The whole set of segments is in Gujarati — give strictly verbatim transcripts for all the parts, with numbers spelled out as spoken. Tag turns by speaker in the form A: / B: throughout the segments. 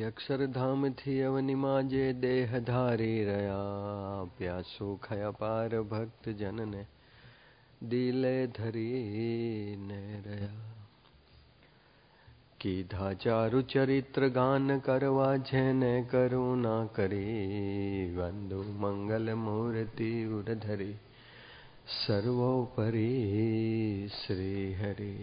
A: અક્ષરધામથી અવનિમાં જે દેહ ધારી રહ્યા, પ્યાસો ખયા પાર ભક્ત જનને દિલે ધરીને રહ્યા. કીધા ચારુ ચરિત્ર ગાન કરવા, જેને કરુણા કરી. વંદુ મંગલ મૂર્તિ ઉરધરી, સર્વોપરી શ્રી હરિ.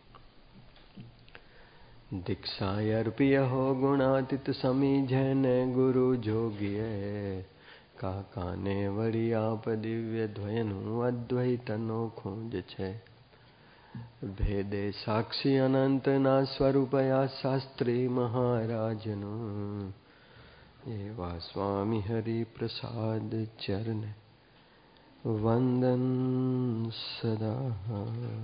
A: દીક્ષા અર્પિય હો ગુણાતીત સમી, જેને ગુરુ જોગીએ. કાકાને વળી આપ દિવ્ય દ્વયનું અદ્વૈતનો ખૂંજ છે. ભેદે સાક્ષી અનંતના સ્વરૂપયા, શાસ્ત્રી મહારાજનું. એવા સ્વામી હરિપ્રસાદ ચરણે વંદન સદા.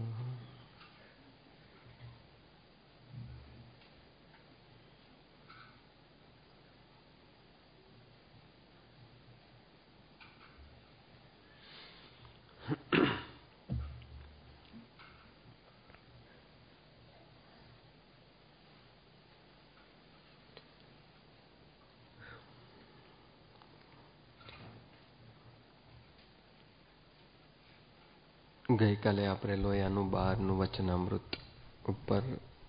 A: ગઈકાલે આપણે લોયાનું બારનું વચનામૃત ઉપર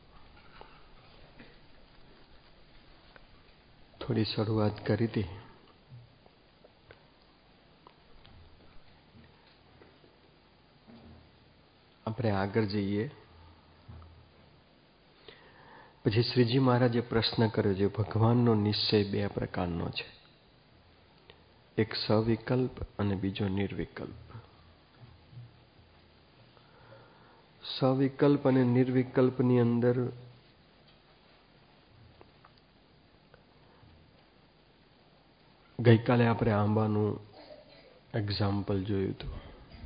A: થોડી શરૂઆત કરી હતી. આપણે આગળ જઈએ પછી શ્રીજી મહારાજે પ્રશ્ન કર્યો છે. ભગવાનનો નિશ્ચય બે પ્રકારનો છે, એક સવિકલ્પ અને બીજો નિર્વિકલ્પ. સવિકલ્પ અને નિર્વિકલ્પની અંદર ગઈકાલે આપણે આંબાનું એક્ઝામ્પલ જોયું હતું.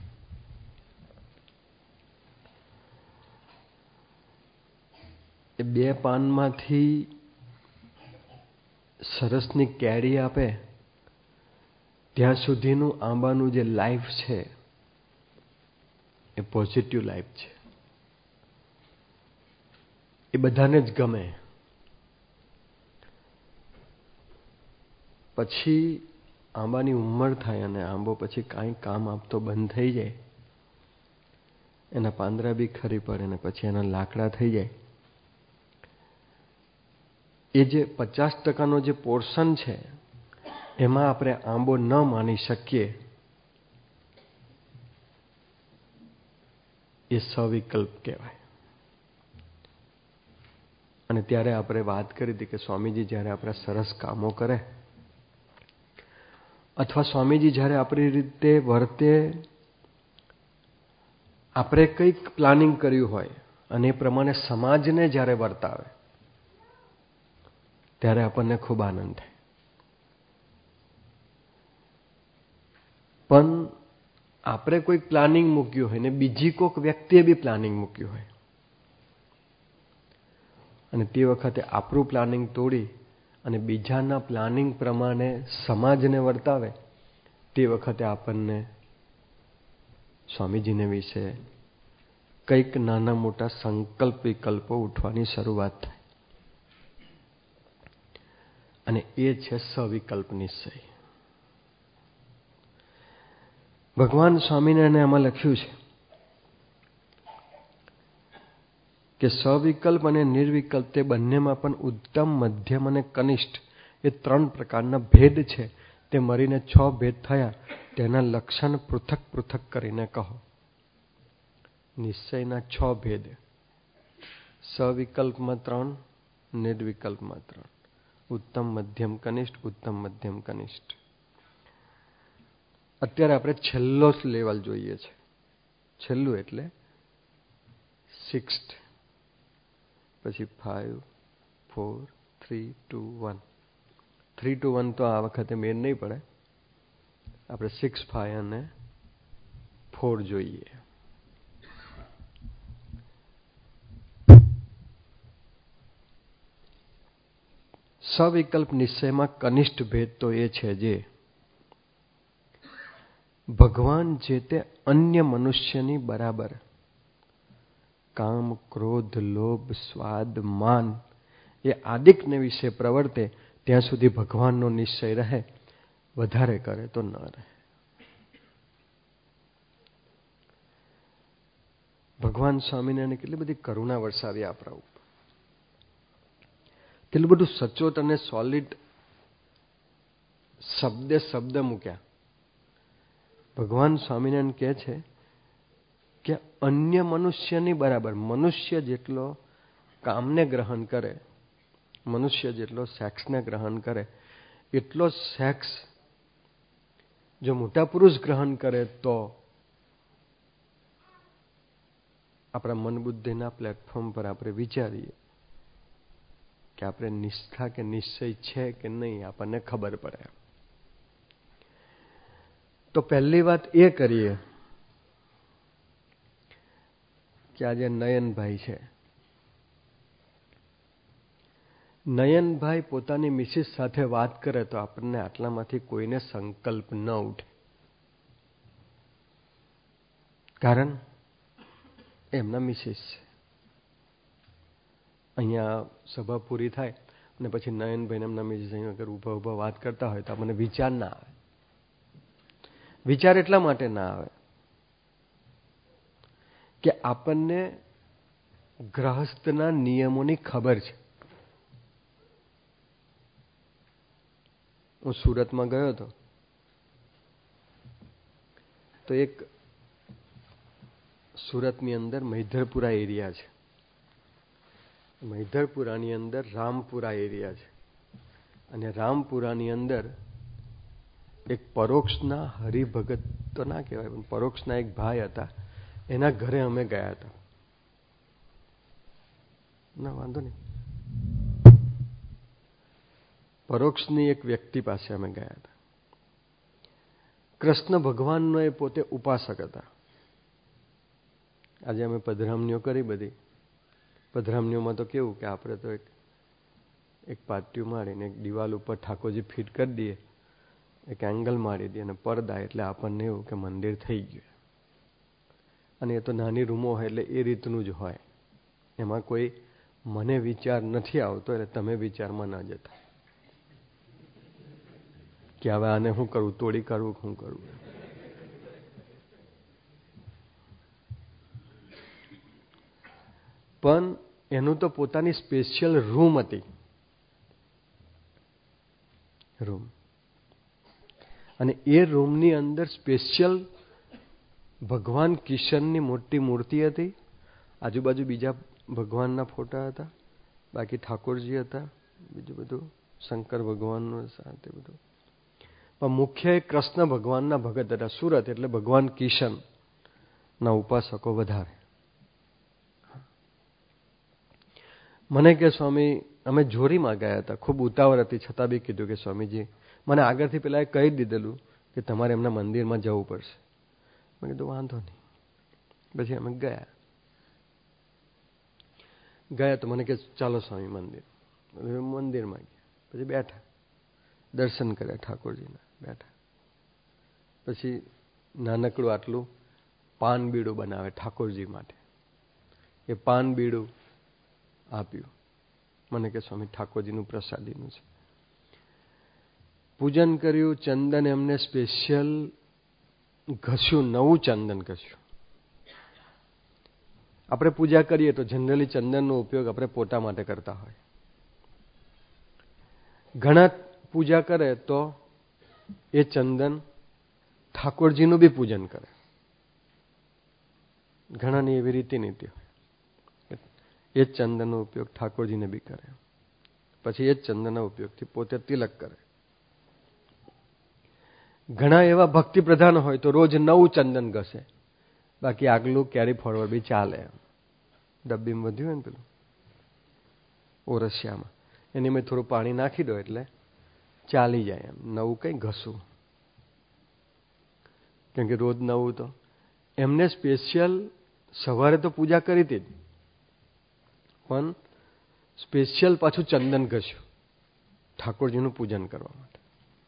A: એ બે પાનમાંથી સરસની કેરી આપે ત્યાં સુધીનું આંબાનું જે લાઈફ છે એ પોઝિટિવ લાઈફ છે. એ બધાને જ ગમે. પછી આંબાની ઉંમર થાય અને આંબો પછી કાંઈ કામ આપતો બંધ થઈ જાય, એના પાંદડા બી ખરી પડે ને પછી એના લાકડા થઈ જાય. એ જે પચાસ ટકાનો જે પોર્શન છે એમાં આપણે આંબો ન માની શકીએ, એ સવિકલ્પ કહેવાય. અને ત્યારે આપણે વાત કરી હતી કે સ્વામીજી જ્યારે આપણે સરસ કામો કરે અથવા સ્વામીજી જ્યારે આપણી રીતે વર્તે, આપણે કંઈક પ્લાનિંગ કર્યું હોય અને એ પ્રમાણે સમાજને જ્યારે વર્તાવે ત્યારે આપણને ખૂબ આનંદ થાય. પણ આપણે કોઈક પ્લાનિંગ મૂક્યું હોય ને બીજી કોઈક વ્યક્તિએ બી પ્લાનિંગ મૂક્યું હોય અને તે વખતે આપણું પ્લાનિંગ તોડી અને બીજાના પ્લાનિંગ પ્રમાણે સમાજને વર્તાવે, તે વખતે આપણને સ્વામીજીને વિશે કંઈક નાના મોટા સંકલ્પ વિકલ્પો ઉઠવાની શરૂઆત થાય. અને એ છે સવિકલ્પ નિશ્ચય. ભગવાન સ્વામિનારાયણે આમાં લખ્યું છે કે સવિકલ્પ અને નિર્વિકલ્પ તે બંનેમાં પણ ઉત્તમ, મધ્યમ અને કનિષ્ઠ એ ત્રણ પ્રકારના ભેદ છે. તે મળીને છ ભેદ થયા. તેના લક્ષણ પૃથક પૃથક કરીને કહો. નિશ્ચયના છ ભેદ, સવિકલ્પમાં ત્રણ, નિર્વિકલ્પમાં ત્રણ, ઉત્તમ, મધ્યમ, કનિષ્ઠ, ઉત્તમ, મધ્યમ, કનિષ્ઠ. અત્યારે આપણે છેલ્લો લેવલ જોઈએ છે. છેલ્લું એટલે સિક્સ્થ, પછી five, four, three, two, one. Three two one તો આ વખતે મેળ નહીં પડે. આપણે સિક્સ, ફાઈવ અને ફોર જોઈએ. સવિકલ્પ નિશ્ચયમાં કનિષ્ઠ ભેદ તો એ છે જે ભગવાન જે તે અન્ય મનુષ્યની બરાબર કામ, ક્રોધ, લોભ, સ્વાદ, માન એ આદિકને વિશે પ્રવર્તે ત્યાં સુધી ભગવાનનો નિશ્ચય રહે, વધારે કરે તો ન રહે. ભગવાન સ્વામિનારાયણે કેટલી બધી કરુણા વરસાવી આપણા ઉપર, કેટલું બધું સચોટ અને સોલિડ શબ્દે શબ્દ મૂક્યા. ભગવાન સ્વામિનારાયણ કહે છે કે અન્ય મનુષ્યની બરાબર મનુષ્ય જેટલો કામને ગ્રહણ કરે, મનુષ્ય જેટલો સેક્સને ગ્રહણ કરે, એટલો સેક્સ જો મોટા પુરુષ ગ્રહણ કરે તો આપણા મન બુદ્ધિના પ્લેટફોર્મ પર આપણે વિચારીએ કે આપણે નિષ્ઠા કે નિશ્ચય છે કે નહીં, આપણને ખબર પડે. તો પહેલી વાત એ કરીએ કે આજે નયનભાઈ છે. નયનભાઈ પોતાની મિસિસ સાથે વાત કરે તો આપણને આટલામાંથી કોઈને સંકલ્પ ન ઉઠે. કારણ એમના મિસિસ છે. અહીંયા સભા પૂરી થાય અને પછી નયનભાઈ એમના મિસિસ અહીં અગર ઊભા ઊભા વાત કરતા હોય તો આપણને વિચાર ના આવે. વિચાર એટલા માટે ના આવે કે આપણને ગ્રહસ્થના નિયમોની ખબર છે. હું સુરતમાં ગયો હતો તો એક સુરતની અંદર મૈધરપુરા એરિયા છે. મૈધરપુરાની અંદર રામપુરા એરિયા છે અને રામપુરાની અંદર એક પરોક્ષના હરિભગત તો ના કહેવાય પણ પરોક્ષના એક ભાઈ હતા. એના ઘરે અમે ગયા હતા. ના વાંધો નહીં. પરોક્ષની એક વ્યક્તિ પાસે અમે ગયા હતા. કૃષ્ણ ભગવાનનો એ પોતે ઉપાસક હતા. આજે અમે પધરામણીઓ કરી બધી. પધરામણીઓમાં તો કેવું કે આપણે તો એક એક પાટિયું મારીને એક દિવાલ ઉપર ઠાકોરજી ફિટ કરી દઈએ, એક એંગલ મારી દઈએ અને પડદા, એટલે આપણને એવું કે મંદિર થઈ ગયું. અને એ તો નાની રૂમો હોય એટલે એ રીતનું જ હોય. એમાં કોઈ મને વિચાર નથી આવતો એટલે તમે વિચારમાં ના જતા કે હવે આને શું કરવું, તોડી કાઢવું, શું કરવું. પણ એનું તો પોતાની સ્પેશિયલ રૂમ હતી. રૂમ અને એ રૂમની અંદર સ્પેશિયલ ભગવાન કિશનની મોટી મૂર્તિ હતી. આજુબાજુ બીજા ભગવાનના ફોટા હતા, બાકી ઠાકોરજી હતા, બીજું બધું શંકર ભગવાનનું સાથે બધું. પણ મુખ્ય એ કૃષ્ણ ભગવાનના ભગત હતા. સુરત એટલે ભગવાન કિશનના ઉપાસકો વધારે. મને કે સ્વામી, અમે જોરીમાં ગયા હતા, ખૂબ ઉતાવળ હતી, છતાં બી કીધું કે સ્વામીજી, મને આગળથી પેલા એ કહી દીધેલું કે તમારે એમના મંદિરમાં જવું પડશે. મેં કીધું વાંધો નહીં. પછી અમે ગયા ગયા તો મને કે ચાલો સ્વામી મંદિર. મંદિરમાં ગયા, પછી બેઠા, દર્શન કર્યા ઠાકોરજીના, બેઠા. પછી નાનકડું આટલું પાન બીડું બનાવે ઠાકોરજી માટે. એ પાન બીડું આપ્યું. મને કે સ્વામી ઠાકોરજીનું પ્રસાદીનું છે. પૂજન કર્યું, ચંદન એમને સ્પેશિયલ ઘસ્યું, નવું ચંદન ઘસ્યું. આપણે પૂજા કરીએ તો જનરલી ચંદનનો ઉપયોગ આપણે પોતા માટે કરતા હોય. ઘણા પૂજા કરે તો એ ચંદન ઠાકોરજીનું બી પૂજન કરે. ઘણાની એવી રીતિ નીતિ હોય. એ જ ચંદનનો ઉપયોગ ઠાકોરજીને બી કરે. પછી એ જ ચંદનના ઉપયોગથી પોતે તિલક કરે. ઘણા એવા ભક્તિ પ્રધાન હોય તો રોજ નવું ચંદન ઘસે, બાકી આગલું કેરી ફોરવર્ડ બી ચાલે. ડબ્બીમાં વધ્યું હોય ને પેલું ઓરસિયામાં, એની મેં થોડું પાણી નાખી દો એટલે ચાલી જાય. એમ નવું કંઈ ઘસવું, કેમ કે રોજ નવું. તો એમને સ્પેશિયલ સવારે તો પૂજા કરી હતી જ, પણ સ્પેશિયલ પાછું ચંદન ઘસ્યું ઠાકોરજીનું પૂજન કરવા માટે.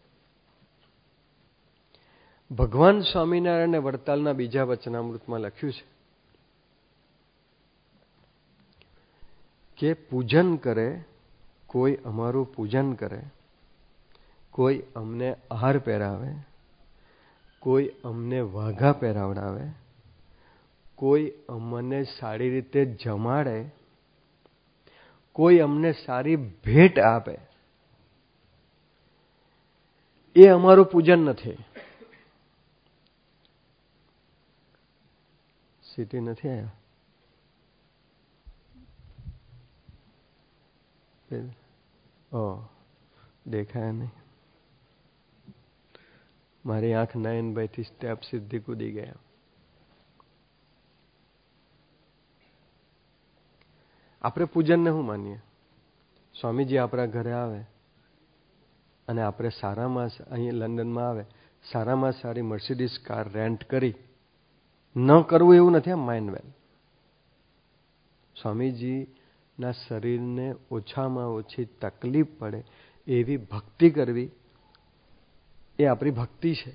A: ભગવાન સ્વામિનારાયણે વડતાલના બીજા વચનામૃતમાં લખ્યું છે કે પૂજન કરે કોઈ અમારું પૂજન કરે, કોઈ અમને આહાર પહેરાવે, કોઈ અમને વાઘા પહેરાવડાવે, કોઈ અમને સારી રીતે જમાડે, કોઈ અમને સારી ભેટ આપે, એ અમારું પૂજન નથી. સિટી નથી આવ્યા? ઓ દેખાય નહીં. મારી આંખ નયનભાઈથી સ્ટેપ સીધી કૂદી ગયા. આપણે પૂજનને શું માનીએ? સ્વામીજી આપણા ઘરે આવે અને આપણે સારામાં અહીં લંડનમાં આવે, સારામાં સારી મર્સિડીઝ કાર રેન્ટ કરી, ન કરવું એવું નથી આમ માઇન્ડ વેલ. સ્વામીજીના શરીરને ઓછામાં ઓછી તકલીફ પડે એવી ભક્તિ કરવી, એ આપણી ભક્તિ છે.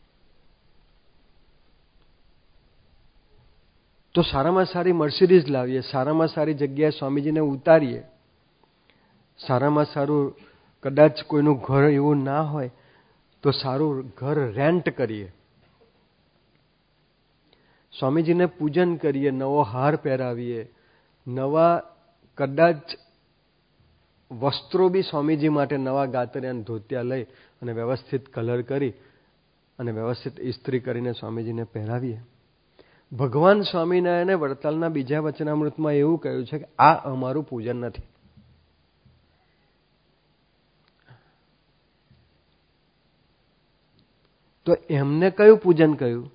A: તો સારામાં સારી મર્સિડીઝ લાવીએ, સારામાં સારી જગ્યાએ સ્વામીજીને ઉતારીએ, સારામાં સારું કદાચ કોઈનું ઘર એવું ના હોય તો સારું ઘર રેન્ટ કરીએ, સ્વામીજીને પૂજન કરીએ, નવો હાર પહેરાવીએ, નવા કદાચ વસ્ત્રો બી સ્વામીજી માટે નવા ગાતરિયા ધોતિયા લઈ અને વ્યવસ્થિત કલર કરી અને વ્યવસ્થિત ઇસ્ત્રી કરીને સ્વામીજીને પહેરાવીએ. ભગવાન સ્વામિનારાયણે વડતાલના બીજા વચનામૃતમાં એવું કહ્યું છે કે આ અમારું પૂજન નથી. તો એમને કયું પૂજન કહ્યું?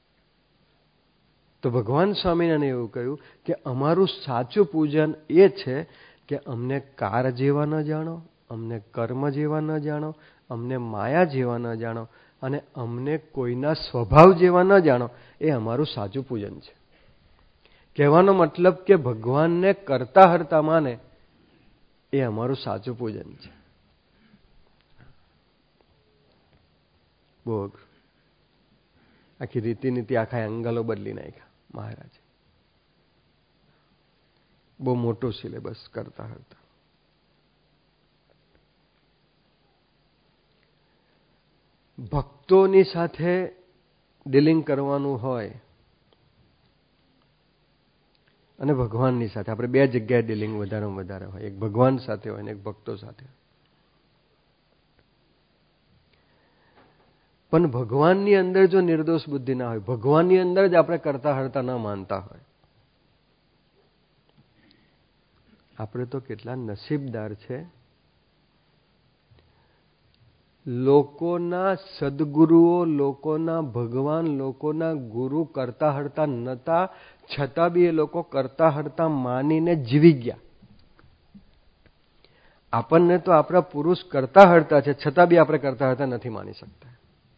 A: તો ભગવાન સ્વામિનારાયણે એવું કહ્યું કે અમારું સાચું પૂજન એ છે કે અમને કાર જેવા ન જાણો, અમને કર્મ જેવા ન જાણો, અમને માયા જેવા ન જાણો અને અમને કોઈના સ્વભાવ જેવા ન જાણો. એ અમારું સાચું પૂજન છે. કહેવાનો મતલબ કે ભગવાનને કરતા હરતા માને એ અમારું સાચું પૂજન છે. બહુ આખી રીતિનીતિ આખા એંગલો બદલી નાખ્યા મહારાજ. બહુ મોટો સિલેબસ કરતા હતા. ભક્તોની સાથે ડીલિંગ કરવાનું હોય અને ભગવાનની સાથે, આપણે બે જગ્યાએ ડીલિંગ વધારેમાં વધારે હોય. એક ભગવાન સાથે હોય અને એક ભક્તો સાથે. પણ ભગવાનની અંદર જો નિર્દોષ બુદ્ધિ ના હોય, ભગવાનની અંદર જ આપણે કરતા હરતા ન માનતા હોય, આપણે તો કેટલા નસીબદાર છે. લોકોના સદગુરુઓ, લોકોના ભગવાન, લોકોના ગુરુ કરતા હરતા નતા, છતાં બી એ લોકો કરતા હરતા માનીને જીવી ગયા. આપણને તો આપણા પુરુષ કરતા હરતા છે, છતાં બી આપણે કરતા હરતા નથી માની શકતા.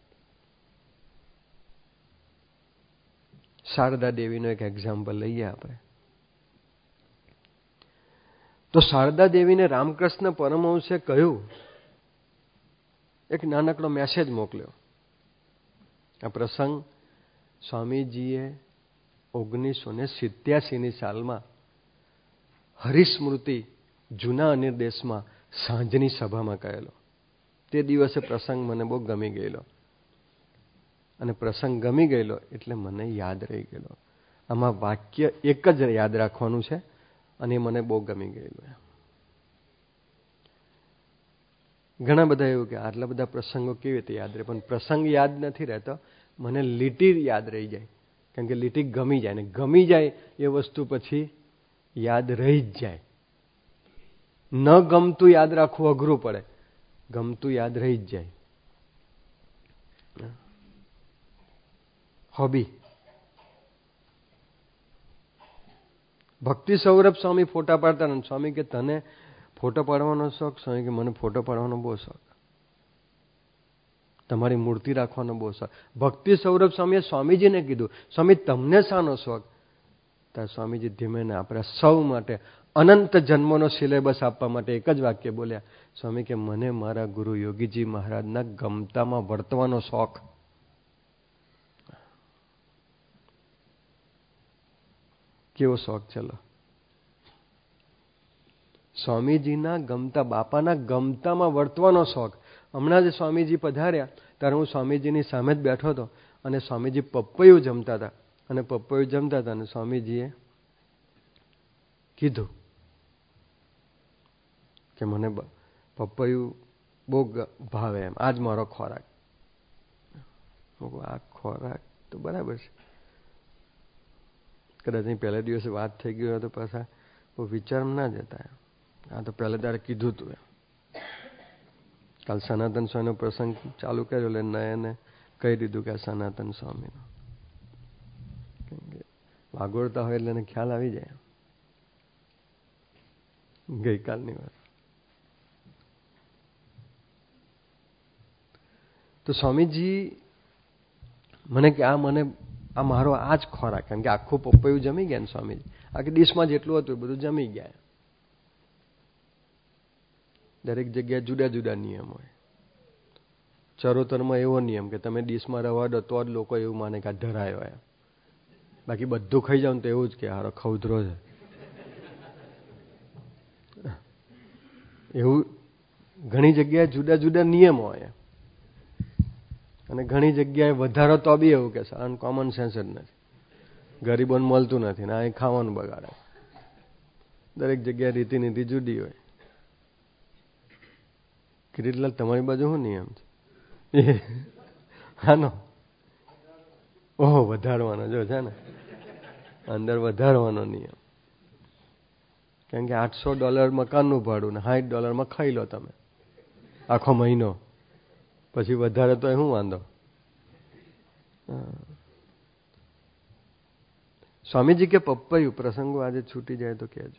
A: શારદા દેવીનો એક એક્ઝામ્પલ લઈએ આપણે. તો શારદા દેવીને રામકૃષ્ણ પરમહંસે કહ્યું, એક નાનકડો મેસેજ મોકલ્યો. આ પ્રસંગ સ્વામીજીએ ઓગણીસો ને સિત્યાસીની સાલમાં હરિસ્મૃતિ જૂના અનિર્દેશમાં સાંજની સભામાં કહેલો. તે દિવસે પ્રસંગ મને બહુ ગમી ગયેલો અને પ્રસંગ ગમી ગયેલો એટલે મને યાદ રહી ગયેલો. આમાં વાક્ય એક જ યાદ રાખવાનું છે અને મને બહુ ગમી ગયેલું. ઘણા બધા એવું કે આટલા બધા પ્રસંગો કેવી રીતે યાદ રહે, પણ પ્રસંગ યાદ નથી રહેતો, મને લીટી યાદ રહી જાય. કારણ કે લીટી ગમી જાય, ને ગમી જાય એ વસ્તુ પછી યાદ રહી જ જાય. ન ગમતું યાદ રાખવું અઘરું પડે, ગમતું યાદ રહી જ જાય. હોબી. ભક્તિ સૌરભ સ્વામી ફોટા પાડતા ને સ્વામી કે તને ફોટો પાડવાનો શોખ? સ્વામી કે મને ફોટો પાડવાનો બહુ શોખ, તમારી મૂર્તિ રાખવાનો બહુ શોખ. ભક્તિ સૌરભ સ્વામીએ સ્વામીજીને કીધું, સ્વામી તમને શાનો શોખ? ત્યારે સ્વામીજી ધીમેને આપણે સૌ માટે અનંત જન્મોનો સિલેબસ આપવા માટે એક જ વાક્ય બોલ્યા. સ્વામી કે મને મારા ગુરુ યોગીજી મહારાજના ગમતામાં વર્તવાનો શોખ. કેવો શોખ? ચલો, સ્વામીજીના ગમતા, બાપાના ગમતામાં વર્તવાનો શોખ. હમણાં જ સ્વામીજી પધાર્યા ત્યારે હું સ્વામીજીની સામે જ બેઠો હતો અને સ્વામીજી પપૈયું જમતા હતા અને પપૈયું જમતા હતા અને સ્વામીજીએ કીધું કે મને પપૈયું બહુ ભાવે, એમ આજ મારો ખોરાક. આ ખોરાક તો બરાબર છે, કદાચ અહીં પહેલા દિવસે વાત થઈ ગઈ હોય તો પાછા બહુ વિચારમાં ના જતા. આ તો પહેલા તારે કીધું હતું એમ. કાલ સનાતન સ્વામીનો પ્રસંગ ચાલુ કર્યો એટલે નયને કહી દીધું કે આ સનાતન સ્વામીનો. વાગોળતા હોય એટલે એને ખ્યાલ આવી જાય. ગઈકાલની વાત. તો સ્વામીજી મને કે આ મને આ મારો આ જ ખોરાક, કારણ કે આખું પપૈયું જમી ગયા ને સ્વામીજી. આખી ડીશમાં જેટલું હતું એ બધું જમી ગયા. દરેક જગ્યાએ જુદા જુદા નિયમ હોય. ચરોતરમાં એવો નિયમ કે તમે ડીશમાં રવા દો તો જ લોકો એવું માને કે આ ધરાયો એમ. બાકી બધું ખાઈ જાવ તો એવું જ કે હારો ખવધરો છે. એવું ઘણી જગ્યાએ જુદા જુદા નિયમ હોય અને ઘણી જગ્યાએ વધારો તો બી એવું કે છે અનકોમન સેન્સ જ નથી, ગરીબોને મળતું નથી ને અહીં ખાવાનું બગાડે. દરેક જગ્યાએ રીતિનીતિ જુદી હોય. કિરીટલાલ, તમારી બાજુ શું નિયમ છે? હાનો ઓહો વધારવાનો જો છે ને, અંદર વધારવાનો નિયમ. કારણ કે આઠસો ડોલર મકાનનું ભાડું ને સાઠ ડોલરમાં ખાઈ લો તમે આખો મહિનો, પછી વધારે તો શું વાંધો. સ્વામીજી કે પપૈયું, પ્રસંગો આજે છૂટી જાય તો કહેજો.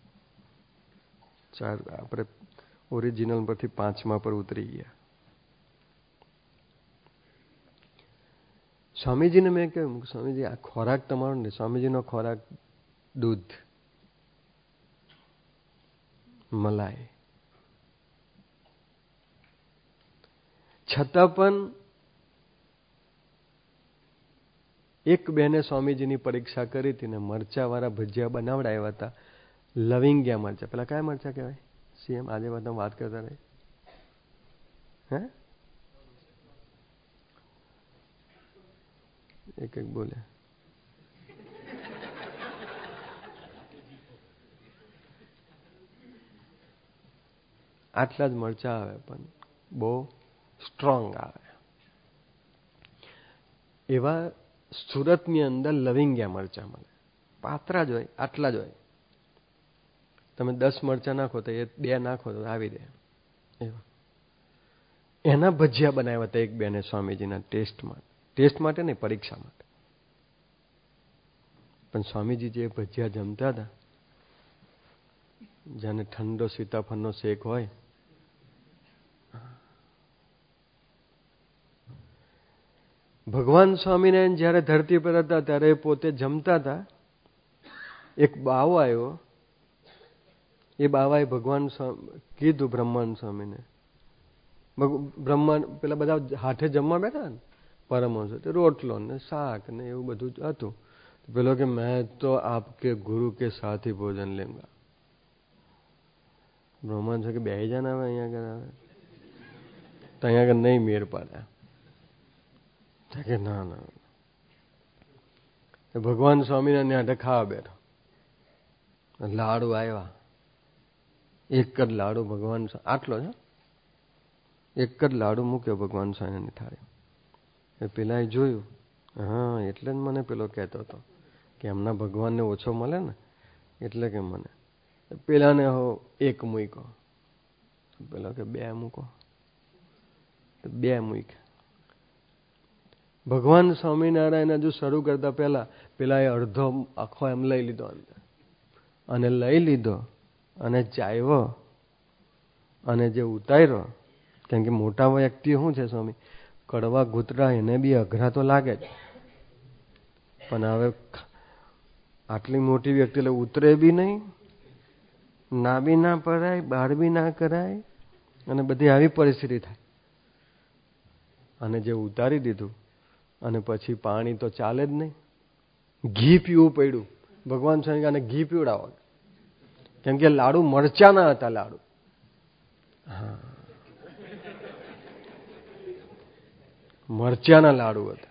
A: ચાર આપણે ઓરિજિનલ પરથી પાંચમા પર ઉતરી ગયા. સ્વામીજીને મેં કહ્યું, સ્વામીજી આ ખોરાક તમારો ને, સ્વામીજીનો ખોરાક દૂધ, મલાઈ. છતાં પણ એક બેને સ્વામીજીની પરીક્ષા કરી હતી ને મરચાવાળા ભજીયા બનાવડાવ્યા હતા. લવિંગિયા મરચા, પેલા કયા મરચા કહેવાય સીએમ? આજે બધા વાત કરતા રહી. હે એક એક બોલે. આટલા જ મરચા આવે પણ બહુ સ્ટ્રોંગ આવે. એવા સુરતની અંદર લવિંગિયા મરચા મળે. પાત્રા જ હોય, આટલા જ હોય. તમે દસ મરચા નાખો તો એ બે નાખો તો આવી દે. એવા એના ભજીયા બનાવ્યા હતા એક બેને સ્વામીજીના ટેસ્ટમાં. ટેસ્ટ માટે નહીં, પરીક્ષા માટે. પણ સ્વામીજી જે ભજીયા જમતા હતા, જાને ઠંડો સીતાફળનો શેક હોય. ભગવાન સ્વામિનારાયણ જ્યારે ધરતી પર હતા ત્યારે પોતે જમતા હતા. એક બાવો આવ્યો. એ બાવાએ ભગવાન કીધું બ્રહ્માંડ સ્વામીને, બ્રહ્માંડ પેલા બધા હાથે જમવા બેઠા ને પરમહંસો, તે રોટલો ને શાક ને એવું બધું હતું. પેલો કે મેં તો આપકે ગુરુ કે સાથ ही ભોજન લેંગા. બ્રહ્માંડ છે કે બે જણ આવે અહીંયા આગળ આવે તો અહીંયા આગળ નહીં મેળ પાડ્યા કે ના ના. ભગવાન સ્વામિનારાયણ હાથે ખાવા બેઠો. લાડુ આવ્યા, એક જ લાડુ ભગવાન, આટલો છે, એક જ લાડુ મૂક્યો ભગવાન સ્વામિનારાયણની થાળી. પેલા જોયું, હા એટલે જ મને પેલો કહેતો હતો કે એમના ભગવાનને ઓછો મળે ને એટલે કે મને. પેલાને હો એક મૂકો, પેલા કે બે મૂકો, બે મૂક. ભગવાન સ્વામિનારાયણ હજુ શરૂ કરતા પહેલા પેલા એ અડધો આખો એમ લઈ લીધો અંદર અને લઈ લીધો અને ચાવ્યો અને જે ઉતાર્યો. કેમ કે મોટા વ્યક્તિ શું છે સ્વામી, કડવા ઘૂંતરા એને બી અઘરા તો લાગે જ, પણ હવે આટલી મોટી વ્યક્તિ એટલે ઉતરે બી નહીં, ના બી ના પડાય, બહાર બી ના કરાય અને બધી આવી પરિસ્થિતિ થાય. અને જે ઉતારી દીધું અને પછી પાણી તો ચાલે જ નહીં, ઘી પીવું પડ્યું. ભગવાન સ્વામી ઘી પીવડાવો, કેમ કે લાડુ મરચાના હતા. લાડુ હા મરચાના લાડુ હતા.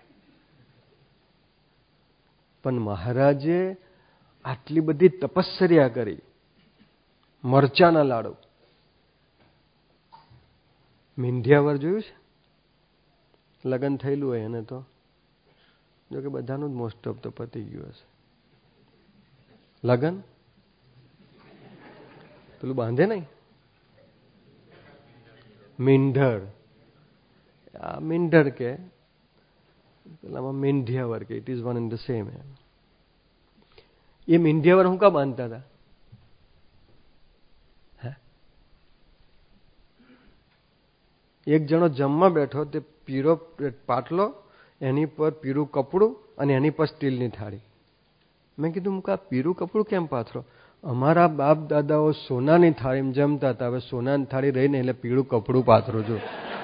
A: પણ મહારાજે આટલી બધી તપશ્ચર્યા કરી. મરચાના લાડુ. મીંઢિયાવર જોયું છે? લગ્ન થયેલું હોય એને તો જો કે બધાનું જ મોસ્ટ ઓફ તો પતી ગયું હશે. લગ્ન પેલું બાંધે નહીં મીંઢળ. આ મીંઢળ કે પેલામાં મીંઢિયાવર કે it is one in the same. એ મીંઢિયાવર હું કા બાંધતા હતા? એક જણો જમવા બેઠો, તે પીળો પાટલો, એની પર પીળું કપડું અને એની પર સ્ટીલની થાળી. મેં કીધું હું કા પીળું કપડું કેમ પાથરો? અમારા બાપ દાદાઓ સોનાની થાળીમાં જમતા હતા, હવે સોનાની થાળી રહીને એટલે પીળું કપડું પાથરું છું.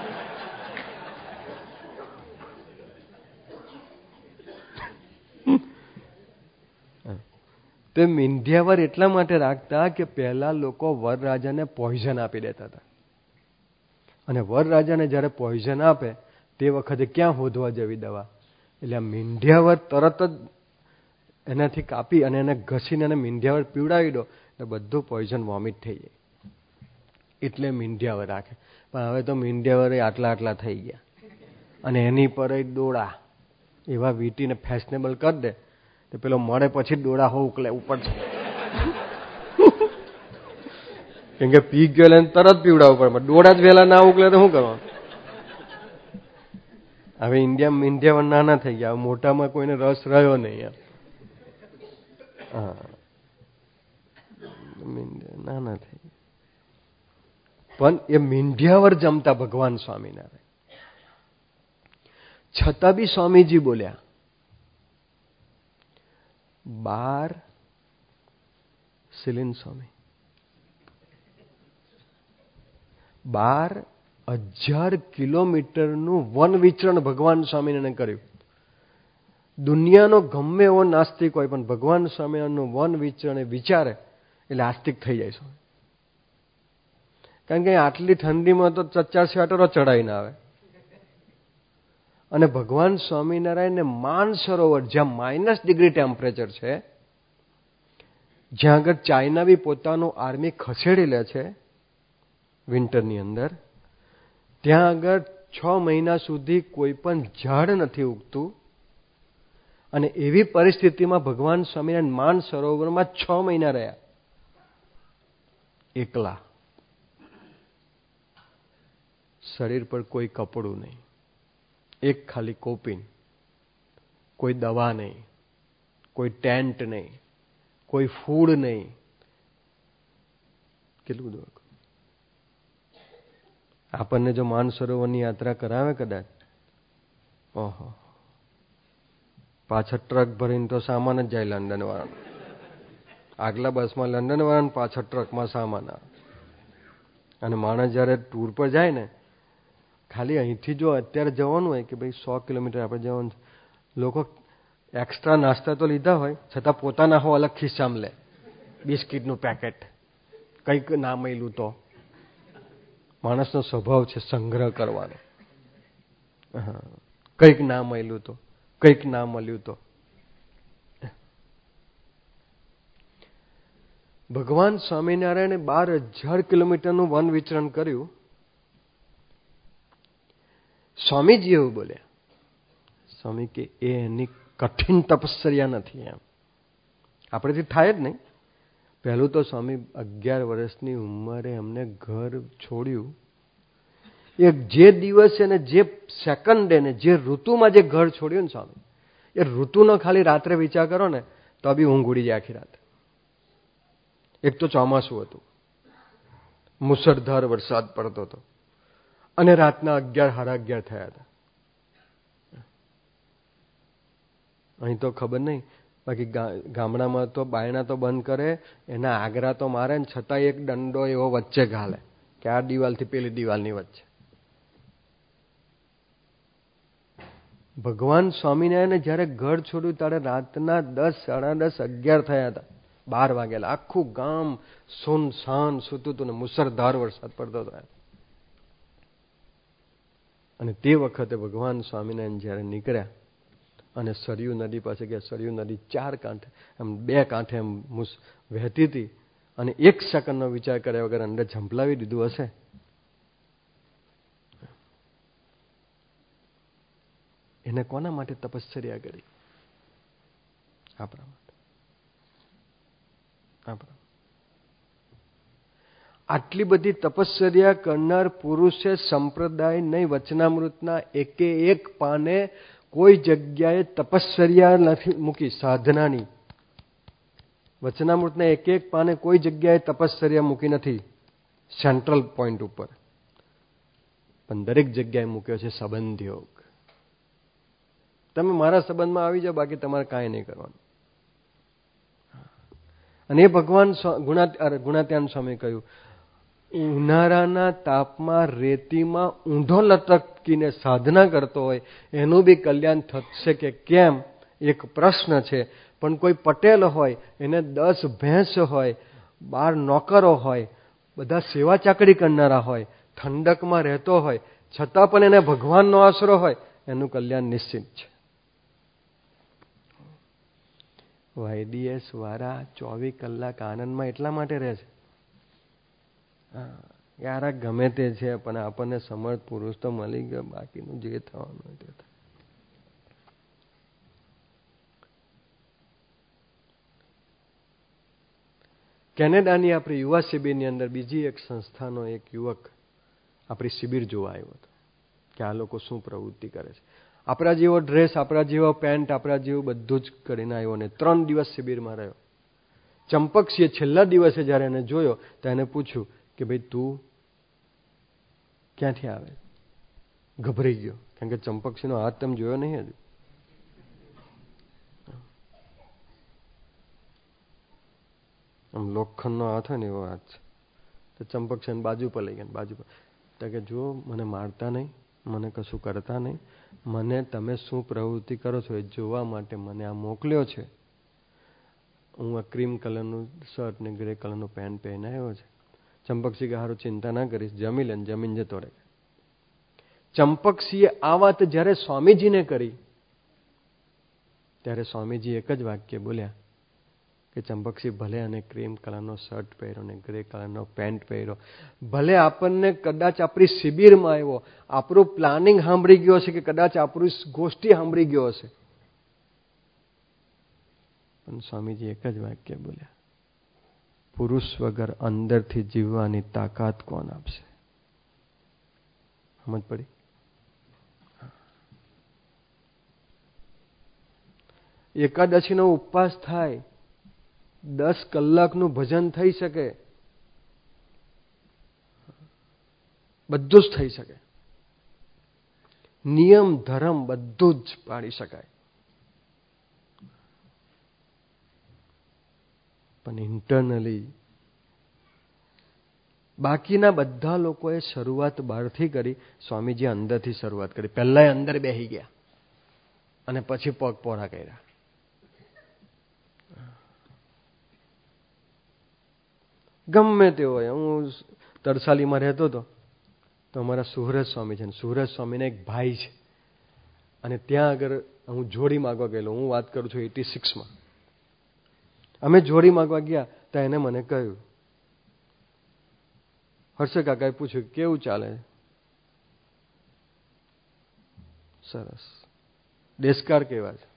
A: તે મીંઢિયાવર એટલા માટે રાખતા કે પહેલા લોકો વરરાજાને પોઈઝન આપી દેતા હતા. અને વરરાજાને જ્યારે પોઈઝન આપે તે વખતે ક્યાં શોધવા જવી દવા? એટલે આ મીંઢિયાવર તરત જ એનાથી કાપી અને એને ઘસીને એને મીંઢિયાવર પીવડાવી દો એટલે બધું પોઈઝન વોમિટ થઈ જાય. એટલે મીંઢિયાવર રાખે. પણ હવે તો મીંઢિયાવર આટલા આટલા થઈ ગયા અને એની પર દોડા એવા વીંટીને ફેશનેબલ કરી દે તો પેલો મળે પછી દોડા હો ઉકલે ઉપર છે. કેમ કે પી ગયો એટલે તરત પીવડાવવું પડે. દોડા જ વહેલા ના ઉકલે તો શું કરવાનું? હવે ઇન્ડિયા મીંઢિયાવર નાના થઈ ગયા. મોટામાં કોઈને રસ રહ્યો નહીં. હા નાના થઈ ગયા. પણ એ મીંઢિયાવર જમતા ભગવાન સ્વામિનારાયણ. છતાં બી સ્વામીજી બોલ્યા બાર શિલિન સ્વામી બાર હજાર કિલોમીટરનું વન વિચરણ ભગવાન સ્વામિનારાયણે કર્યું. દુનિયાનો ગમે એવો નાસ્તિક હોય પણ ભગવાન સ્વામિનારાયણનું વન વિચરણ એ વિચારે એટલે આસ્તિક થઈ જાય છે. કારણ કે આટલી ઠંડીમાં તો ચચાર સ્વેટરો ચડાવીને આવે. અને ભગવાન સ્વામિનારાયણને માનસરોવર જ્યાં માઇનસ ડિગ્રી ટેમ્પરેચર છે, જ્યાં આગળ ચાઇના બી પોતાનું આર્મી ખસેડી લે છે વિન્ટરની અંદર, ત્યાં આગળ છ મહિના સુધી કોઈ પણ ઝાડ નથી ઉગતું. અને એવી પરિસ્થિતિમાં ભગવાન સ્વામિનારાયણ માન સરોવરમાં છ મહિના રહ્યા એકલા. શરીર પર કોઈ કપડું નહીં, એક ખાલી કોપીન, કોઈ દવા નહીં, કોઈ ટેન્ટ નહીં, કોઈ ફૂડ નહીં. કેટલું બધું. આપણને જો માનસરોવરની યાત્રા કરાવે કદાચ, ઓહો, પાછળ ટ્રક ભરીને તો સામાન જ જાય લંડન વાળાનો. આગલા બસમાં લંડન વાળાને પાછળ ટ્રકમાં સામાન આવે. અને માણસ જયારે ટૂર પર જાય ને, ખાલી અહીંથી જો અત્યારે જવાનું હોય કે ભાઈ સો કિલોમીટર આપણે જવાનું, લોકો એક્સ્ટ્રા નાસ્તા તો લીધા હોય છતાં પોતાના હો અલગ ખિસ્સામાં લે. બિસ્કીટનું પેકેટ, કંઈક ના મળ્યું તો. માણસનો સ્વભાવ છે સંગ્રહ કરવાનો. હા, કંઈક ના મળ્યું તો, કંઈક ના મળ્યું તો. ભગવાન સ્વામિનારાયણે બાર હજાર કિલોમીટરનું વન વિચરણ કર્યું. સ્વામીજી એવું બોલ્યા, સ્વામી કે એ એની કઠિન તપશ્ચર્યા નથી. એમ આપણેથી થાય જ નહીં. પહેલું તો સ્વામી અગિયાર વર્ષની ઉંમરે અમને ઘર છોડ્યું. એ જે દિવસે ને જે સેકન્ડે ને જે ઋતુમાં જે ઘર છોડ્યું ને સ્વામી, એ ઋતુનો ખાલી રાત્રે વિચાર કરો ને તો બી ઊંઘ ઉડી જાય આખી રાત. એક તો ચોમાસું હતું, મુસળધાર વરસાદ પડતો હતો અને રાતના અગિયાર સાડા અગિયાર થયા હતા. અહીં તો ખબર નહીં, બાકી ગામડામાં તો બાયણા તો બંધ કરે, એના આગરા તો મારે ને છતાં એક દંડો એવો વચ્ચે ઘાલે કે આ દિવાલથી પેલી દિવાલની વચ્ચે. ભગવાન સ્વામિનારાયણે જયારે ઘર છોડ્યું ત્યારે રાતના દસ સાડા દસ અગિયાર થયા હતા. બાર વાગેલા, આખું ગામ સુનસાન સૂતું હતું ને મુસળધાર વરસાદ પડતો હતો. અને તે વખતે ભગવાન સ્વામિનારાયણ જ્યારે નીકળ્યા અને સરયુ નદી પાસે ગયા, સરયુ નદી ચાર કાંઠે એમ બે કાંઠે એમ વહેતી હતી અને એક સેકન્ડનો વિચાર કર્યા વગર અંદર ઝંપલાવી દીધું હશે. એને કોના માટે તપશ્ચર્યા કરી? આપણા માટે. આપણા આટલી બધી તપશ્ચર્યા કરનાર પુરુષે સંપ્રદાય નહીં, વચનામૃતના એકે એક પાને કોઈ જગ્યાએ તપશ્ચર્યા નથી મૂકી સાધનાની. વચનામૃતના એક એક પાને કોઈ જગ્યાએ તપશ્ચર્યા મૂકી નથી સેન્ટ્રલ પોઈન્ટ ઉપર, પણ દરેક જગ્યાએ મૂક્યો છે સંબંધ યોગ. તમે મારા સંબંધમાં આવી જાઓ, બાકી તમારે કાંઈ નહીં કરવાનું. અને એ ભગવાન ગુણાત્યાન સ્વામી કહ્યું, ઉનાળાના તાપમાં રેતીમાં ઊંધો લટકીને સાધના કરતો હોય એનું બી કલ્યાણ થશે કે કેમ એક પ્રશ્ન છે. પણ કોઈ પટેલ હોય, એને દસ ભેંસ હોય, બાર નોકરો હોય, બધા સેવા ચાકરી કરનારા હોય, ઠંડકમાં રહેતો હોય, છતાં પણ એને ભગવાનનો આશરો હોય, એનું કલ્યાણ નિશ્ચિત છે. વાયડીએસ વાળા ચોવીસ કલાક આનંદમાં એટલા માટે રહે છે. હા યાર, ગમે તે છે, પણ આપણને સમર્થ પુરુષ તો મળી ગયો, બાકીનું જે થવાનું તે થાય. કેનેડાની આપણી યુવા શિબિરની અંદર બીજી એક સંસ્થાનો એક યુવક આપણી શિબિર જોવા આવ્યો હતો કે આ લોકો શું પ્રવૃત્તિ કરે છે. આપણા જેવો ડ્રેસ, આપણા જેવો પેન્ટ, આપણા જેવું બધું જ કરીને આવ્યો ને ત્રણ દિવસ શિબિરમાં રહ્યો. ચંપકસિંહે છેલ્લા દિવસે જ્યારે એને જોયો તો એને પૂછ્યું કે ભાઈ તું ક્યાંથી આવે? ગભરાઈ ગયો, કારણ કે ચંપકસિંહનો હાથ તમે જોયો નહીં હજુ. આમ લોખંડનો હાથ હોય ને એવો હાથ છે. તો ચંપકસિંહ બાજુ પર લઈ ગયા, બાજુ પર તો કે જો મને મારતા નહીં, મને કશું કરતા નહીં, મને તમે શું પ્રવૃત્તિ કરો છો એ જોવા માટે મને આ મોકલ્યો છે. હું આ ક્રીમ કલરનું શર્ટ ને ગ્રે કલરનું પેન્ટ પહેરીને આવ્યો છે. ચંપકસિંહ કે હારું ચિંતા ના કરીશ, જમી લે, જમીન જતો રહે. ચંપકસિંહે આ વાત જ્યારે સ્વામીજીને કરી ત્યારે સ્વામીજી એક જ વાક્ય બોલ્યા કે ચંપકસિંહ ભલે અને ક્રીમ કલરનો શર્ટ પહેર્યો ને ગ્રે કલરનો પેન્ટ પહેર્યો, ભલે આપણને કદાચ આપણી શિબિરમાં આવ્યો, આપણું પ્લાનિંગ સાંભળી ગયો હશે કે કદાચ આપણી ગોષ્ઠી સાંભળી ગયો હશે, પણ સ્વામીજી એક જ વાક્ય બોલ્યા, પુરુષ વગર અંદરથી જીવવાની તાકાત કોણ આપશે? સમજ પડી? એકાદશીનો ઉપવાસ થાય, દસ કલાકનું ભજન થઈ શકે, બધું જ થઈ શકે, નિયમ ધર્મ બધું જ પાડી શકાય, પણ ઇન્ટરનલી બાકીના બધા લોકોએ શરૂઆત બહારથી કરી, સ્વામીજી અંદરથી શરૂઆત કરી. પહેલા અંદર બેસી ગયા અને પછી પગ પોળા કર્યા. ગમે તે હોય, હું તરસાલીમાં રહેતો હતો તો અમારા સુહરજ સ્વામી છે, સુહરજ સ્વામીને એક ભાઈ છે, અને ત્યાં આગળ હું જોડી માગવા ગયેલો. હું વાત કરું છું એટી સિક્સમાં. અમે જોડી માગવા ગયા તો એને મને કહ્યું, હર્ષ કાકાએ પૂછ્યું કેવું ચાલે? સરસ. દેશકાર કેવા છે?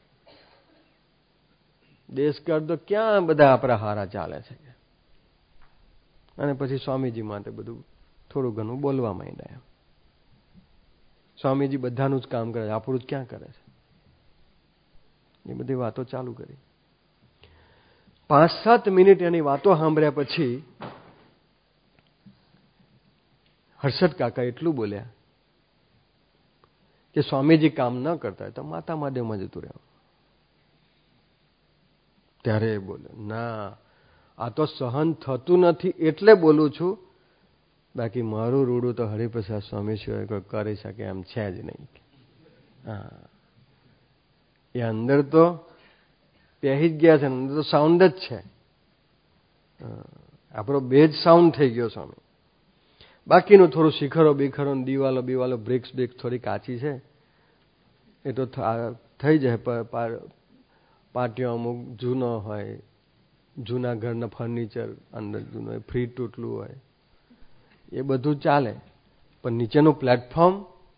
A: દેશકાર તો ક્યાં બધા આપણા હારા ચાલે છે. અને પછી સ્વામીજી માટે બધું થોડું ઘણું બોલવા માંડ્યા. સ્વામીજી બધાનું જ કામ કરે છે, આપણું જ ક્યાં કરે છે? એ બધી વાતો ચાલુ કરી. પાંચ સાત મિનિટ એની વાતો સાંભળ્યા પછી હર્ષદ કાકા એટલું બોલ્યા કે સ્વામીજી કામ ન કરતા હોય તો માતા મહાદેવમાં જતું રહેવું. ત્યારે એ બોલ્યો, ના, આ તો સહન થતું નથી એટલે બોલું છું, બાકી મારું રૂડું તો હરિપ્રસાદ સ્વામી સિવાય કોઈ કરી શકે એમ છે જ નહીં. હા, એ અંદર તો પહેરી જ ગયા છે, અંદર તો સાઉન્ડ જ છે. આપણો બેજ સાઉન્ડ થઈ ગયો સ્વામી. બાકીનું થોડું શિખરો બીખરો દિવાલો બિવાલો બ્રિક્સ બ્રિક્સ થોડી કાચી છે એ તો થઈ જાય. પાટિયો અમુક જૂનો હોય, જૂના ઘરના ફર્નિચર અંદર જૂનો હોય, ફ્રી તૂટલું હોય, એ બધું ચાલે. પણ નીચેનું પ્લેટફોર્મ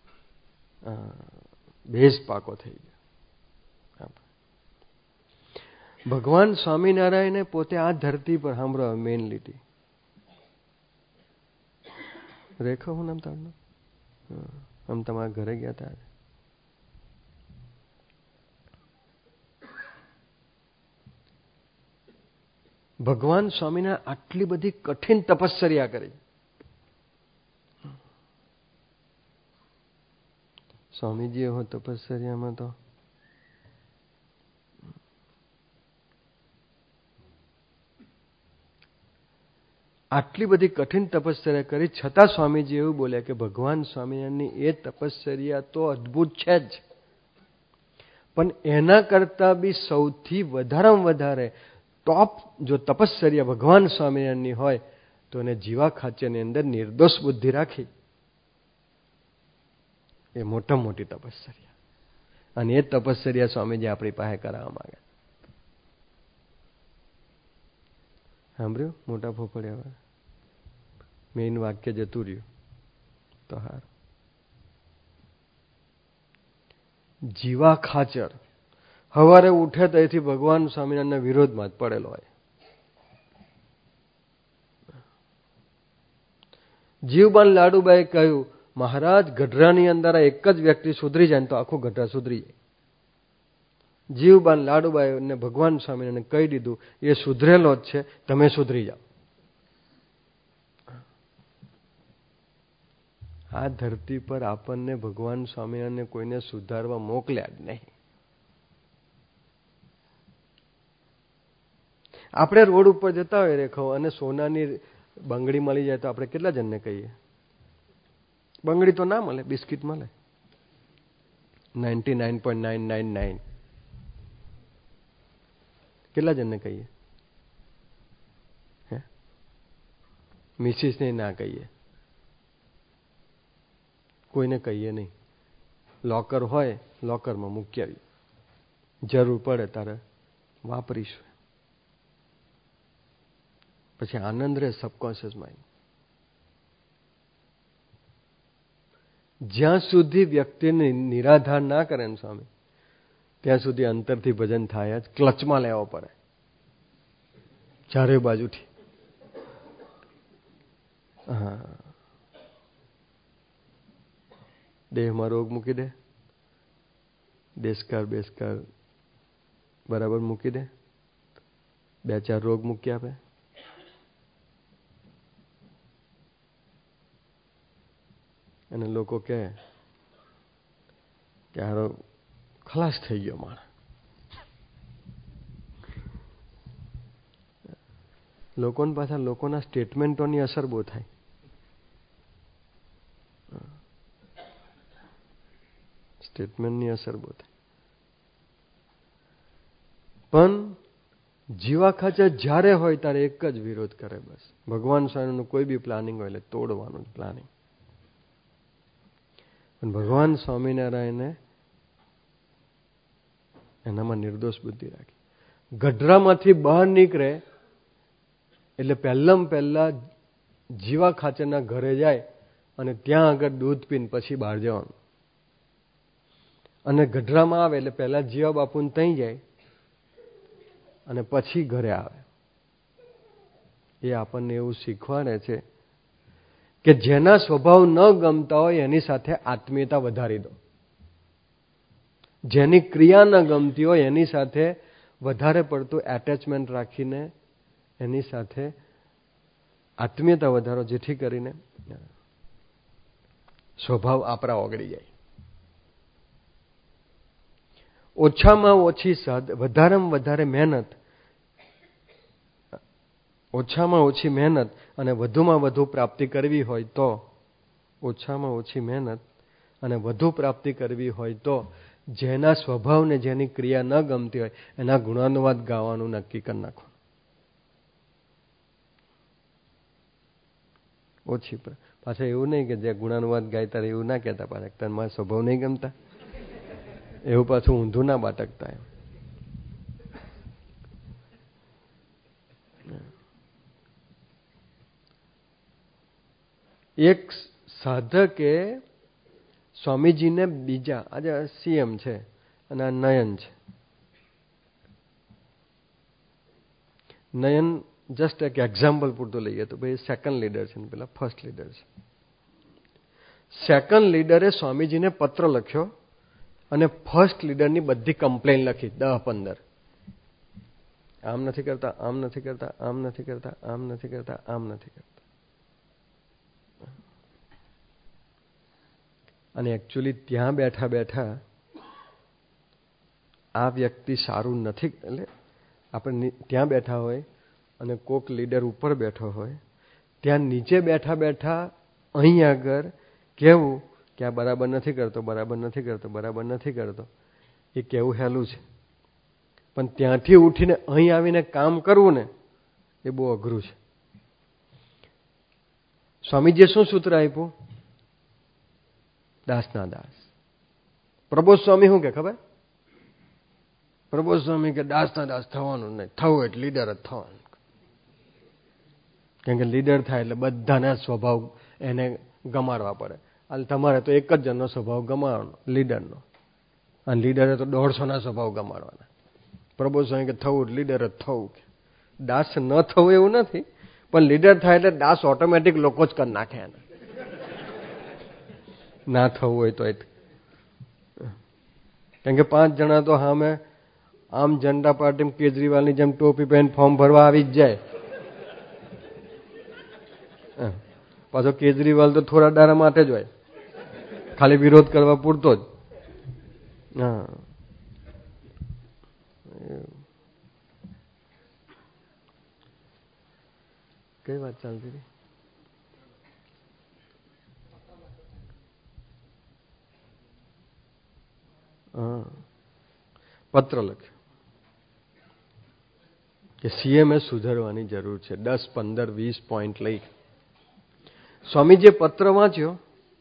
A: બેઝ પાકો થઈ ગયો. ભગવાન સ્વામિનારાયણે પોતે આ ધરતી પર સાંભળો મેન લીટી રેખો હું નામ તારું આમ તમારા ઘરે ગયા હતા. ભગવાન સ્વામિનારાયણ આટલી બધી કઠિન તપશ્ચર્યા કરી. સ્વામીજી હો તપશ્ચર્યામાં તો આટલી બધી કઠિન તપશ્ચર્યા કરી છતાં સ્વામીજી એવું બોલ્યા કે ભગવાન સ્વામિનારાયણની એ તપશ્ચર્યા તો અદ્ભુત છે જ, પણ એના કરતા બી સૌથી વધારેમાં વધારે ટોપ જો તપશ્ચર્યા ભગવાન સ્વામિનારાયણની હોય તો એને જીવા ખાચરની અંદર નિર્દોષ બુદ્ધિ રાખી એ મોટા મોટી તપશ્ચર્યા. અને એ તપશ્ચર્યા સ્વામીજી આપણી પાસે કરાવવા માંગે. સાંભળ્યું મોટા ફોફડિયા મેઇન વાક્ય જતું રહ્યું તો હાર. જીવા ખાચર સવારે ઉઠે તો એથી ભગવાન સ્વામિનારાયણના વિરોધમાં જ પડેલો હોય. જીવબાન લાડુબાઈ કહ્યું મહારાજ ગઢરાની અંદર એક જ વ્યક્તિ સુધરી જાય ને તો આખું ગઢરા સુધરી જાય. જીવબાન લાડુબાઈને ભગવાન સ્વામિનારાયણે કહી દીધું એ સુધરેલો જ છે, તમે સુધરી જાઓ. આ ધરતી પર આપણને ભગવાન સ્વામિનારાયણને કોઈને સુધારવા મોકલ્યા જ નહીં. આપણે રોડ ઉપર જતા હોય રેખો અને સોનાની બંગડી મળી જાય તો આપણે કેટલા જણને કહીએ? બંગડી તો ના મળે, બિસ્કિટ મળે ninety nine point nine nine nine. કેટલા જણને કહીએ? હે મિસિસને ના કહીએ, કોઈને કહીએ નહીં. લોકર હોય લોકરમાં મૂકી આવી, જરૂર પડે તારે વાપરીશું. પછી આનંદ રહે સબકોન્શિયસ માઇન્ડ. જ્યાં સુધી વ્યક્તિને નિરાધાર ના કરે ને સ્વામી ત્યાં સુધી અંતરથી ભજન થાય જ. ક્લચમાં લેવો પડે ચારે બાજુથી. હા, દેહમાં રોગ મૂકી દે, દેશકાર બેસકાર બરાબર મૂકી દે, બે ચાર રોગ મૂકી આપે. અને લોકો કહે કે હારો ખલાસ થઈ ગયો માણસ. લોકોની પાછા લોકોના સ્ટેટમેન્ટોની અસર બહુ થાય. સ્ટેટમેન્ટની અસર બહુ થાય. પણ જીવા ખાચર જ્યારે હોય ત્યારે એક જ વિરોધ કરે બસ. ભગવાન સ્વામીનું કોઈ બી પ્લાનિંગ હોય એટલે તોડવાનું જ પ્લાનિંગ. પણ ભગવાન સ્વામિનારાયણે એનામાં નિર્દોષ બુદ્ધિ રાખી. ગઢરામાંથી બહાર નીકળે એટલે પહેલાં પહેલા જીવા ખાચરના ઘરે જાય અને ત્યાં આગળ દૂધ પીને પછી બહાર જવાનું. અને ગઢરામાં આવે એટલે પહેલા જીવા બાપુને ત્યાં જાય અને પછી ઘરે આવે. એ આપણને એવું શીખવાડે છે કે જેના સ્વભાવ ન ગમતા હોય એની સાથે આત્મીયતા વધારી દો. જેની ક્રિયા ન ગમતી હોય એની સાથે વધારે પડતું એટેચમેન્ટ રાખીને એની સાથે આત્મીયતા વધારો, જેથી કરીને સ્વભાવ આપણા ઓગળી જાય. ઓછામાં ઓછી વધારેમાં વધારે મહેનત, ઓછામાં ઓછી મહેનત અને વધુમાં વધુ પ્રાપ્તિ કરવી હોય તો ઓછામાં ઓછી મહેનત અને વધુ પ્રાપ્તિ કરવી હોય તો જેના સ્વભાવને જેની ક્રિયા ન ગમતી હોય એના ગુણાનુવાદ ગાવાનું નક્કી કરી નાખો. ઓછી. પાછા એવું નહીં કે જે ગુણાનુવાદ ગાય ત્યારે એવું ના કહેતા પાછા તને મારા સ્વભાવ નહીં ગમતા, એવું પાછું ઊંધું ના બાટકતા. એમ એક સાધકે સ્વામીજીને બીજા, આજે સીએમ છે અને આ નયન છે. નયન જસ્ટ એક એક્ઝામ્પલ પૂરતું લઈએ તો ભાઈ સેકન્ડ લીડર છે ને પેલા ફર્સ્ટ લીડર છે. સેકન્ડ લીડરે સ્વામીજીને પત્ર લખ્યો અને ફર્સ્ટ લીડરની બધી કમ્પ્લેન લખી, દસ પંદર. આમ નથી કરતા, આમ નથી કરતા, આમ નથી કરતા, આમ નથી કરતા, આમ નથી કરતા. અને એકચ્યુઅલી ત્યાં બેઠા બેઠા આ વ્યક્તિ સારું નથી, એટલે આપણે ત્યાં બેઠા હોય અને કોક લીડર ઉપર બેઠો હોય, ત્યાં નીચે બેઠા બેઠા અહીં આગળ કહેવું કે આ બરાબર નથી કરતો, બરાબર નથી કરતો, બરાબર નથી કરતો, એ કહેવું હેલું છે. પણ ત્યાંથી ઉઠીને અહીં આવીને કામ કરવું ને એ બહુ અઘરું છે. સ્વામીજીએ શું સૂત્ર આપ્યું? દાસના દાસ. પ્રબોધ સ્વામી શું કે ખબર? પ્રબોધ સ્વામી કે દાસના દાસ થવાનું નહીં, થવું એટલે લીડર જ થવાનું. કેમ કે લીડર થાય એટલે બધાના સ્વભાવ એને ગમાડવા પડે. એટલે તમારે તો એક જ જણનો સ્વભાવ ગમાડવાનો, લીડરનો. અને લીડરે તો દોઢસોના સ્વભાવ ગમાડવાના. પ્રબોધ સ્વામી કે થવું એટલે લીડર જ થવું. દાસ ન થવું એવું નથી, પણ લીડર થાય એટલે દાસ ઓટોમેટિક લોકો જ કરી નાખે એને. ના થવું હોય તો. કેમ કે પાંચ જણા તો સામે આમ જનતા પાર્ટી કેજરીવાલની જેમ ટોપી પહેન ફોર્મ ભરવા આવી જ જાય. પાછો કેજરીવાલ તો થોડા દાડા માટે જ હોય, ખાલી વિરોધ કરવા પૂરતો જ. હા, કઈ વાત ચાલતી હતી? હા, પત્ર લખ્યો કે સીએમએ સુધારવાની જરૂર છે. દસ પંદર વીસ પોઈન્ટ લઈ સ્વામીજીએ પત્ર વાંચ્યો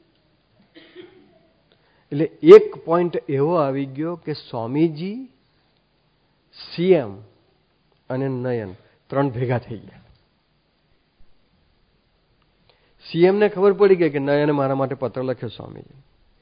A: એટલે એક પોઈન્ટ એવો આવી ગયો કે સ્વામીજી, સીએમ અને નયન ત્રણ ભેગા થઈ ગયા. સીએમને ખબર પડી ગઈ કે નયને મારા માટે પત્ર લખ્યો સ્વામીજી.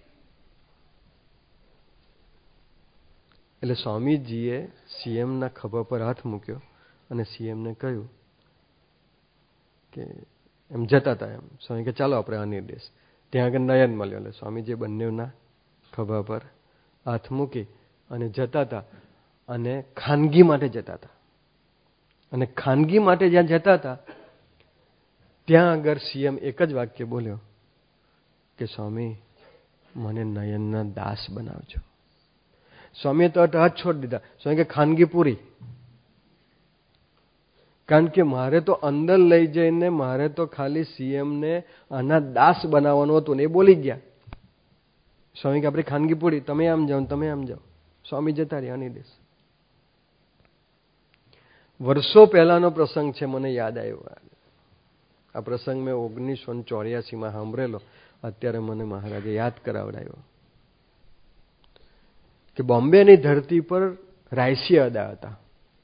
A: એટલે સ્વામીજીએ સીએમના ખભા પર હાથ મૂક્યો અને સીએમને કહ્યું કે એમ જતા હતા એમ સ્વામી કે ચાલો આપણે આ નિર્દેશ. ત્યાં આગળ નયન મળ્યો એટલે સ્વામીજીએ બંનેના ખભા પર હાથ મૂકી અને જતા હતા. અને ખાનગી માટે જતા હતા. અને ખાનગી માટે જ્યાં જતા હતા ત્યાં આગળ સીએમ એક જ વાક્ય બોલ્યો કે સ્વામી મને નયનના દાસ બનાવજો. સ્વામીએ તો હાથ છોડી દીધા. સ્વામી કે ખાનગી પૂરી. કારણ કે મારે તો અંદર લઈ જઈને મારે તો ખાલી સીએમને આના દાસ બનાવવાનું હતું ને એ બોલી ગયા. સ્વામી કે આપણી ખાનગી પૂરી, તમે આમ જાઓ તમે આમ જાઓ. સ્વામી જતા રહ્યા અનિર્દેશ. વર્ષો પહેલાનો પ્રસંગ છે, મને યાદ આવ્યો. આ પ્રસંગ મેં ઓગણીસો ચોર્યાસીમાં સાંભળેલો, અત્યારે મને મહારાજે યાદ કરાવડાવ્યો કે બોમ્બેની ધરતી પર રાયસી અદા હતા.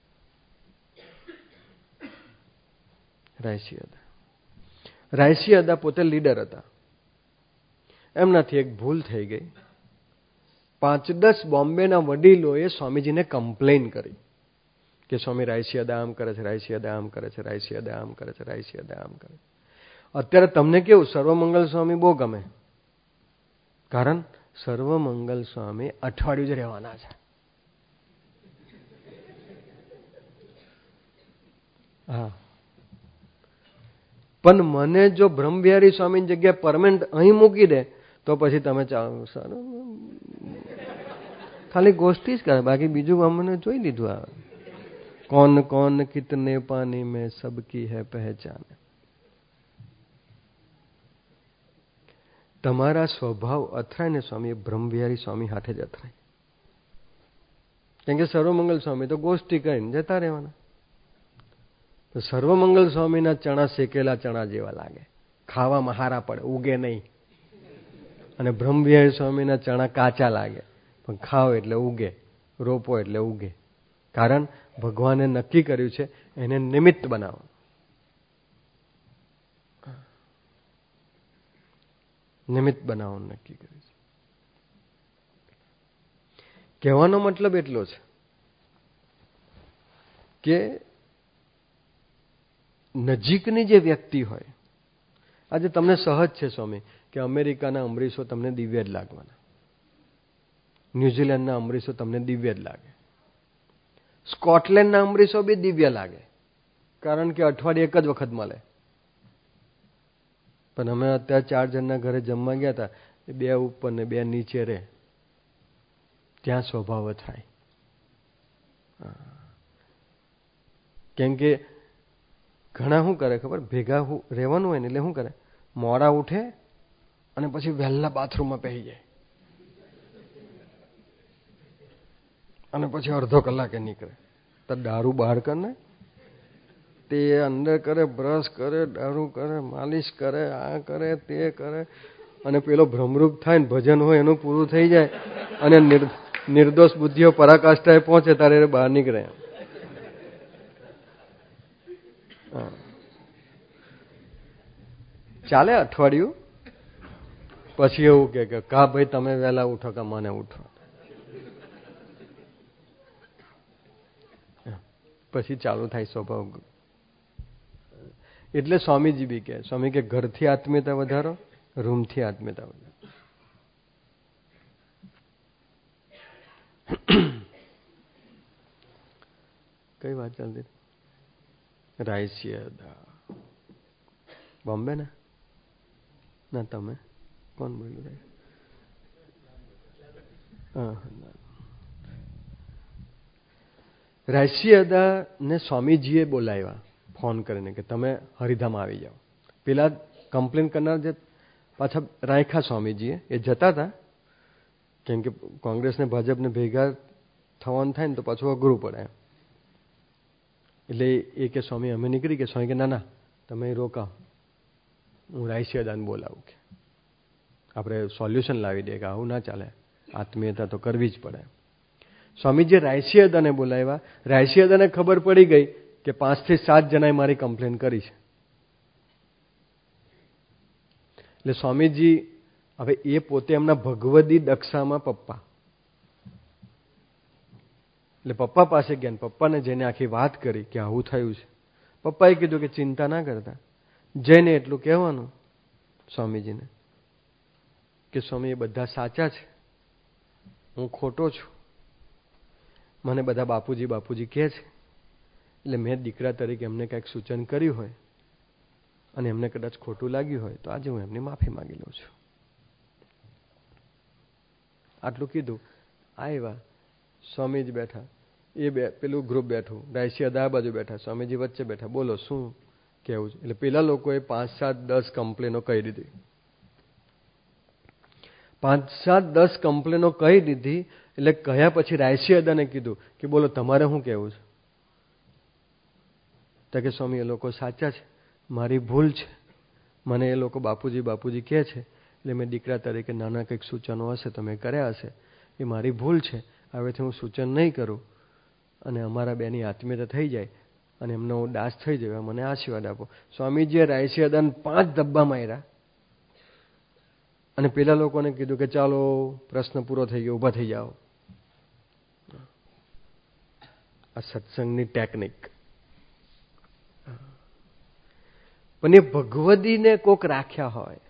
A: રાયસી અદા રાયસી અદા પોતે લીડર હતા. એમનાથી એક ભૂલ થઈ ગઈ. પાંચ દસ બોમ્બેના વડીલોએ સ્વામીજીને કમ્પ્લેન કરી કે સ્વામી રાયસી અદા આમ કરે છે, રાયસી અદા આમ કરે છે, રાયસી અદા આમ કરે છે, રાયસી અદા આમ કરે. અત્યારે તમને કેવું સર્વમંગલ સ્વામી બહુ ગમે, કારણ સર્વમંગલ સ્વામી અઠવાડિયું જ રહેવાના છે. હા, પણ મને જો બ્રહ્મવિહારી સ્વામીની જગ્યાએ પરમેનન્ટ અહીં મૂકી દે તો પછી તમે ચાલો સારું ખાલી ગોષ્ઠી જ કરે, બાકી બીજું અમને જોઈ લીધું. આવે કોન કોન કિતને પાની મેં સબકી હૈ પહેચાન. તમારા સ્વભાવ અથડાય ને સ્વામી, બ્રહ્મવિહારી સ્વામી હાથે જ અથડાય. કેમ કે સર્વમંગલ સ્વામી તો ગોષ્ઠી કરીને જતા રહેવાના. તો સર્વમંગલ સ્વામીના ચણા શેકેલા ચણા જેવા લાગે, ખાવામાં હારા પડે, ઉગે નહીં. અને બ્રહ્મવિહારી સ્વામીના ચણા કાચા લાગે પણ ખાઓ એટલે ઉગે, રોપો એટલે ઉગે. કારણ ભગવાને નક્કી કર્યું છે એને નિમિત્ત બનાવો. નિમિત્ત બનાવવાનું નક્કી કર્યું છે. કહેવાનો મતલબ એટલો છે કે નજીકની જે વ્યક્તિ હોય, આજે તમને સહજ છે સ્વામી કે અમેરિકાના અમરીશો તમને દિવ્ય જ લાગવાના, ન્યુઝીલેન્ડના અમરીશો તમને દિવ્ય જ લાગે, સ્કોટલેન્ડના અમરીશો બી દિવ્ય લાગે, કારણ કે અઠવાડિયે એક જ વખત મળે. પણ અમે અત્યારે ચાર જણના ઘરે જમવા ગયા હતા, બે ઉપર ને બે નીચે રહે, ત્યાં સ્વભાવ થાય. કેમ કે ઘણા શું કરે ખબર, ભેગા રહેવાનું હોય ને એટલે શું કરે, મોડા ઉઠે અને પછી વહેલા બાથરૂમમાં પહેરી જાય અને પછી અડધો કલાકે નીકળે. તો દારૂ બહાર કરે ને તે અંદર કરે, બ્રશ કરે, દારૂ કરે, માલિશ કરે, આ કરે તે કરે, અને પેલો ભ્રમરૂપ થાય ને ભજન હોય એનું પૂરું થઈ જાય અને નિર્દોષ બુદ્ધિઓ પરાકાષ્ઠાએ પહોંચે ત્યારે બહાર નીકળે. ચાલે અઠવાડિયું, પછી એવું કે કા ભાઈ તમે વહેલા ઉઠો કે મને ઉઠો, પછી ચાલુ થાય સ્વભાવ. એટલે સ્વામીજી બી કહે, સ્વામી કે ઘરથી આત્મીયતા વધારો, રૂમથી આત્મીયતા વધારો. કઈ વાત ચાલતી? રાયસિયા બોમ્બે ને ના, તમે કોણ બોલ્યું? રાયસિયા ને સ્વામીજીએ બોલાવ્યા ફોન કરીને કે તમે હરિધામ આવી જાઓ. પેલા કમ્પ્લેન કરનાર જે પાછા રાયખા સ્વામીજીએ, એ જતા હતા કેમ કે કોંગ્રેસને ભાજપને ભેગા થવાનું થાય ને તો પાછું અઘરું પડે. એટલે એ કે સ્વામી અમે નીકળી ગયા. સ્વામી કે ના ના તમે રોકાઓ, હું રાયસિયાદાને બોલાવું, કે આપણે સોલ્યુશન લાવી દઈએ કે આવું ના ચાલે, આત્મીયતા તો કરવી જ પડે. સ્વામીજીએ રાયસિયાદાને બોલાવ્યા. રાયસિયાદાને ખબર પડી ગઈ કે પાંચથી સાત જણાએ મારી કમ્પ્લેન કરી છે. એટલે સ્વામીજી હવે એ પોતે એમના ભગવદી દક્ષામાં પપ્પા, એટલે પપ્પા પાસે ગયા, પપ્પાને જઈને આખી વાત કરી કે આવું થયું છે. પપ્પાએ કીધું કે ચિંતા ના કરતા, જઈને એટલું કહેવાનું સ્વામીજીને કે સ્વામી એ બધા સાચા છે, હું ખોટો છું, મને બધા બાપુજી બાપુજી કહે છે, એટલે મેં દીકરા તરીકે એમને કંઈક સૂચન કર્યું હોય અને એમને કદાચ ખોટું લાગ્યું હોય તો આજે હું એમની માફી માંગી લઉં છું. આટલું કીધું, આવ્યા સ્વામીજી બેઠા, એ બે પેલું ગ્રુપ બેઠું, રાયસિયા આ બાજુ બેઠા, સ્વામીજી વચ્ચે બેઠા, બોલો શું કહેવું છે? એટલે પેલા લોકોએ પાંચ સાત દસ કમ્પ્લેનો કહી દીધી. પાંચ સાત દસ કમ્પ્લેનો કહી દીધી. એટલે કહ્યા પછી રાયસિયાદાને કીધું કે બોલો તમારે શું કહેવું છે? તો કે સ્વામી એ લોકો સાચા છે, મારી ભૂલ છે, મને એ લોકો બાપુજી બાપુજી કહે છે એટલે મેં દીકરા તરીકે નાના કંઈક સૂચનો હશે તો મેં કર્યા હશે, એ મારી ભૂલ છે, હવેથી હું સૂચન નહીં કરું અને અમારા બેની આત્મીયતા થઈ જાય અને એમનો દાસ થઈ જાય, મને આશીર્વાદ આપો. સ્વામીજીએ રાયસિયાદાને પાંચ ધબ્બા માર્યા અને પેલા લોકોને કીધું કે ચાલો પ્રશ્ન પૂરો થઈ ગયો, ઊભા થઈ જાઓ. આ સત્સંગની ટેકનિક. પણ એ ભગવદીને કોક રાખ્યા હોય,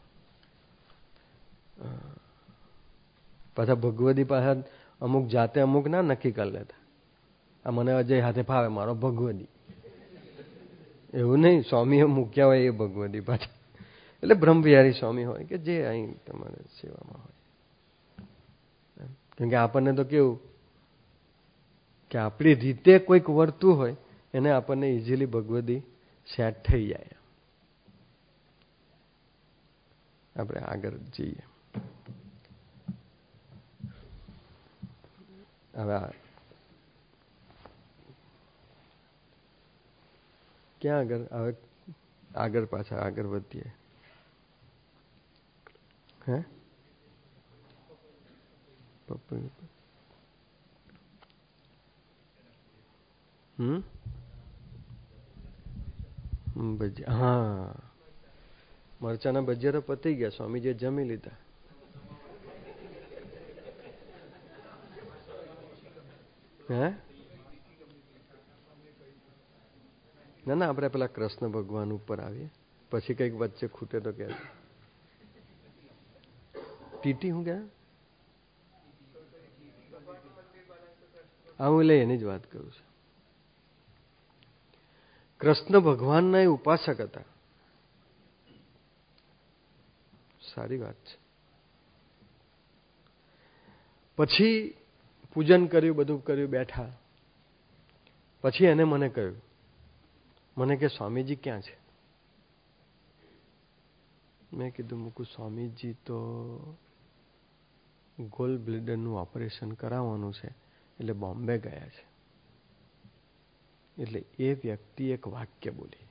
A: પાછા ભગવદી પાછા અમુક જાતે અમુક ના નક્કી કરી લેતા, આ મને અજય હાથે ફાવે મારો ભગવદી, એવું નહીં. સ્વામીએ મૂક્યા હોય એ ભગવદી પાછા, એટલે બ્રહ્મવિહારી સ્વામી હોય કે જે અહીં તમારે સેવામાં હોય. કેમ કે આપણને તો કેવું કે આપણી રીતે કોઈક વર્તું હોય એને આપણને ઇઝીલી ભગવદી સેટ થઈ જાય. આપણે આગળ જઈએ. હવે ક્યાં આગળ હવે આગળ પાછા આગળ વધીએ. હે હમ હા, મરચાના ભજીયા તો પતી ગયા, સ્વામીજીએ જમી લીધા. હે ના ના, આપણે પેલા કૃષ્ણ ભગવાન ઉપર આવીએ, પછી કઈક વચ્ચે ખૂટે તો કે ટીટી હું ક્યાં હા, હું લઈ એની જ વાત કરું છું. કૃષ્ણ ભગવાનના એ ઉપાસક હતા. સારી વાત છે. પછી પૂજન કર્યું, બધું કર્યું, બેઠા. પછી એને મને કહ્યું, મને કે સ્વામીજી ક્યાં છે? મેં કીધું મૂકું, સ્વામીજી તો ગોલ બ્લેડરનું ઓપરેશન કરાવવાનું છે એટલે બોમ્બે ગયા છે. એટલે એ વ્યક્તિ એક વાક્ય બોલી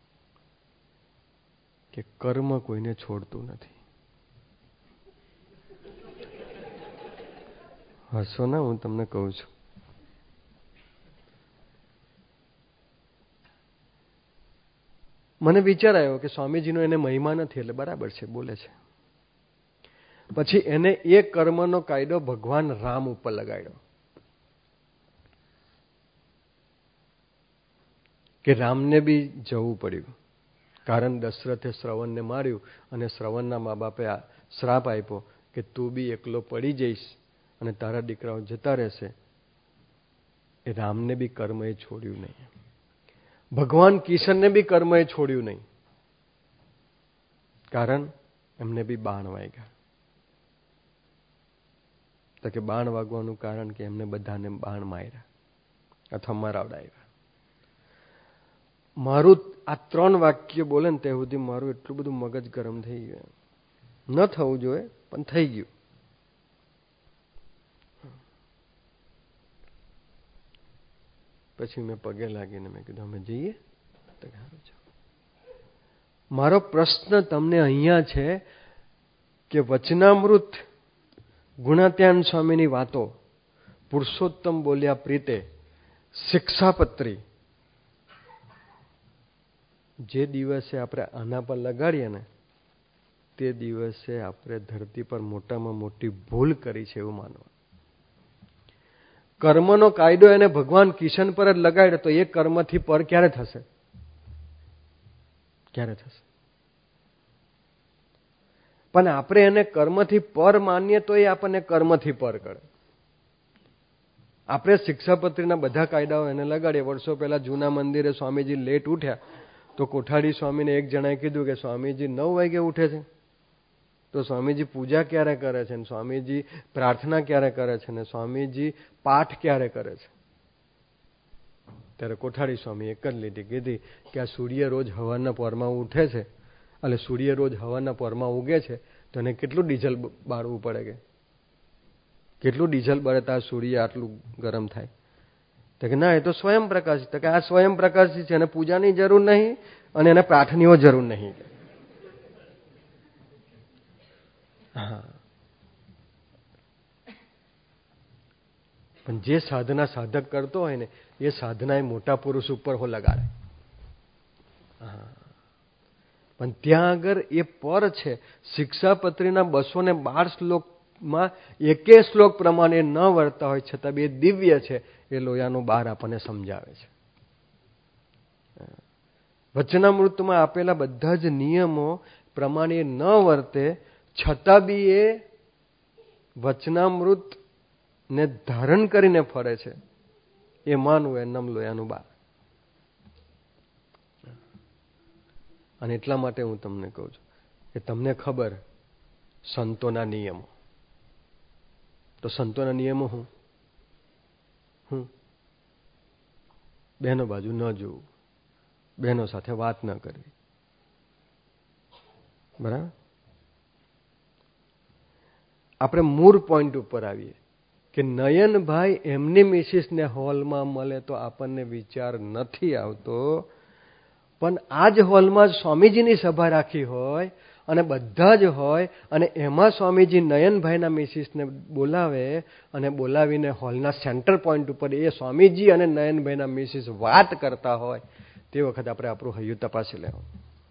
A: કે કર્મ કોઈને છોડતું નથી. હસો ના, હું તમને કહું છું. મને વિચાર આવ્યો કે સ્વામીજીનો એને મહિમા નથી એટલે બરાબર છે, બોલે છે. પછી એને એ કર્મનો કાયદો ભગવાન રામ ઉપર લગાડ્યો કે રામને બી જવું પડ્યું, કારણ દશરથે શ્રવણને માર્યું અને શ્રવણના મા બાપે શ્રાપ આપ્યો કે તું બી એકલો પડી જઈશ અને તારા દીકરાઓ જતા રહેશે. એ રામને બી કર્મ એ છોડ્યું નહીં. ભગવાન કિશનને બી કર્મ એ છોડ્યું નહીં, કારણ એમને બી બાણ વાગ્યા. તો કે બાણ વાગવાનું કારણ કે એમને બધાને બાણ માર્યા અથવા મરાવડાવ્યા. મારું આ ત્રણ વાક્ય બોલે ને ત્યાં સુધી મારું એટલું બધું મગજ ગરમ થઈ ગયું. ન થવું જોઈએ પણ થઈ ગયું. પછી મેં પગે લાગીને મેં કીધું અમે જઈએ. મારો પ્રશ્ન તમને અહીંયા છે કે વચનામૃત ગુણાત્યાન સ્વામીની વાતો, પુરુષોત્તમ બોલ્યા પ્રીતે, શિક્ષાપત્રી, જે દિવસે આપણે આના પર લગાડીએ ને તે દિવસે આપણે ધરતી પર મોટામાં મોટી ભૂલ કરી છે એવું માનવા. કર્મનો કાયદો એને ભગવાન કિશન પર જ લગાડ્યો તો એ કર્મથી પર ક્યારે થશે? ક્યારે થશે? પણ આપણે એને કર્મથી પર માનીએ તો એ આપણને કર્મથી પર કરે. આપણે શિક્ષાપત્રીના બધા કાયદાઓ એને લગાડીએ. વર્ષો પહેલા જૂના મંદિરે સ્વામીજી લેટ ઉઠ્યા તો કોઠારી સ્વામીને એક જણાએ કીધું કે સ્વામીજી નવ વાગે ઉઠે છે તો સ્વામીજી પૂજા ક્યારે કરે છે, સ્વામીજી પ્રાર્થના ક્યારે કરે છે, ને સ્વામીજી પાઠ ક્યારે કરે છે? ત્યારે કોઠારી સ્વામી એક જ લીટી કીધી કે આ સૂર્ય રોજ હવારના પોરમાં ઉઠે છે, એટલે સૂર્ય રોજ હવારના પોરમાં ઉગે છે તો એને કેટલું ડીઝલ બાળવું પડે, કે કેટલું ડીઝલ બળે તો આ સૂર્ય આટલું ગરમ થાય? તો કે ના, એ તો સ્વયં પ્રકાશી. તો કે આ સ્વયં પ્રકાશી છે, એને પૂજાની જરૂર નહીં અને એને પ્રાર્થનીઓ જરૂર નહીં. હા, પણ જે સાધના સાધક કરતો હોય ને એ સાધના એ મોટા પુરુષ ઉપર હો લગાડે. હા, પણ ત્યાં આગળ એ પર છે. શિક્ષાપત્રીના બસો ને બાર શ્લોકમાં એકે શ્લોક પ્રમાણે ન વર્તા હોય છતાં બે દિવ્ય છે. એ લોયાનું બાર આપણને સમજાવે છે. વચનામૃતમાં આપેલા બધા જ નિયમો પ્રમાણે ન વર્તે છતાં બી એ વચનામૃત ને ધારણ કરીને ફરે છે, એ માનવું એમ લોયાનું બાર. અને એટલા માટે હું તમને કહું છું કે તમને ખબર સંતોના નિયમો, તો સંતોના નિયમો હું હું બહેનો બાજુ ન જોવું, બહેનો સાથે વાત ન કરવી, બરાબર? આપણે મૂળ પોઈન્ટ ઉપર આવીએ કે નયનભાઈ એમની મિસિસને હોલમાં મળે તો આપણને વિચાર નથી આવતો, પણ આ જ હોલમાં સ્વામીજીની સભા રાખી હોય અને બધા જ હોય અને એમાં સ્વામીજી નયનભાઈના મિસિસને બોલાવે અને બોલાવીને હોલના સેન્ટર પોઈન્ટ ઉપર એ સ્વામીજી અને નયનભાઈના મિસિસ વાત કરતા હોય તે વખતે આપણે આપણું હૈયું તપાસી લેવું.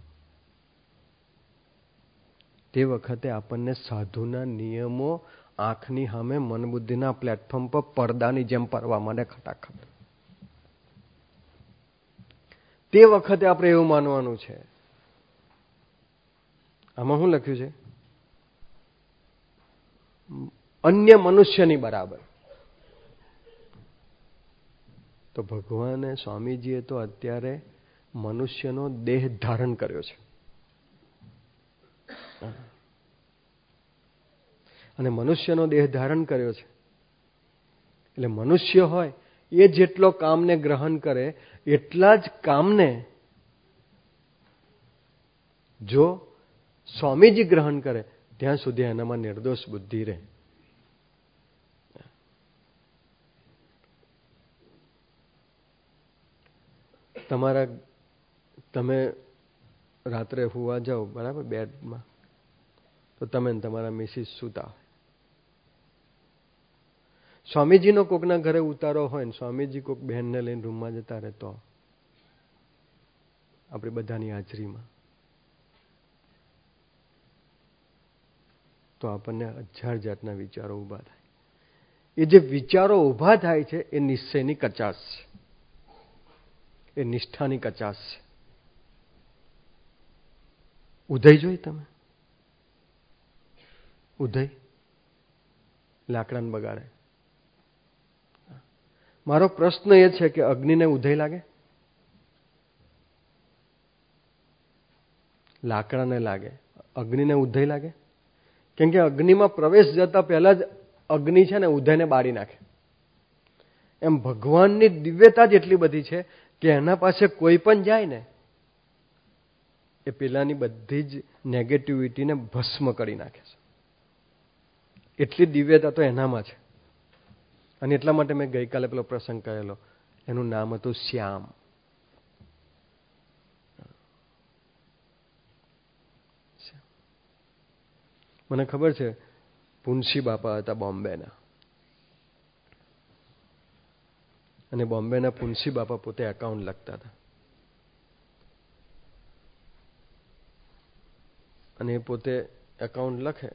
A: તે વખતે આપણને સાધુના નિયમો આંખની સામે મનબુદ્ધિના પ્લેટફોર્મ પર પડદાની જેમ પડવા માંડે ખટાખટ. તે વખતે આપણે એવું માનવાનું છે. આમાં શું લખ્યું છે? અન્ય મનુષ્યની બરાબર. તો ભગવાને સ્વામીજીએ તો અત્યારે મનુષ્યનો દેહ ધારણ કર્યો છે અને મનુષ્યનો દેહ ધારણ કર્યો છે એટલે મનુષ્ય હોય એ જેટલો કામને ગ્રહણ કરે એટલા જ કામને જો સ્વામીજી ગ્રહણ કરે ત્યાં સુધી એનામાં નિર્દોષ બુદ્ધિ રહે. તમારા તમે રાત્રે હુવા જાઓ બરાબર બેડમાં, તો તમે તમારા મિસિસ સૂતા હોય. સ્વામીજીનો કોકના ઘરે ઉતારો હોય ને સ્વામીજી કોક બહેનને લઈને રૂમમાં જતા રહે તો આપણી બધાની હાજરીમાં તો આપણને હજાર જાતના વિચારો ઊભા થાય. એ જે વિચારો ઊભા થાય છે એ નિશ્ચયની કચાશ છે, એ નિષ્ઠાની કચાશ છે. ઉદય જોઈ તમે? ઉદય લાકડાને બગાડે. મારો પ્રશ્ન એ છે કે અગ્નિને ઉદય લાગે? લાકડાને લાગે. અગ્નિને ઉદય લાગે? કેમ કે અગ્નિમાં પ્રવેશ જતા પહેલા જ અગ્નિ છે ને ઉદયને બાળી નાખે. એમ ભગવાનની દિવ્યતા જ એટલી બધી છે કે એના પાસે કોઈ પણ જાય ને એ પેલાની બધી જ નેગેટિવિટીને ભસ્મ કરી નાખે છે. એટલી દિવ્યતા તો એનામાં છે. અને એટલા માટે મેં ગઈકાલે પેલો પ્રસંગ કરેલો, એનું નામ હતું શ્યામ. મને ખબર છે પુનસી બાપા હતા બોમ્બેના, અને બોમ્બેના પુનસી બાપા પોતે એકાઉન્ટ લખતા હતા. અને એ પોતે એકાઉન્ટ લખે.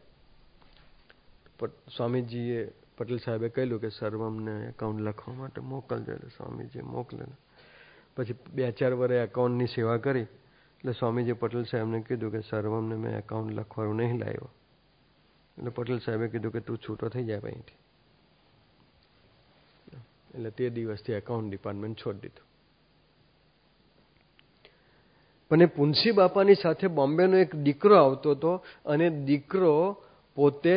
A: સ્વામીજીએ પટેલ સાહેબે કહ્યું કે સર્વમને એકાઉન્ટ લખવા માટે મોકલજો. એટલે સ્વામીજીએ મોકલેલું. પછી બે ચાર વર્ષે એકાઉન્ટની સેવા કરી એટલે સ્વામીજી પટેલ સાહેબને કીધું કે સર્વમને મેં એકાઉન્ટ લખવાનું નહીં લાવ્યો. એટલે પટેલ સાહેબે કીધું કે તું છૂટો થઈ જાય અહીંથી. એટલે તે દિવસથી એકાઉન્ટ ડિપાર્ટમેન્ટ છોડી દીધું. પણ એ પુનસી બાપાની સાથે બોમ્બેનો એક દીકરો આવતો હતો અને દીકરો પોતે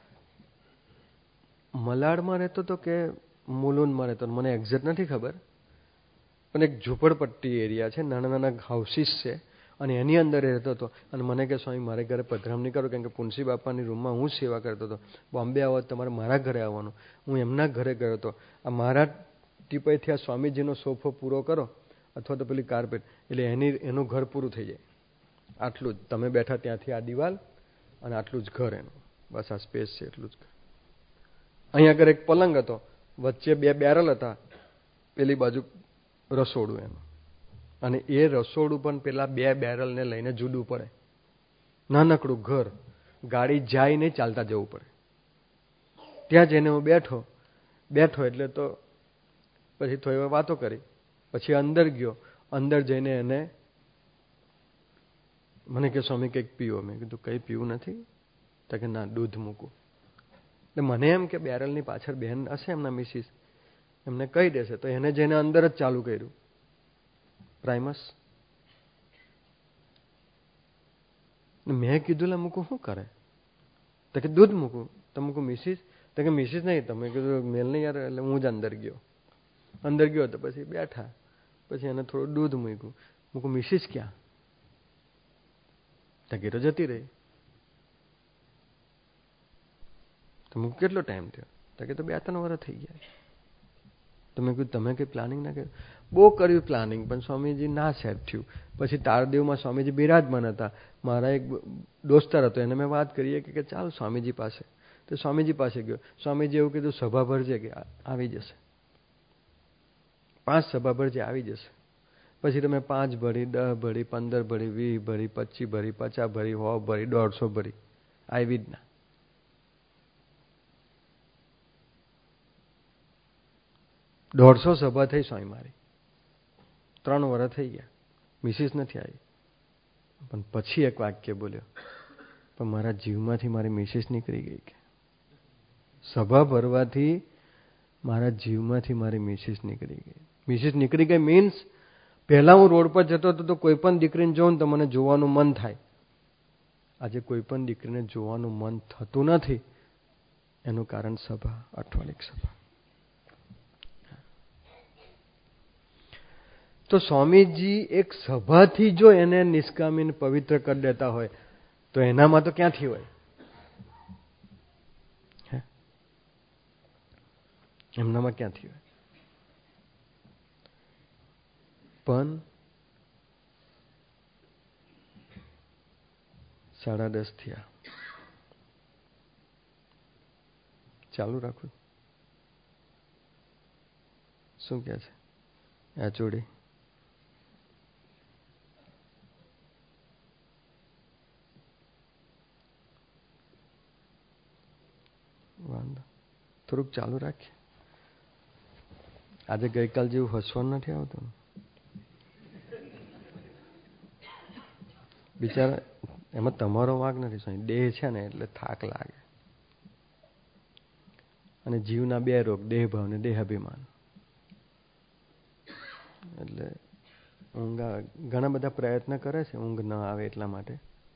A: મલાડમાં રહેતો હતો કે મુલુંડમાં રહેતો, મને એક્ઝેક્ટ નથી ખબર, પણ એક ઝૂંપડપટ્ટી એરિયા છે, નાના નાના હાઉસીસ છે અને એની અંદર રહેતો હતો. અને મને કે સ્વામી મારે ઘરે પધરામ નહીં કરો કેમ કે પુનસી બાપાની રૂમમાં હું સેવા કરતો હતો. બોમ્બે આવો તમારે મારા ઘરે આવવાનું. હું એમના ઘરે ગયો હતો. આ મારા ટીપાઈથી આ સ્વામીજીનો સોફો પૂરો કરો અથવા તો પેલી કાર્પેટ, એટલે એની એનું ઘર પૂરું થઈ જાય. આટલું જ તમે બેઠા ત્યાંથી આ દિવાલ અને આટલું જ ઘર એનું, બસ આ સ્પેસ છે એટલું જ ઘર. અહીં આગળ એક પલંગ હતો, વચ્ચે બે બેરલ હતા, પેલી બાજુ રસોડું એનું. અને એ રસોડું પણ પેલા બે બેરલને લઈને જુદું પડે. નાનકડું ઘર, ગાડી જાય નહીં, ચાલતા જવું પડે. ત્યાં જઈને હું બેઠો બેઠો એટલે તો પછી થોડી વાર વાતો કરી. પછી અંદર ગયો. અંદર જઈને એને મને કે સ્વામી કંઈક પીવો. મેં કીધું કંઈ પીવું નથી. તો કે ના, દૂધ મૂકું. એટલે મને એમ કે બેરલની પાછળ બહેન હશે એમના મિસિસ, એમને કહી દેશે. તો એને જઈને અંદર જ ચાલુ કર્યું પ્રાઇમસ. મેં કીધું લે મૂકું શું કરે? તો કે દૂધ મૂકું. તો મૂકું મિસિસ? તો કે મિસિસ નહીં. તમે કીધું મેલ નહીં યાર. એટલે હું જ અંદર ગયો. અંદર ગયો તો પછી બેઠા. પછી એને થોડું દૂધ મૂક્યું. મૂકું મિસિસ ક્યાં? તકી તો જતી રહી. તો મૂક કેટલો ટાઈમ થયો? તો કે તો બે ત્રણ વર્ષ થઈ ગયા. તો મેં કીધું તમે કંઈ પ્લાનિંગ ના કર્યું? બહુ કર્યું પ્લાનિંગ, પણ સ્વામીજી ના સેટ થયું. પછી તારદેવમાં સ્વામીજી બિરાજમાન હતા. મારા એક દોસ્તાર હતો, એને મેં વાત કરીએ કે ચાલ સ્વામીજી પાસે. તો સ્વામીજી પાસે ગયો. સ્વામીજી એવું કીધું સભા ભરજે કે આવી જશે, પાંચ સભા ભરજે આવી જશે. પછી તમે પાંચ ભરી, દસ ભરી, પંદર ભરી, વીસ ભરી, પચીસ ભરી, પચાસ ભરી, સો ભરી, દોઢસો ભરી, આવી જ ના. દોઢસો સભા થઈ સ્વામી મારી. ત્રણ વર્ષ થઈ ગયા, મિસિસ નથી આવી. પણ પછી એક વાક્ય બોલ્યો, પણ મારા જીવમાંથી મારી મિસિસ નીકળી ગઈ. કે સભા ભરવાથી મારા જીવમાંથી મારી મિસિસ નીકળી ગઈ. મિસિસ નીકળી ગઈ મીન્સ પહેલા હું રોડ પર જતો હતો તો કોઈ પણ દીકરીને જોઉં તો મને જોવાનું મન થાય. આજે કોઈ પણ દીકરીને જોવાનું મન થતું નથી. એનું કારણ સભા, અઠવાડિક સભા. તો સ્વામીજી એક સભાથી જો એને નિષ્કામીને પવિત્ર કરી દેતા હોય તો એનામાં તો ક્યાંથી હોય? એમનામાં ક્યાંથી હોય? પણ સાડા દસ થયા. ચાલુ રાખું? શું કહે છે આ જોડી? વાંધો થોડુંક ચાલુ રાખીએ. આજે ગઈકાલ જેવું હસવાનું નથી આવતું. બિચારા એમાં તમારો વાંક નથી. સ્વામી દેહ છે ને એટલે થાક લાગે. અને જીવના બે રોગ, દેહ ભાવ ને દેહાભિમાન. એટલે ઊંઘ ઘણા બધા પ્રયત્ન કરે છે ઊંઘ ન આવે એટલા માટે,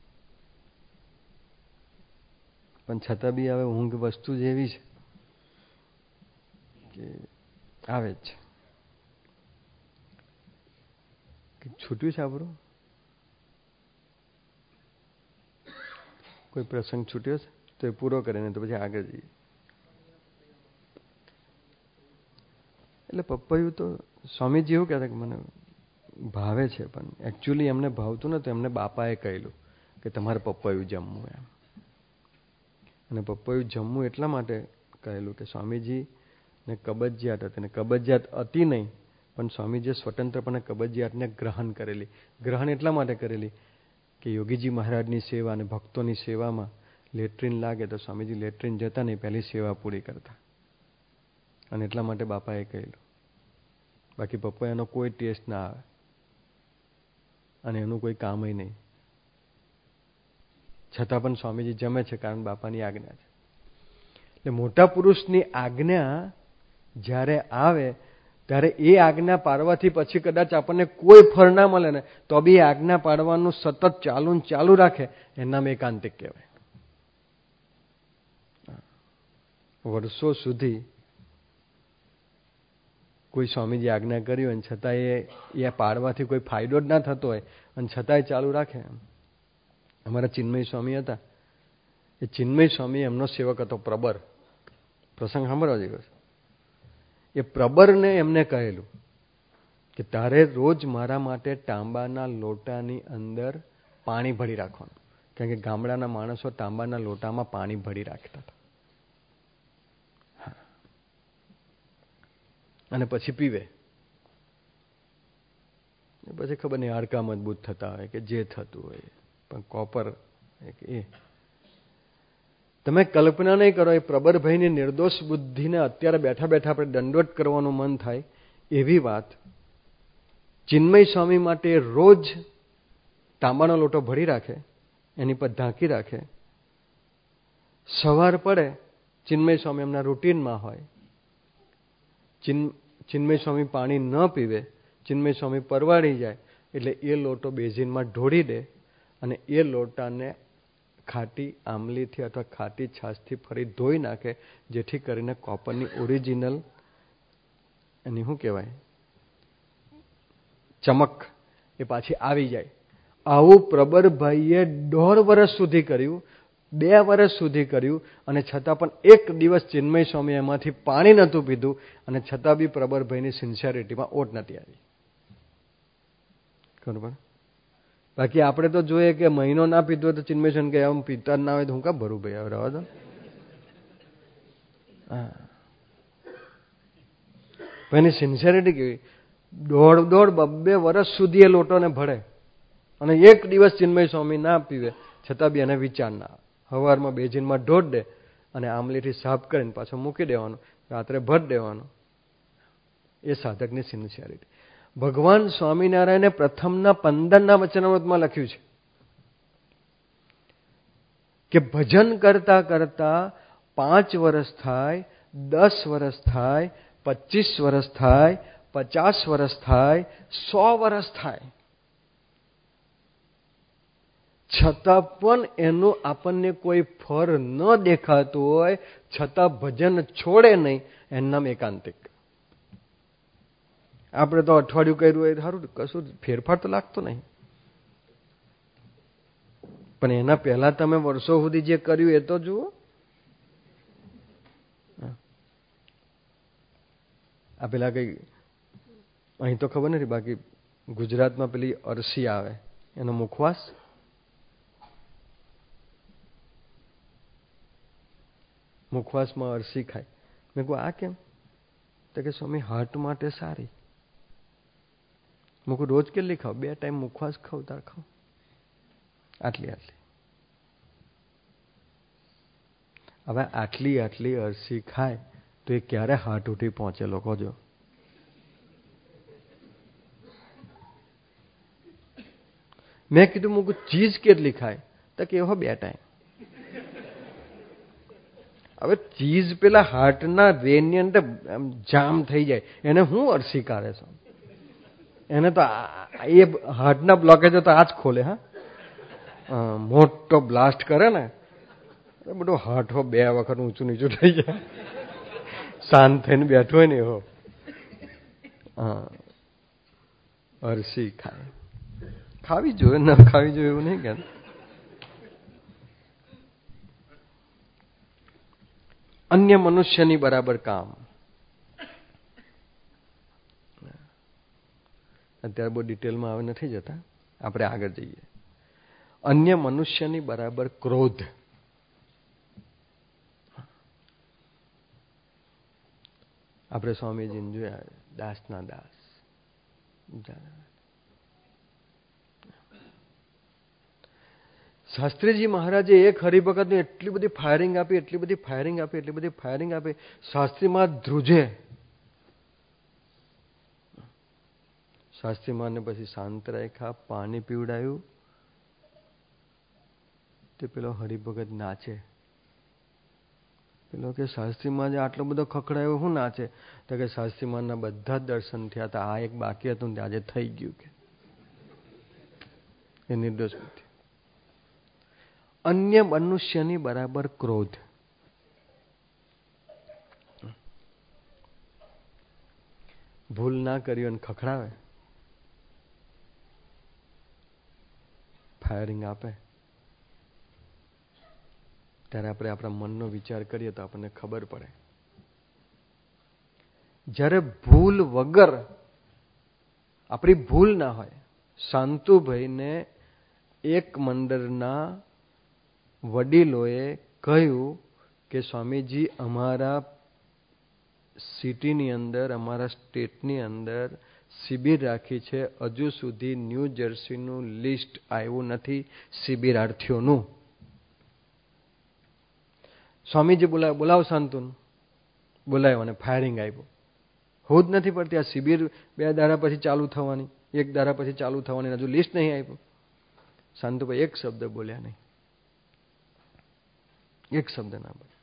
A: પણ છતાં બી હવે ઊંઘ વસ્તુ જ એવી છે કે આવે જ છે. છૂટ્યું છે આપણું? કોઈ પ્રસંગ છૂટ્યો છે તો એ પૂરો કરીને તો પછી આગળ જઈએ. એટલે પપ્પાયું તો સ્વામીજી એવું કહેતા કે મને ભાવે છે, પણ એકચ્યુઅલી એમને ભાવતું નતું. એમને બાપાએ કહેલું કે તમારે પપ્પાયું જમવું એમ. અને પપ્પાયું જમવું એટલા માટે કહેલું કે સ્વામીજીને કબજિયાત હતી. અને કબજિયાત હતી નહીં, પણ સ્વામીજીએ સ્વતંત્રપણે કબજિયાતને ગ્રહણ કરેલી. ગ્રહણ એટલા માટે કરેલી કે યોગીજી મહારાજની સેવા અને ભક્તોની સેવામાં લેટ્રિન લાગે તો સ્વામીજી લેટ્રિન જતા નહીં, પહેલી સેવા પૂરી કરતા. અને એટલા માટે બાપાએ કહેલું. બાકી પપ્પા એનો કોઈ ટેસ્ટ ના આવે અને એનું કોઈ કામ નહીં. છતાં પણ સ્વામીજી જમે છે, કારણ બાપાની આજ્ઞા છે. એટલે મોટા પુરુષની આજ્ઞા જ્યારે આવે ત્યારે એ આજ્ઞા પાડવાથી પછી કદાચ આપણને કોઈ ફળ ના મળે ને તો બી આજ્ઞા પાડવાનું સતત ચાલુ ચાલુ રાખે, એનામાં એકાંતિક કહેવાય. વર્ષો સુધી કોઈ સ્વામીજી આજ્ઞા કરી હોય અને છતાં એ પાડવાથી કોઈ ફાયદો જ ના થતો હોય અને છતાંય ચાલુ રાખે. અમારા ચિન્મય સ્વામી હતા. એ ચિન્મય સ્વામી એમનો સેવક હતો પ્રબર. પ્રસંગ સાંભળવા જેવો છે. એ પ્રબરને એમને કહેલું કે તારે રોજ મારા માટે તાંબાના લોટાની અંદર પાણી ભરી રાખવાનું. કારણ કે ગામડાના માણસો તાંબાના લોટામાં પાણી ભરી રાખતા હતા અને પછી પીવે. પછી ખબર નહીં હાડકા મજબૂત થતા હોય કે જે થતું હોય, પણ કોપર એ તમે કલ્પના નહીં કરો. એ પ્રબરભાઈની નિર્દોષ બુદ્ધિને અત્યારે બેઠા બેઠા આપણે દંડવત કરવાનું મન થાય એવી વાત. ચિન્મય સ્વામી માટે રોજ તાંબાનો લોટો ભરી રાખે, એની પર ઢાંકી રાખે. સવાર પડે, ચિન્મય સ્વામી એમના રૂટીનમાં હોય. ચિન્ ચિન્મય સ્વામી પાણી ન પીવે, ચિન્મય સ્વામી પરવાડી જાય એટલે એ લોટો બેઝીનમાં ઢોળી દે અને એ લોટાને ખાટી આમલીથી અથવા ખાટી છાશથી ફરી ધોઈ નાખે, જેથી કરીને કોપરની ઓરિજિનલ એની શું કહેવાય ચમક એ પાછી આવી જાય. આવું પ્રબરભાઈએ દોઢ વર્ષ સુધી કર્યું. બે વર્ષ સુધી કર્યું અને છતાં પણ એક દિવસ ચિન્મય સ્વામી એમાંથી પાણી નહોતું પીધું અને છતાં બી પ્રબરભાઈની સિન્સિયરિટીમાં ઓટ નથી આવી. બરોબર. બાકી આપણે તો જોઈએ કે મહિનો ના પીધો હોય તો ચિન્મય સ્વામી કે આમ પીતા ના હોય તો હું કાં ભરું ભાઈ હવે રહેવા દો. હા, એની સિન્સિયરિટી કેવી, દોઢ દોઢ બબ્બે વર્ષ સુધી એ લોટોને ભળે અને એક દિવસ ચિન્મય સ્વામી ના પીવે છતાં બી એને વિચાર ના. સવારમાં બેજીનમાં ઢોળ દે અને આમલીથી સાફ કરીને પાછો મૂકી દેવાનો, રાત્રે ભર દેવાનો. એ સાધકની સિન્સિયરિટી. ભગવાન સ્વામિનારાયણે પ્રથમના પંદરના વચનામૃતમાં લખ્યું છે કે ભજન કરતા કરતા પાંચ વર્ષ થાય, દસ વર્ષ થાય, પચીસ વર્ષ થાય, પચાસ વર્ષ થાય, સો વર્ષ થાય, છતાં પણ એનું આપણને કોઈ ફળ ન દેખાતું હોય છતાં ભજન છોડે નહીં, એનું નામ એકાંતિક. આપણે તો અઠવાડિયું કર્યું હોય સારું, કશું ફેરફાર તો લાગતો નહીં, પણ એના પહેલા તમે વર્ષો સુધી જે કર્યું એ તો જુઓ. આ પેલા કઈ અહીં તો ખબર નથી, બાકી ગુજરાતમાં પેલી અરસી આવે એનો મુખવાસ, મુખવાસમાં અરસી ખાય. મેં કહું આ કેમ? તો કે સ્વામી હાર્ટ માટે સારી. મૂકું રોજ કેટલી ખાવ? બે ટાઈમ મુખવાસ ખાવ તાર ખાવ, આટલી આટલી. હવે આટલી આટલી અરસી ખાય તો એ ક્યારે હાર્ટ ઉઠી પહોંચે લોકો જો. મેં કીધું મૂકું ચીઝ કેટલી ખાય? તો કે હો બે ટાઈમ. હવે ચીઝ પેલા હાર્ટના વેનની અંદર જામ થઈ જાય, એને હું અરસી કાઢે છે? એને તો એ હાર્ટના બ્લોકેજ તો આ જ ખોલે. હા, મોટો બ્લાસ્ટ કરે ને બધું હાર્ટ હો બે વખત ઊંચું નીચું થઈ જાય, શાંત થઈને બેઠો હોય ને એવો. હા, અરસી ખાય, ખાવી જોઈએ, ન ખાવી જોઈએ એવું નહીં કે. અન્ય મનુષ્યની બરાબર કામ. અત્યારે બહુ ડિટેલમાં આવે નથી જતા, આપણે આગળ જઈએ. અન્ય મનુષ્યની બરાબર ક્રોધ. આપણે સ્વામીજીને જોયા, દાસના દાસ. શાસ્ત્રીજી મહારાજે એક હરિભગતને એટલી બધી ફાયરિંગ આપી, એટલી બધી ફાયરિંગ આપી, એટલી બધી ફાયરિંગ આપી, શાસ્ત્રીમાં ધ્રુજે. શાસ્ત્રીમાને પછી શાંત રાખ્યા, પાણી પીવડાયું. તે પેલો હરિભગત નાચે. પેલો કે શાસ્ત્રીમાં આટલો બધો ખખડાયો શું નાચે? તો કે શાસ્ત્રીમાનના બધા જ દર્શન થયા હતા, આ એક બાકી હતું ને આજે થઈ ગયું. કે એ નિર્દોષ બુદ્ધિ. અન્ય મનુષ્યની બરાબર ક્રોધ. ભૂલ ના કરી અને ખખડાવે, ફાયરિંગ આપે, ત્યારે આપણે આપણા મનનો વિચાર કરીએ તો આપણને ખબર પડે. જ્યારે ભૂલ વગર, આપણી ભૂલ ના હોય. શાંતુભાઈને એક મંડળના વડીલોએ કહ્યું કે સ્વામીજી, અમારા સિટીની અંદર, અમારા સ્ટેટની અંદર શિબિર રાખી છે, હજુ સુધી ન્યૂ જર્સીનું લિસ્ટ આવ્યું નથી શિબિરાર્થીઓનું. સ્વામીજી બોલાવ બોલાવ શાંતુનું બોલાવ્યો અને ફાયરિંગ આપ્યું. હોજ નથી પડતી આ શિબિર બે દાડા પછી ચાલુ થવાની, એક દાડા પછી ચાલુ થવાની, હજુ લિસ્ટ નહીં આપ્યું. શાંતુભાઈ એક શબ્દ બોલ્યા નહીં, એક શબ્દ ના બોલ્યા.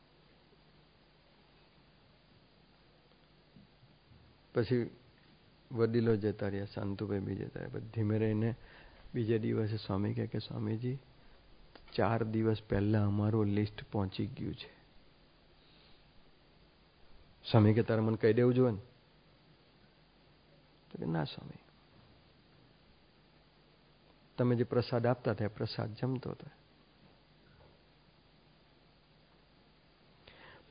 A: પછી વડીલો જતા રહ્યા, શાંતુભાઈ બી જતા રહ્યા. ધીમે રહીને બીજે દિવસે સ્વામી કહે કે સ્વામીજી, ચાર દિવસ પહેલા અમારું લિસ્ટ પહોંચી ગયું છે. સ્વામી કે તારે મને કહી દેવું જોઈએ ને? તો કે ના સ્વામી, તમે જે પ્રસાદ આપતા હતા પ્રસાદ જમતો હતો.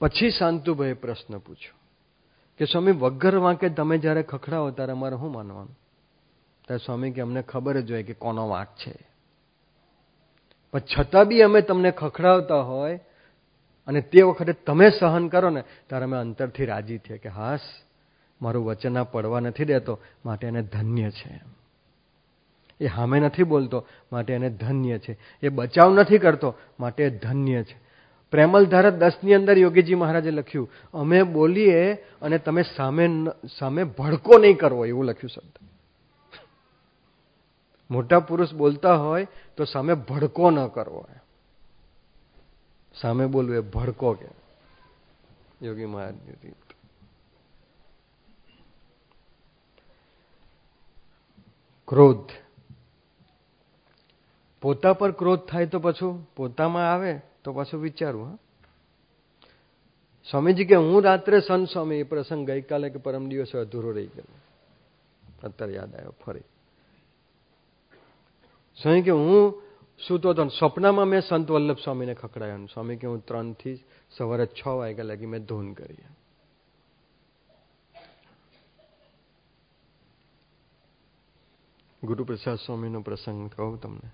A: પછી શાંતુભાઈએ પ્રશ્ન પૂછ્યો કે સ્વામી, વગર વાંકે તમે જ્યારે ખખડાવો ત્યારે અમારે શું માનવાનું? ત્યારે સ્વામી કે અમને ખબર જ હોય કે કોનો વાંક છે, પણ છતાં બી અમે તમને ખખડાવતા હોય અને તે વખતે તમે સહન કરો ને ત્યારે અમે અંતરથી રાજી થઈએ કે હાસ, મારું વચન આ પડવા નથી દેતો, માટે એને ધન્ય છે. એ સામે નથી બોલતો, માટે એને ધન્ય છે. એ બચાવ નથી કરતો, માટે ધન્ય છે. પ્રેમલ ધારા દસ ની અંદર યોગીજી મહારાજે લખ્યું, અમે બોલીએ અને તમે સામે સામે ભડકો નહીં કરવો, એવું લખ્યું શબ્દ. મોટા પુરુષ બોલતા હોય તો સામે ભડકો ન કરવો. સામે બોલવું એ ભડકો કે યોગી મહારાજની રીત. ક્રોધ, પોતા પર ક્રોધ થાય તો પાછું પોતામાં આવે તો પાછું વિચારવું. હા, સ્વામીજી કે હું રાત્રે સંત સ્વામી, એ પ્રસંગ ગઈકાલે કે પરમ દિવસે અધૂરો રહી ગયો, અત્યારે યાદ આવ્યો ફરી. સ્વામી કે હું સૂતો હતો, સ્વપ્નમાં મેં સંત વલ્લભ સ્વામીને ખખડાયા. સ્વામી કે હું ત્રણ થી સવારે છ વાગ્યા લાગી મેં ધૂન કરી. ગુરુપ્રસાદ સ્વામીનો પ્રસંગ કહું તમને.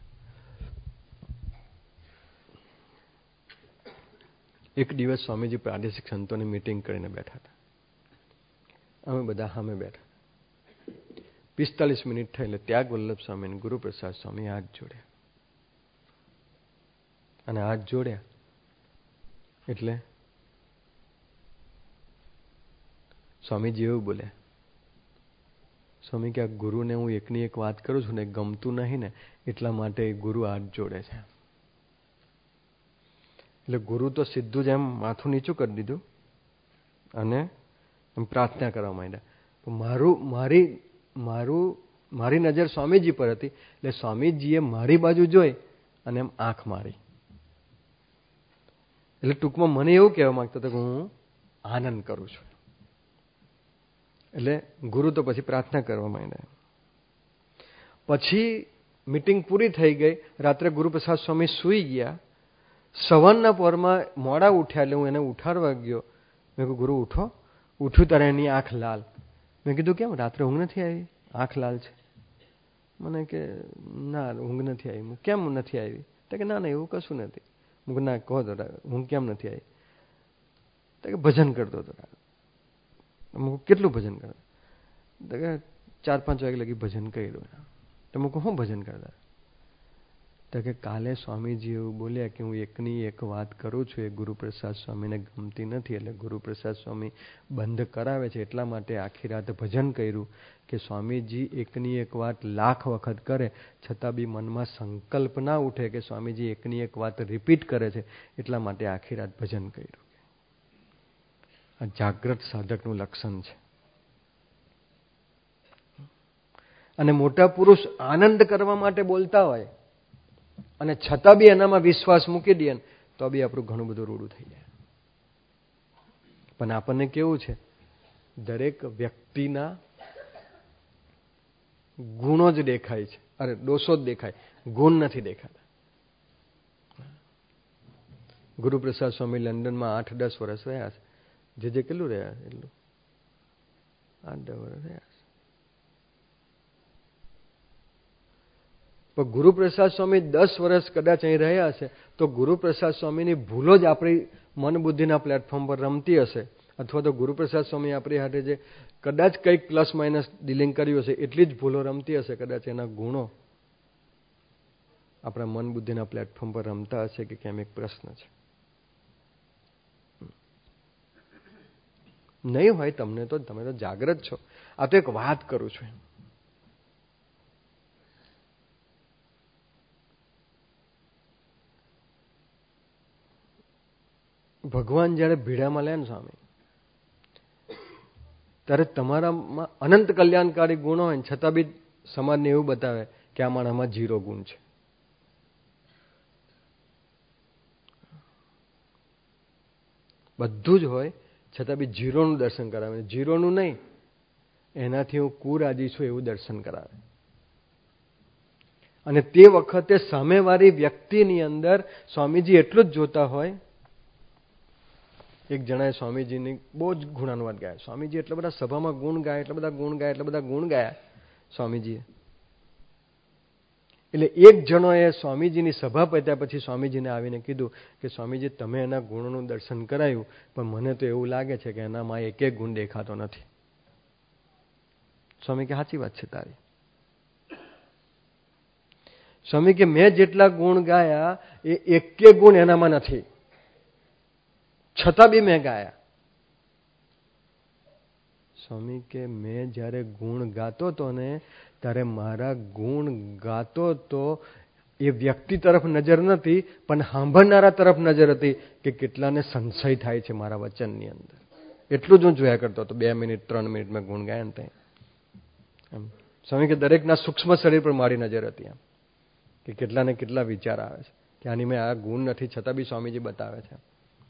A: એક દિવસ સ્વામીજી પ્રાદેશિક સંતોની મિટિંગ કરીને બેઠા હતા. અમે બધા સામે બેઠા. પિસ્તાલીસ મિનિટ થઈ એટલે ત્યાગ વલ્લભ સ્વામી અને ગુરુપ્રસાદ સ્વામી હાથ જોડ્યા. અને હાથ જોડ્યા એટલે સ્વામીજી એવું બોલ્યા, સ્વામી કે આ ગુરુને હું એકની એક વાત કરું છું ને, ગમતું નહીં ને એટલા માટે ગુરુ હાથ જોડે છે. એટલે ગુરુ તો સીધું જ એમ માથું નીચું કરી દીધું અને એમ પ્રાર્થના કરવા માંડ્યા. મારું મારી મારું મારી નજર સ્વામીજી પર હતી એટલે સ્વામીજીએ મારી બાજુ જોઈ અને એમ આંખ મારી. એટલે ટૂંકમાં મને એવું કહેવા માંગતો હતો કે હું આનંદ કરું છું. એટલે ગુરુ તો પછી પ્રાર્થના કરવા માંડ્યા. પછી મિટિંગ પૂરી થઈ ગઈ. રાત્રે ગુરુપ્રસાદ સ્વામી સૂઈ ગયા. સવારના પરમાં મોડા ઉઠ્યા એટલે હું એને ઉઠાડવા ગયો. મેં કહ્યું, ગુરુ ઉઠો. ઉઠ્યું ત્યારે એની આંખ લાલ. મેં કીધું, કેમ રાત્રે ઊંઘ નથી આવી? આંખ લાલ છે. મને કે ના, ઊંઘ નથી આવી. કેમ નથી આવી? તો કે ના ના એવું કશું નથી. હું ના કહો તો ઊંઘ કેમ નથી આવી? તો કે ભજન કરતો હતો. કેટલું ભજન કરતા? તો કે ચાર પાંચ વાગે લગી ભજન કર્યું. તો હું કહું, શું ભજન કરતા? તો કે કાલે સ્વામીજી એવું બોલ્યા કે હું એકની એક વાત કરું છું, એ ગુરુપ્રસાદ સ્વામીને ગમતી નથી, એટલે ગુરુપ્રસાદ સ્વામી બંધ કરાવે છે. એટલા માટે આખી રાત ભજન કર્યું કે સ્વામીજી એકની એક વાત લાખ વખત કરે છતાં બી મનમાં સંકલ્પ ના ઉઠે કે સ્વામીજી એકની એક વાત રિપીટ કરે છે, એટલા માટે આખી રાત ભજન કર્યું. આ જાગ્રત સાધકનું લક્ષણ છે. અને મોટા પુરુષ આનંદ કરવા માટે બોલતા હોય અને છતાં બી એનામાં વિશ્વાસ મૂકી દે તો બી આપણું ઘણું બધું રૂડું થઈ જાય. પણ આપણને કેવું છે, દરેક વ્યક્તિના ગુણો જ દેખાય છે, અરે દોષો જ દેખાય, ગુણ નથી દેખાતા. ગુરુપ્રસાદ સ્વામી લંડનમાં આઠ દસ વર્ષ રહ્યા છે. જે જે કેટલું રહ્યા એટલું આઠ દસ વર્ષ રહ્યા છે. પણ ગુરુપ્રસાદ સ્વામી દસ વર્ષ કદાચ અહીં રહ્યા હશે તો ગુરુપ્રસાદ સ્વામીની ભૂલો જ આપણી મન બુદ્ધિના પ્લેટફોર્મ પર રમતી હશે, અથવા તો ગુરુપ્રસાદ સ્વામી આપણી હાથે જે કદાચ કંઈક પ્લસ માઇનસ ડીલિંગ કર્યું હશે એટલી જ ભૂલો રમતી હશે. કદાચ એના ગુણો આપણા મન બુદ્ધિના પ્લેટફોર્મ પર રમતા હશે કે કેમ, એક પ્રશ્ન છે. નહીં હોય તમને તો તમે તો જાગ્રત છો. આ તો એક વાત કરું છું. ભગવાન જયારે ભીડામાં લે ને સ્વામી, ત્યારે તમારામાં અનંત કલ્યાણકારી ગુણો હોય છતાં બી સમાજને એવું બતાવે કે આ માણામાં જીરો ગુણ છે. બધું જ હોય છતાં બી જીરોનું દર્શન કરાવે. જીરોનું નહીં, એનાથી હું કુરાજી છું એવું દર્શન કરાવે. અને તે વખતે સામેવાળી વ્યક્તિની અંદર સ્વામીજી એટલું જ જોતા હોય એક જણાએ સ્વામીજીની બહુ જ ગુણાનુવાદ ગાયા. સ્વામીજી એટલા બધા સભામાં ગુણ ગાય, એટલા બધા ગુણ ગાય, એટલા બધા ગુણ ગાયા સ્વામીજીએ. એટલે એક જણોએ સ્વામીજીની સભા પત્યા પછી સ્વામીજીને આવીને કીધું કે સ્વામીજી, તમે એના ગુણોનું દર્શન કરાયું, પણ મને તો એવું લાગે છે કે એનામાં એક એક ગુણ દેખાતો નથી. સ્વામી કે સાચી વાત છે તારી. સ્વામી કે મેં જેટલા ગુણ ગાયા એ એકે ગુણ એનામાં નથી, છતાં બી મેં ગાયા. સ્વામી કે મેં જ્યારે ગુણ ગાતો હતો ને ત્યારે મારા ગુણ ગાતો તો એ વ્યક્તિ તરફ નજર નથી, પણ સાંભળનારા તરફ નજર હતી કે કેટલાને સંશય થાય છે મારા વચનની અંદર. એટલું જ હું જોયા કરતો હતો. બે મિનિટ ત્રણ મિનિટ મેં ગુણ ગાયા ને ત્યાં. સ્વામી કે દરેકના સૂક્ષ્મ શરીર પર મારી નજર હતી એમ, કે કેટલાને કેટલા વિચાર આવે છે કે આની મેં આ ગુણ નથી, છતાં બી સ્વામીજી બતાવે છે.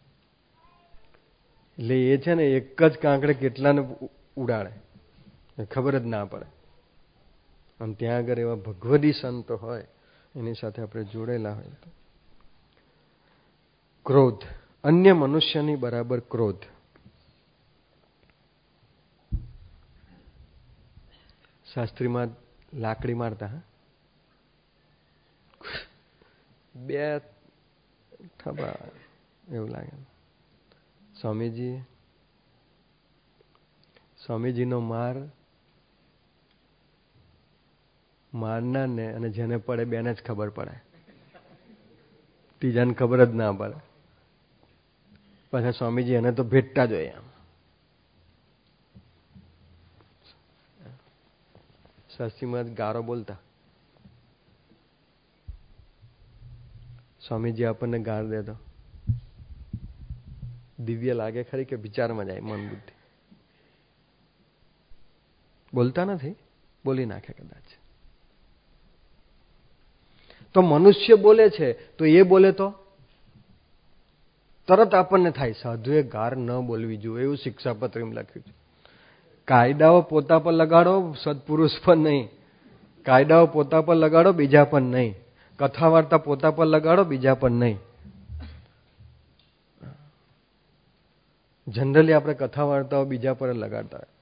A: એટલે એ છે ને એક જ કાંકડે કેટલાને ઉડાડે, ખબર જ ના પડે. અને ત્યાં આગળ એવા ભગવદી સંતો હોય, એની સાથે આપણે જોડેલા હોય તો. ક્રોધ, અન્ય મનુષ્યની બરાબર ક્રોધ. શાસ્ત્રીમાં લાકડી મારતા, હા, બે થવા એવું લાગે. સ્વામીજી સ્વામીજીનો માર મારનારને અને જેને પડે બેને જ ખબર પડે, ત્રીજાને ખબર જ ના પડે. પાછા સ્વામીજી એને તો ભેટતા જ હોય. આમ શાસ્ત્રીમાં ગારો બોલતા. સ્વામીજી આપણને ગાળ દે તો દિવ્ય લાગે ખરી કે વિચારમાં જાય મન બુદ્ધિ? બોલતા નથી, બોલી નાખે કદાચ. તો મનુષ્ય બોલે છે તો એ બોલે તો તરત આપણને થાય સાધુએ ગાર ન બોલવી જોઈએ, એવું શિક્ષાપત્રમાં લખ્યું છે. કાયદાઓ પોતા પર લગાડો, સત્પુરુષ પર નહીં. કાયદાઓ પોતા પર લગાડો, બીજા પર નહીં. કથા વાર્તા પોતા પર લગાડો, બીજા પર નહીં. જનરલી આપણે કથા વાર્તાઓ બીજા પર લગાડતા હોય.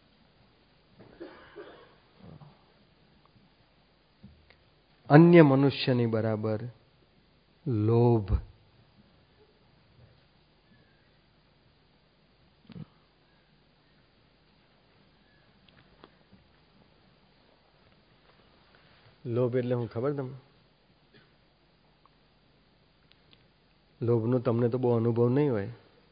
A: અન્ય મનુષ્યની બરાબર લોભ. લોભ એટલે હું ખબર તમને? લોભનો તમને તો બહુ અનુભવ નહીં હોય,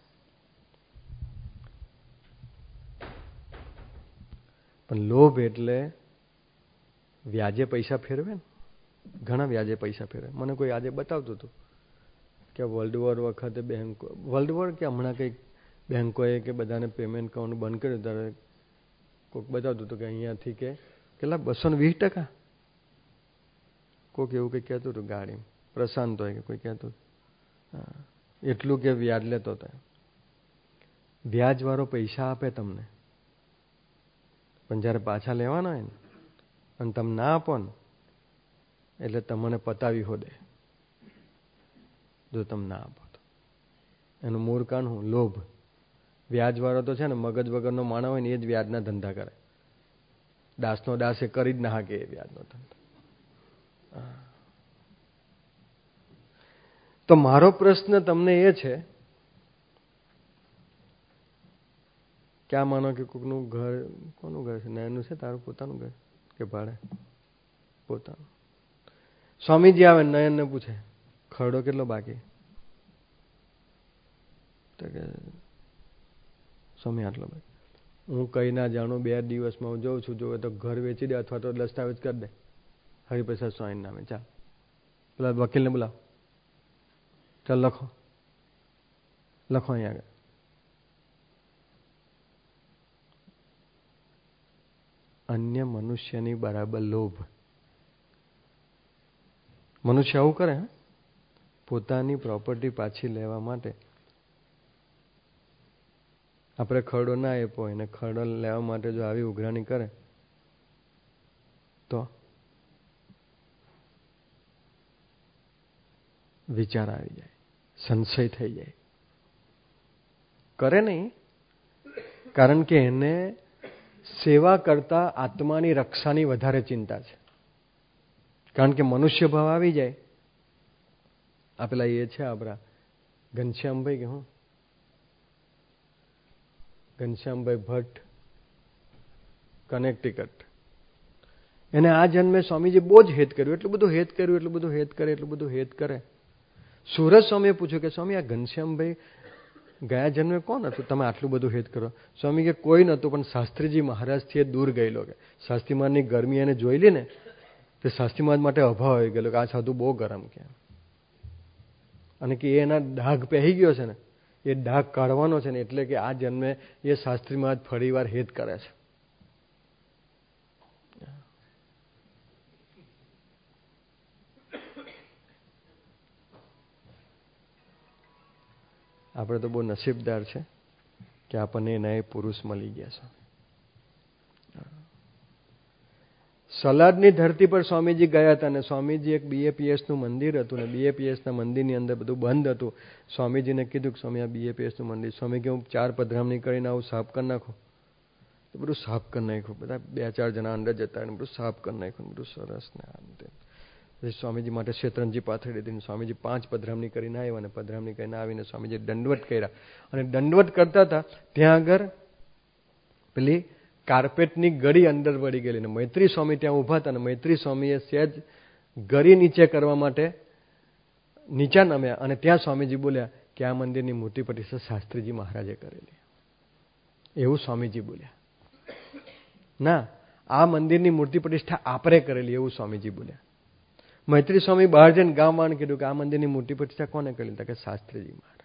A: પણ લોભ એટલે વ્યાજે પૈસા ફેરવે ને. ઘણા વ્યાજે પૈસા ફેરવે. મને કોઈ આજે બતાવતું હતું કે વર્લ્ડ વોર વખતે બેંકો, વર્લ્ડ વોર કે હમણાં કંઈક બેંકોએ કે બધાને પેમેન્ટ કરવાનું બંધ કર્યું ત્યારે કોઈક બતાવતું હતું કે અહીંયાથી કે કેટલા બસો ને વીસ ટકા કોઈક એવું કંઈક કહેતું હતું. ગાડી પ્રશાંત હોય કે કોઈ કહેતું હતું, હા, એટલું કે વ્યાજ લેતો હતો. વ્યાજવાળો પૈસા આપે તમને, પણ જ્યારે પાછા લેવાના હોય ને અને તમે ના આપો ને એટલે તમને પતાવી હો દે, જો તમે ના આપો તો. એનું મૂળ કારણ હું? લોભ. વ્યાજવાળો તો છે ને મગજ વગરનો માણસ હોય ને એ જ વ્યાજના ધંધા કરે. દાસનો દાસ એ કરી જ ના શકે એ વ્યાજનો ધંધો. તો મારો પ્રશ્ન તમને એ છે કે આ માનો કે કોકનું ઘર, કોનું ઘર છે? નયનનું છે તારું પોતાનું ઘર કે ભાડે? પોતાનું. સ્વામીજી આવે નયનને પૂછે ખરડો કેટલો બાકી? તો કે સ્વામી આટલો બાકી. હું કઈ ના જાણું, બે દિવસમાં હું જોઉં છું, જોવે તો ઘર વેચી દે અથવા તો દસ્તાવેજ કરી દે હરિપ્રસાદ સ્વામી નામે. ચાલ પેલા વકીલને બોલાવ, ચાલ લખો લખો અહીંયા આગળ. અન્ય મનુષ્યની બરાબર લોભ. મનુષ્ય આવું કરે, પોતાની પ્રોપર્ટી પાછી લેવા માટે. આપણે ખરડો ના આપ્યો એને ખરડો લેવા માટે જો આવી ઉઘરાણી કરે તો વિચાર આવી જાય, સંશય થઈ જાય. કરે નહીં, કારણ કે એને સેવા કરતા આત્માની રક્ષાની વધારે ચિંતા છે. કારણ કે મનુષ્ય ભાવ આવી જાય. આ પેલા એ છે આપણા ઘનશ્યામભાઈ કે હું ઘનશ્યામભાઈ ભટ્ટ કનેક્ટિકટ, એને આ જન્મે સ્વામીજી બહુ જ હેત કર્યું, એટલું બધું હેત કર્યું, એટલું બધું હેત કરે, એટલું બધું હેત કરે. સુરજ સ્વામીએ પૂછ્યું કે સ્વામી આ ઘનશ્યામભાઈ ગયા જન્મે કોણ હતું, તમે આટલું બધું હેત કરો? સ્વામી કે કોઈ નહોતું, પણ શાસ્ત્રીજી મહારાજથી એ દૂર ગયેલો. કે શાસ્ત્રી મહારાજની ગરમી એને જોઈ લી ને તે શાસ્ત્રી મહારાજ માટે અભાવ આવી ગયેલો કે આ સાધુ બહુ ગરમ કે, અને કે એના ડાઘ પહેરી ગયો છે ને, એ ડાઘ કાઢવાનો છે ને, એટલે કે આ જન્મે એ શાસ્ત્રી મહારાજ ફરી વાર હેત કરે છે. આપણે તો બહુ નસીબદાર છે કે આપણને એના એ પુરુષ મળી ગયા છે. સલાડની ધરતી પર સ્વામીજી ગયા હતા, અને સ્વામીજી એક બીએપીએસનું મંદિર હતું, ને બીએપીએસના મંદિરની અંદર બધું બંધ હતું. સ્વામીજીને કીધું કે સ્વામી આ બીએપીએસનું મંદિર, સ્વામી કે હું ચાર પધરામણી કરીને આવું સાફ કરી નાખું. તો બધું સાફ કરી નાખ્યું, બધા બે ચાર જણા અંદર જતા અને બધું સાફ કરી નાખ્યું, બધું સરસ ને આમ તેમ. પછી સ્વામીજી માટે શેતરંજી પાથરી દીધી. સ્વામીજી પાંચ પધરામણી કરીને આવ્યા, અને પધરામણી કરીને આવીને સ્વામીજી દંડવત કર્યા, અને દંડવત કરતા હતા ત્યાં આગળ પેલી કાર્પેટની ગળી અંદર વળી ગયેલી, ને મૈત્રી સ્વામી ત્યાં ઊભા હતા, અને મૈત્રી સ્વામીએ સહેજ ગળી નીચે કરવા માટે નીચા નમ્યા, અને ત્યાં સ્વામીજી બોલ્યા કે આ મંદિરની મૂર્તિ પ્રતિષ્ઠા શાસ્ત્રીજી મહારાજે કરેલી. એવું સ્વામીજી બોલ્યા. ના, આ મંદિરની મૂર્તિ પ્રતિષ્ઠા આપણે કરેલી, એવું સ્વામીજી બોલ્યા. મૈત્રી સ્વામી બહાર જઈને ગામમાં કીધું કે આ મંદિરની મૂર્તિ પ્રતિષ્ઠા કોને કરેલી? કે શાસ્ત્રીજી મહારાજ.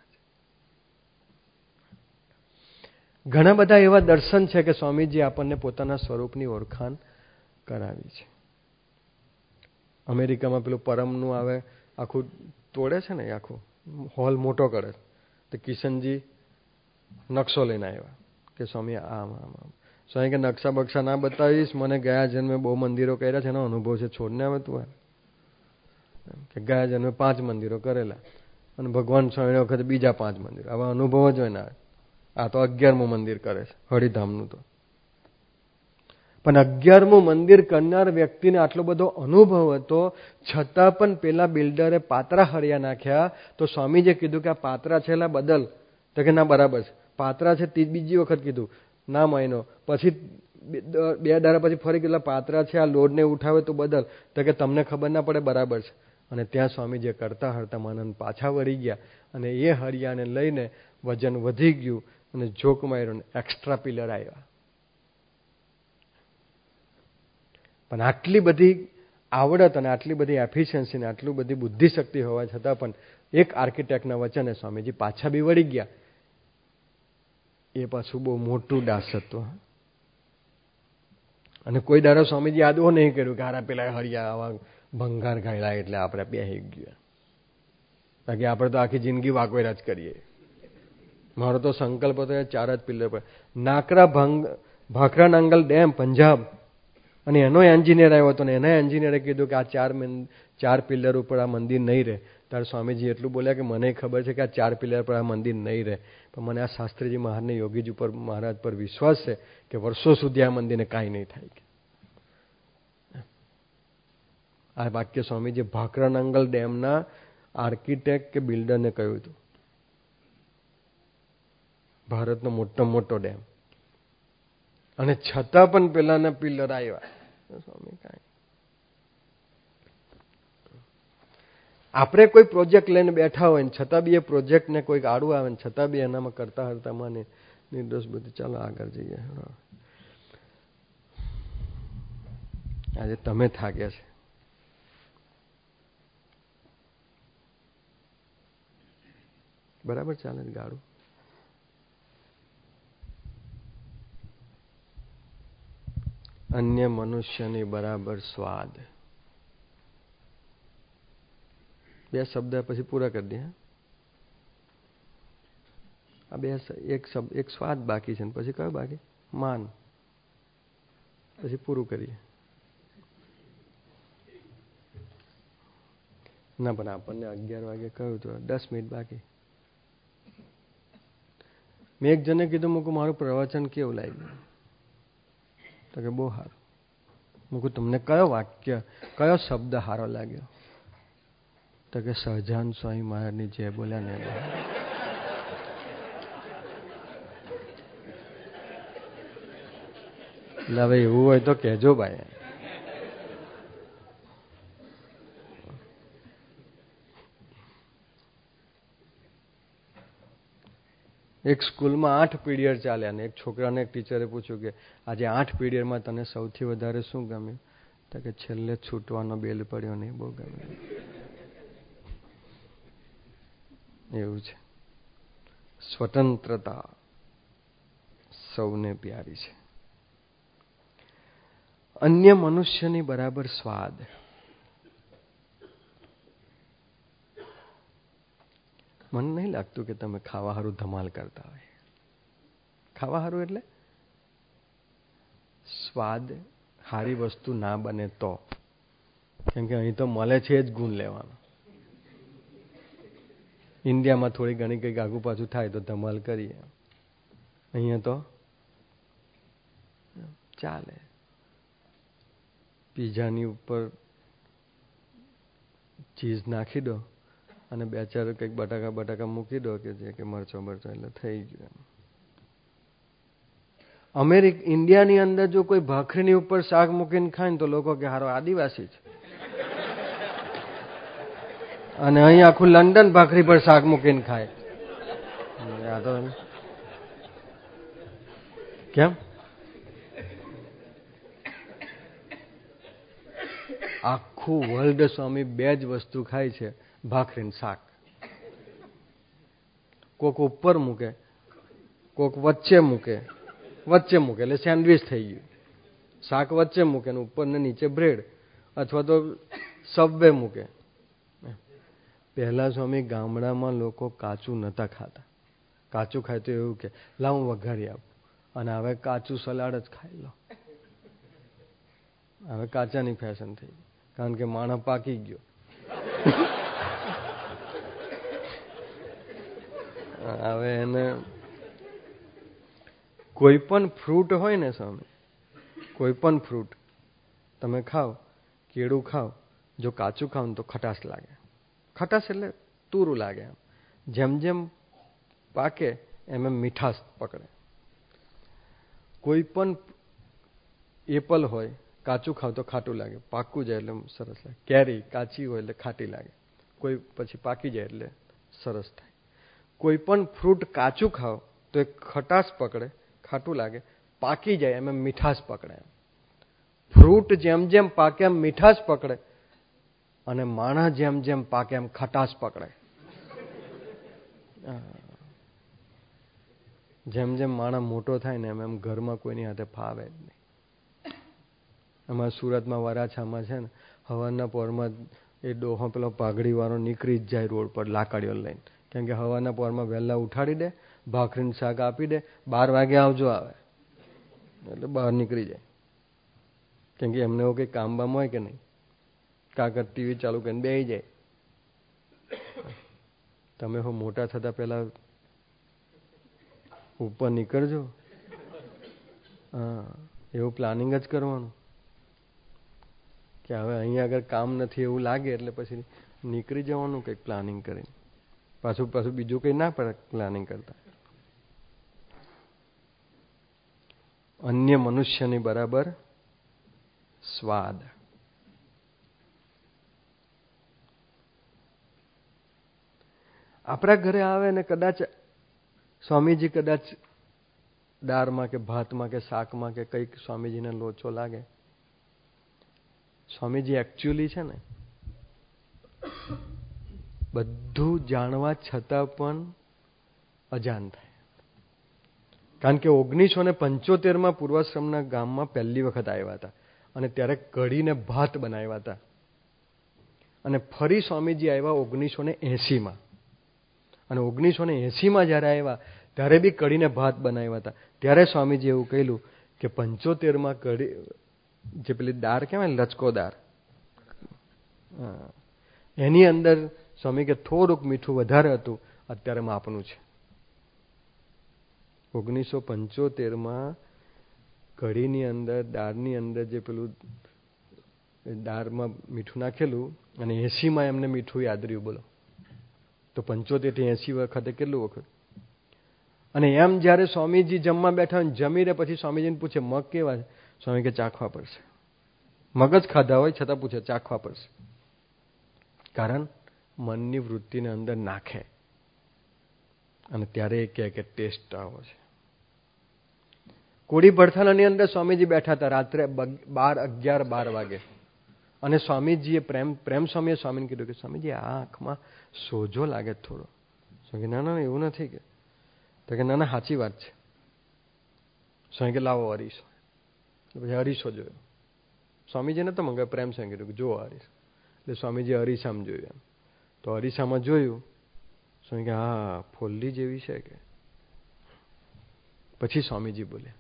A: ઘણા બધા એવા દર્શન છે કે સ્વામીજી આપણને પોતાના સ્વરૂપની ઓળખાણ કરાવી છે. અમેરિકામાં પેલું પરમનું આવે આખું તોડે છે ને, આખું હોલ મોટો કરે તો કિશનજી નકશો લઈને આવ્યા કે સ્વામી આમ આમ આમ. સ્વામી કે નકશા બક્ષા ના બતાવીશ, મને ગયા જન્મે બહુ મંદિરો કર્યા છે એનો અનુભવ છે, છોડને આવે તું. કે ગયા જન્મે પાંચ મંદિરો કરેલા, અને ભગવાન સ્વામી વખતે બીજા પાંચ મંદિરો. આવા અનુભવ જ હોય ને. આ તો અગિયારમું મંદિર કરે છે હરિધામનું. તો પણ અગિયારમું મંદિર કરનાર વ્યક્તિને આટલો બધો અનુભવ હતો, છતાં પણ પેલા બિલ્ડરે પાત્રા હરિયા નાખ્યા. તો સ્વામીજીએ કીધું કે આ પાત્રા છે એલા બદલ. તો કે ના બરાબર છે પાત્રા છે. બીજી વખત કીધું ના માયનો. પછી બે દાડા પછી ફરી કેટલા પાત્રા છે, આ લોડને ઉઠાવે તો બદલ. તો કે તમને ખબર ના પડે, બરાબર છે. અને ત્યાં સ્વામીજીએ કરતા હરતા માનંદ પાછા વળી ગયા, અને એ હરિયાને લઈને વજન વધી ગયું, અને જોક માર્યો, એક્સ્ટ્રા પિલર આવ્યા. પણ આટલી બધી આવડત અને આટલી બધી એફિશિયન્સી ને આટલી બધી બુદ્ધિશક્તિ હોવા છતાં પણ એક આર્કિટેક્ટના વચને સ્વામીજી પાછા બી વળી ગયા. એ પાછું બહુ મોટું દાસ હતું. અને કોઈ દાડો સ્વામીજી આદવો નહીં કર્યું કે હારા પેલા હરિયા આવા ભંગાર ગાયલા એટલે આપણે બેસી ગયા. બાકી આપણે તો આખી જિંદગી વાગવેરા જ કરીએ. મારો તો સંકલ્પ હતો ચાર જ પિલ્લર પર. નાકરા ભંગ ભાખરા નાંગલ ડેમ પંજાબ, અને એનો એન્જિનિયર આવ્યો હતો, ને એના એન્જિનિયરે કીધું કે આ ચાર ચાર પિલ્લર ઉપર આ મંદિર નહીં રહે. ત્યારે સ્વામીજી એટલું બોલ્યા કે મને ખબર છે કે આ ચાર પિલ્લર પર આ મંદિર નહીં રહે, પણ મને આ શાસ્ત્રીજી મહારાજને યોગીજી ઉપર મહારાજ પર વિશ્વાસ છે કે વર્ષો સુધી આ મંદિરને કાંઈ નહીં થાય. આ વાક્ય સ્વામીજી ભાખરા નાંગલ ડેમના આર્કિટેક્ટ કે બિલ્ડરને કહ્યું હતું. ભારતનો મોટો મોટો ડેમ, અને છતાં પણ પેલાના પિલ્લર આવ્યા. સ્વામી કાંઈ આપણે કોઈ પ્રોજેક્ટ લઈને બેઠા હોય ને છતાં બી એ પ્રોજેક્ટને કોઈક આડું આવે ને છતાં બી એનામાં કરતા હરતા માને નિર્દોષ બુદ્ધિ. ચાલો આગળ જઈએ. આજે તમે થાક્યા છે. બરાબર ચાલે ગાડું. અન્ય મનુષ્યની બરાબર સ્વાદ. બે શબ્દ પછી પૂરા કરી દે. આ બે એક શબ્દ એક સ્વાદ બાકી છે, પછી કયો બાકી? માન. પછી પૂરું કરીએ. ના પણ આપણને અગિયાર વાગે કહ્યું તો દસ મિનિટ બાકી. મેં એક જણે કીધું મૂકું મારું પ્રવચન કેવું લાગ્યું? તો કે બહુ સારું. મૂકું તમને કયો વાક્ય કયો શબ્દ સારો લાગ્યો? તો કે સહજાન સ્વામી મહારાજની જે બોલ્યા ને એટલે હવે એવું હોય તો કહેજો ભાઈ. એક સ્કૂલમાં આઠ પીરિયડ ચાલ્યા ને એક છોકરાને એક ટીચરે પૂછ્યું કે આજે આઠ પીરિયડમાં તને સૌથી વધારે શું ગમ્યું? તો કે છેલ્લે છૂટવાનો બેલ પડ્યો નહીં, બહુ ગમ્યું. એવું છે. સ્વતંત્રતા સૌને પ્યારી છે. અન્ય મનુષ્યની બરાબર સ્વાદ. મને નહીં લાગતું કે તમે ખાવા હારું ધમાલ કરતા હોય. ખાવા હારું એટલે સ્વાદ સારી વસ્તુ ના બને તો, કેમ કે અહીં તો મળે છે જ ગુણ લેવાનો. ઇન્ડિયામાં થોડી ઘણી કંઈક આગુ પાછું થાય તો ધમાલ કરીએ. અહીંયા તો ચાલે. પીઝાની ઉપર ચીઝ નાખી દો અને બે ચાર કંઈક બટાકા બટાકા મૂકી દો કે જે કે મરચો મરચો એટલે થઈ ગયું. અમેરિક ઇન્ડિયાની અંદર જો કોઈ ભાખરીની ઉપર શાક મૂકીને ખાય ને તો લોકો કે હારો આદિવાસી છે. અને અહીં આખું લંડન ભાખરી પર શાક મૂકીને ખાય. આ તો કેમ? આખું વર્લ્ડ સ્વામી બે જ વસ્તુ ખાય છે, ભાખરી શાક. કોક ઉપર મૂકે, કોક વચ્ચે મૂકે. વચ્ચે મૂકે એટલે સેન્ડવિચ થઈ ગયું. શાક વચ્ચે મૂકે ને ઉપર ને નીચે બ્રેડ અથવા તો સબવે મૂકે. પહેલા સ્વામી ગામડામાં લોકો કાચું નતા ખાતા. કાચું ખાય તો એવું કે લાવ હું વઘારી આપું, અને હવે કાચું સલાડ જ ખાઈ લો. હવે કાચાની ફેશન થઈ ગઈ, કારણ કે માણસ પાકી ગયો. હવે એને કોઈ પણ ફ્રૂટ હોય ને સ્વામી, કોઈ પણ ફ્રૂટ તમે ખાઓ, કેળું ખાઓ, જો કાચું ખાવ તો ખટાશ લાગે. ખટાશ એટલે તુરું લાગે. જેમ જેમ પાકે એમ એમ મીઠાશ પકડે. કોઈ પણ એપલ હોય, કાચું ખાવ તો ખાટું લાગે, પાકું જાય એટલે સરસ લાગે. કેરી કાચી હોય એટલે ખાટી લાગે, કોઈ પછી પાકી જાય એટલે સરસ થાય. કોઈ પણ ફ્રૂટ કાચું ખાવ તો એક ખટાશ પકડે, ખાટું લાગે, પાકી જાય એમ એમ મીઠાશ પકડે. ફ્રૂટ જેમ જેમ પાકે એમ મીઠાશ પકડે, અને માણસ જેમ જેમ પાકે એમ ખટાશ પકડે. જેમ જેમ માણસ મોટો થાય ને એમ એમ ઘરમાં કોઈની હાથે ફાવે જ નહીં. અમારા સુરતમાં વરાછામાં છે ને, હવારના પોરમાં એ ડોહો પેલો પાઘડી વાળો નીકળી જ જાય રોડ પર લાકડીઓ લઈને. કેમ કે હવારના પોરમાં વહેલા ઉઠાડી દે, ભાખરીનું શાક આપી દે, બાર વાગે આવજો આવે એટલે બહાર નીકળી જાય. કેમ કે એમને એવું કંઈ કામ બામ હોય કે નહીં, કાગળ ટીવી ચાલુ કરીને બેસી જાય. તમે હો મોટા થતા પહેલા ઉપર નીકળજો. હા, એવું પ્લાનિંગ જ કરવાનું કે હવે અહીંયા આગળ કામ નથી એવું લાગે એટલે પછી નીકળી જવાનું કંઈક પ્લાનિંગ કરીને. પાછું પાછું બીજું કંઈ ના પડે પ્લાનિંગ કરતા. અન્ય મનુષ્યની બરાબર સ્વાદ. આપણા ઘરે આવે ને કદાચ સ્વામીજી કદાચ દાળમાં કે ભાતમાં કે શાકમાં કે કંઈક સ્વામીજીને લોચો લાગે. સ્વામીજી એકચ્યુઅલી છે ને બધું જાણવા છતાં પણ અજાણ થાય. કારણ કે ઓગણીસો ને પંચોતેરમાં પૂર્વાશ્રમના ગામમાં પહેલી વખત આવ્યા હતા અને ત્યારે કઢીને ભાત બનાવ્યા હતા. અને ફરી સ્વામીજી આવ્યા ઓગણીસો ને એસીમાં, અને ઓગણીસો ને એસીમાં જયારે આવ્યા ત્યારે બી કઢીને ભાત બનાવ્યા હતા. ત્યારે સ્વામીજી એવું કહેલું કે પંચોતેરમાં કઢી જે પેલી દાળ કહેવાય ને લચકો દાળ, એની અંદર સ્વામી કે થોડુંક મીઠું વધારે હતું, અત્યારે માપનું છે. ઓગણીસો પંચોતેરમાં કઢીની અંદર, દાળની અંદર જે પેલું દાળમાં મીઠું નાખેલું અને એસીમાં એમને મીઠું યાદ રહ્યું. બોલો, તો પંચોતેર થી એસી વખતે કેટલું વખત. અને એમ જયારે સ્વામીજી જમવા બેઠા જમીને પછી સ્વામીજીને પૂછે મગ કેવા છે? સ્વામી કે ચાખવા પડશે. મગ જ ખાધા હોય છતાં પૂછે ચાખવા પડશે. કારણ મનની વૃત્તિને અંદર નાખે અને ત્યારે એ કહે કે ટેસ્ટ આવો છે. કોડી ભડથાણાની અંદર સ્વામીજી બેઠા હતા રાત્રે બાર અગિયાર બાર વાગે અને સ્વામીજીએ પ્રેમ પ્રેમ સ્વામીએ સ્વામીને કીધું કે સ્વામીજી આ આંખમાં સોજો લાગે થોડો. સ્વામી ના ના એવું નથી કે તો કે ના ના સાચી વાત છે. સ્વામી કે લાવો અરીસો. પછી અરીસો જોયો. સ્વામીજીને તો મંગાવે પ્રેમ સ્વામી કીધું કે જુઓ અરીસો. એટલે સ્વામીજી અરીસામાં જોયું. એમ તો અરીસામાં જોયું. સ્વામી કે હા ફોલ્લી જેવી છે કે. પછી સ્વામીજી બોલે,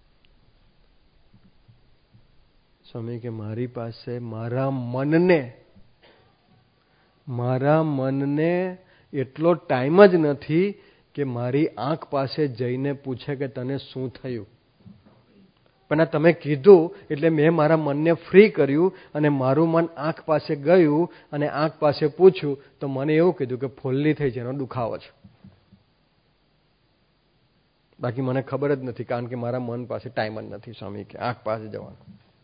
A: સ્વામી કે મારી પાસે મારા મનને મારા મનને એટલો ટાઈમ જ નથી કે મારી આંખ પાસે જઈને પૂછે કે તને શું થયું. પણ આ તમે કીધું એટલે મેં મારા મનને ફ્રી કર્યું અને મારું મન આંખ પાસે ગયું અને આંખ પાસે પૂછ્યું તો મને એવું કીધું કે ફોલ્લી થઈ છે, એનો દુખાવો છે. બાકી મને ખબર જ નથી કારણ કે મારા મન પાસે ટાઈમ જ નથી સ્વામી કે આંખ પાસે જવાનું.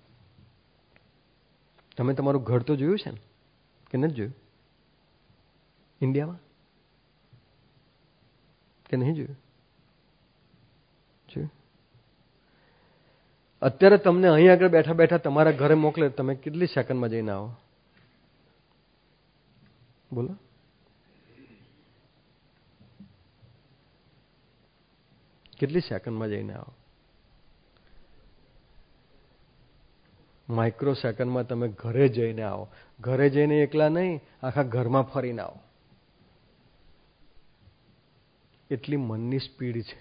A: તમે તમારું ઘર તો જોયું છે ને કે નથી જોયું? ઇન્ડિયામાં કે નહીં જોયું? જોયું? અત્યારે તમને અહીં આગળ બેઠા બેઠા તમારા ઘરે મોકલે તમે કેટલી સેકન્ડમાં જઈને આવો? બોલો. કેટલી સેકન્ડમાં જઈને આવો? માઇક્રો સેકન્ડમાં તમે ઘરે જઈને આવો. ઘરે જઈને એકલા નહીં, આખા ઘરમાં ફરીને આવો. એટલી મનની સ્પીડ છે.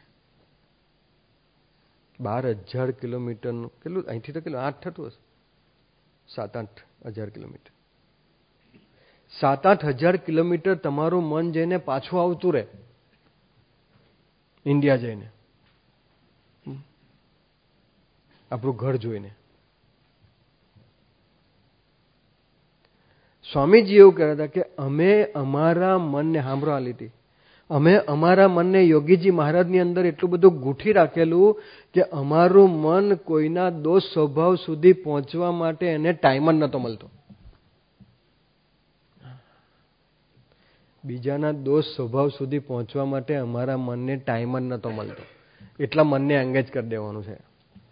A: બાર હજાર કિલોમીટરનું કેટલું અહીંથી તો કેટલું આઠ થતું હશે, સાત આઠ હજાર કિલોમીટર. સાત આઠ હજાર કિલોમીટર તમારું મન જઈને પાછું આવતું રહે ઇન્ડિયા જઈને, આપણું ઘર જોઈને. સ્વામીજી એવું કહેતા હતા કે અમે અમારા મનને સાંભળો આ લીધી અમે અમારા મનને યોગીજી મહારાજની અંદર એટલું બધું ગૂંથી રાખેલું કે અમારું મન કોઈના દોષ સ્વભાવ સુધી પહોંચવા માટે એને ટાઈમ જ નહોતો મળતો. બીજાના દોષ સ્વભાવ સુધી પહોંચવા માટે અમારા મનને ટાઈમ જ નહોતો મળતો. એટલા મનને એંગેજ કરી દેવાનું છે.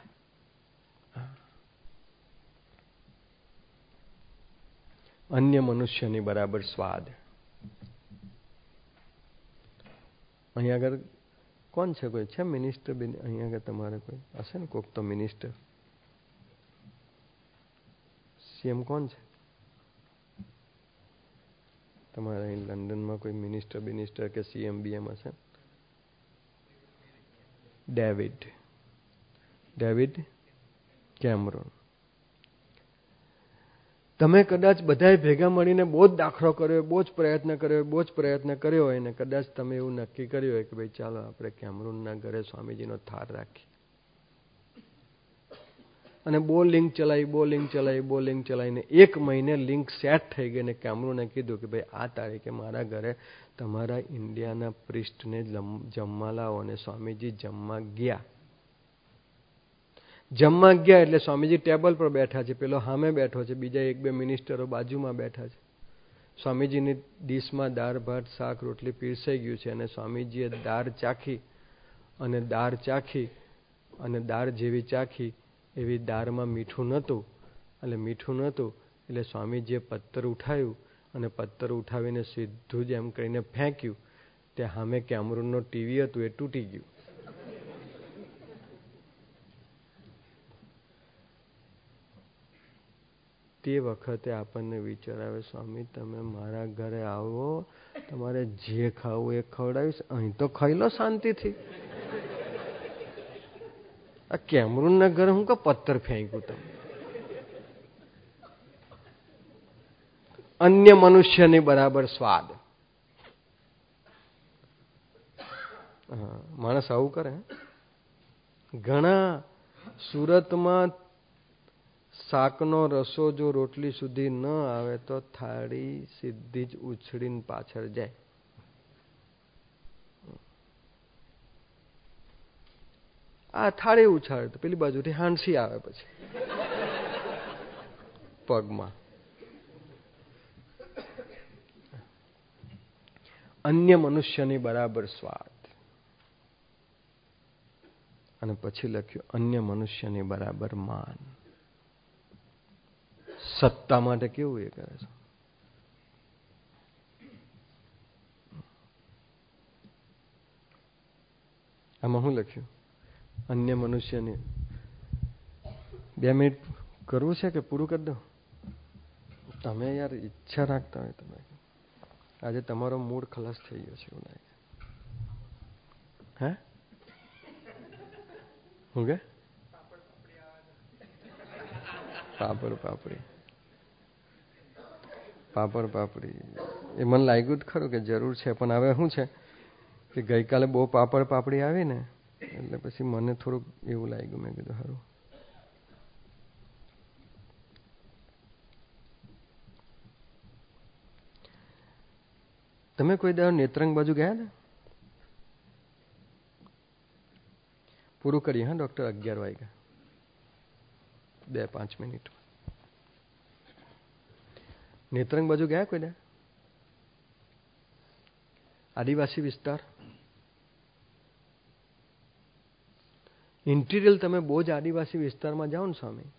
A: અન્ય મનુષ્યની બરાબર સ્વાદ. અહીં આગળ કોણ છે? કોઈ છે મિનિસ્ટર? અહીં આગળ તમારે કોઈ હશે ને? કોક તો મિનિસ્ટર સીએમ કોણ છે તમારે અહીં લંડનમાં? કોઈ મિનિસ્ટર બિનિસ્ટર કે સીએમ બીએમ હશે? David David Cameron. તમે કદાચ બધાએ ભેગા મળીને બહુ જ દાખલો કર્યો, બહુ જ પ્રયત્ન કર્યો, બહુ જ પ્રયત્ન કર્યો હોય ને કદાચ તમે એવું નક્કી કર્યું હોય કે ભાઈ ચાલો આપણે કેમરૂનના ઘરે સ્વામીજીનો થાર રાખીએ અને બહુ લિંક ચલાવી બહુ લિંક ચલાવી બહુ લિંક ચલાવીને એક મહિને લિંક સેટ થઈ ગઈ ને કેમરૂને કીધું કે ભાઈ આ તારીખે મારા ઘરે તમારા ઇન્ડિયાના પ્રિસ્ટને જમવા લાવો. અને સ્વામીજી જમવા ગયા. જમવા ગયા એટલે સ્વામીજી ટેબલ પર બેઠા છે, પેલો સામે બેઠો છે, બીજા એક બે મિનિસ્ટરો બાજુમાં બેઠા છે. સ્વામીજીની ડીશમાં દાળ ભાત શાક રોટલી પીરસાઈ ગયું છે અને સ્વામીજીએ દાળ ચાખી અને દાળ ચાખી અને દાળ જેવી ચાખી એવી દાળમાં મીઠું નહોતું. એટલે મીઠું નહોતું એટલે સ્વામીજીએ પત્તર ઉઠાવ્યું અને પત્તર ઉઠાવીને સીધું જ એમ કરીને ફેંક્યું. તે સામે કેમરૂનનો ટીવી હતું એ તૂટી ગયું. તે વખતે આપણને વિચાર આવે સ્વામી તમે મારા ઘરે આવો, તમારે જે ખાવું એ ખવડાવીશ, અહીં તો ખાઈ લો શાંતિથી. આ કેમરૂનના ઘરે હું કે પથ્થર ફેંક્યું તમે? અન્ય મનુષ્યની બરાબર સ્વાદ. હા, માણસ આવું કરે. ઘણા સુરતમાં શાકનો રસો જો રોટલી સુધી ન આવે તો થાળી સીધી જ ઉછળીને પાછળ જાય. આ થાળી ઉછાળે તો પેલી બાજુથી હાંસી આવે પછી પગમાં. અન્ય મનુષ્યની બરાબર સ્વાદ. અને પછી લખ્યું અન્ય મનુષ્યની બરાબર માન. સત્તા માટે કેવું એ કરે છે. આમાં શું લખ્યું? અન્ય મનુષ્યની. બે મિનિટ કરવું છે કે પૂરું કરી દો? તમે યાર ઈચ્છા રાખતા હોય તમે. આજે તમારો મૂડ ખલાસ થઈ ગયો છે એવું લાગે. હે હું કે પાપડ પાપડી પાપડ પાપડી એ મને લાગ્યું જ ખરું કે જરૂર છે, પણ હવે શું છે કે ગઈકાલે બહુ પાપડ પાપડી આવી ને એટલે પછી મને થોડુંક એવું લાગ્યું. મેં કીધું સારું. તમે કોઈ દાડો નેત્રંગ બાજુ ગયા ને? પૂરું કરીએ હા ડોક્ટર. અગિયાર વાગ્યા બે પાંચ મિનિટ. નેત્રંગ બાજુ ગયા કોઈ દાડો? આદિવાસી વિસ્તાર ઇન્ટિરિયલ તમે બહુ જ આદિવાસી વિસ્તારમાં જાઓ ને સ્વામી,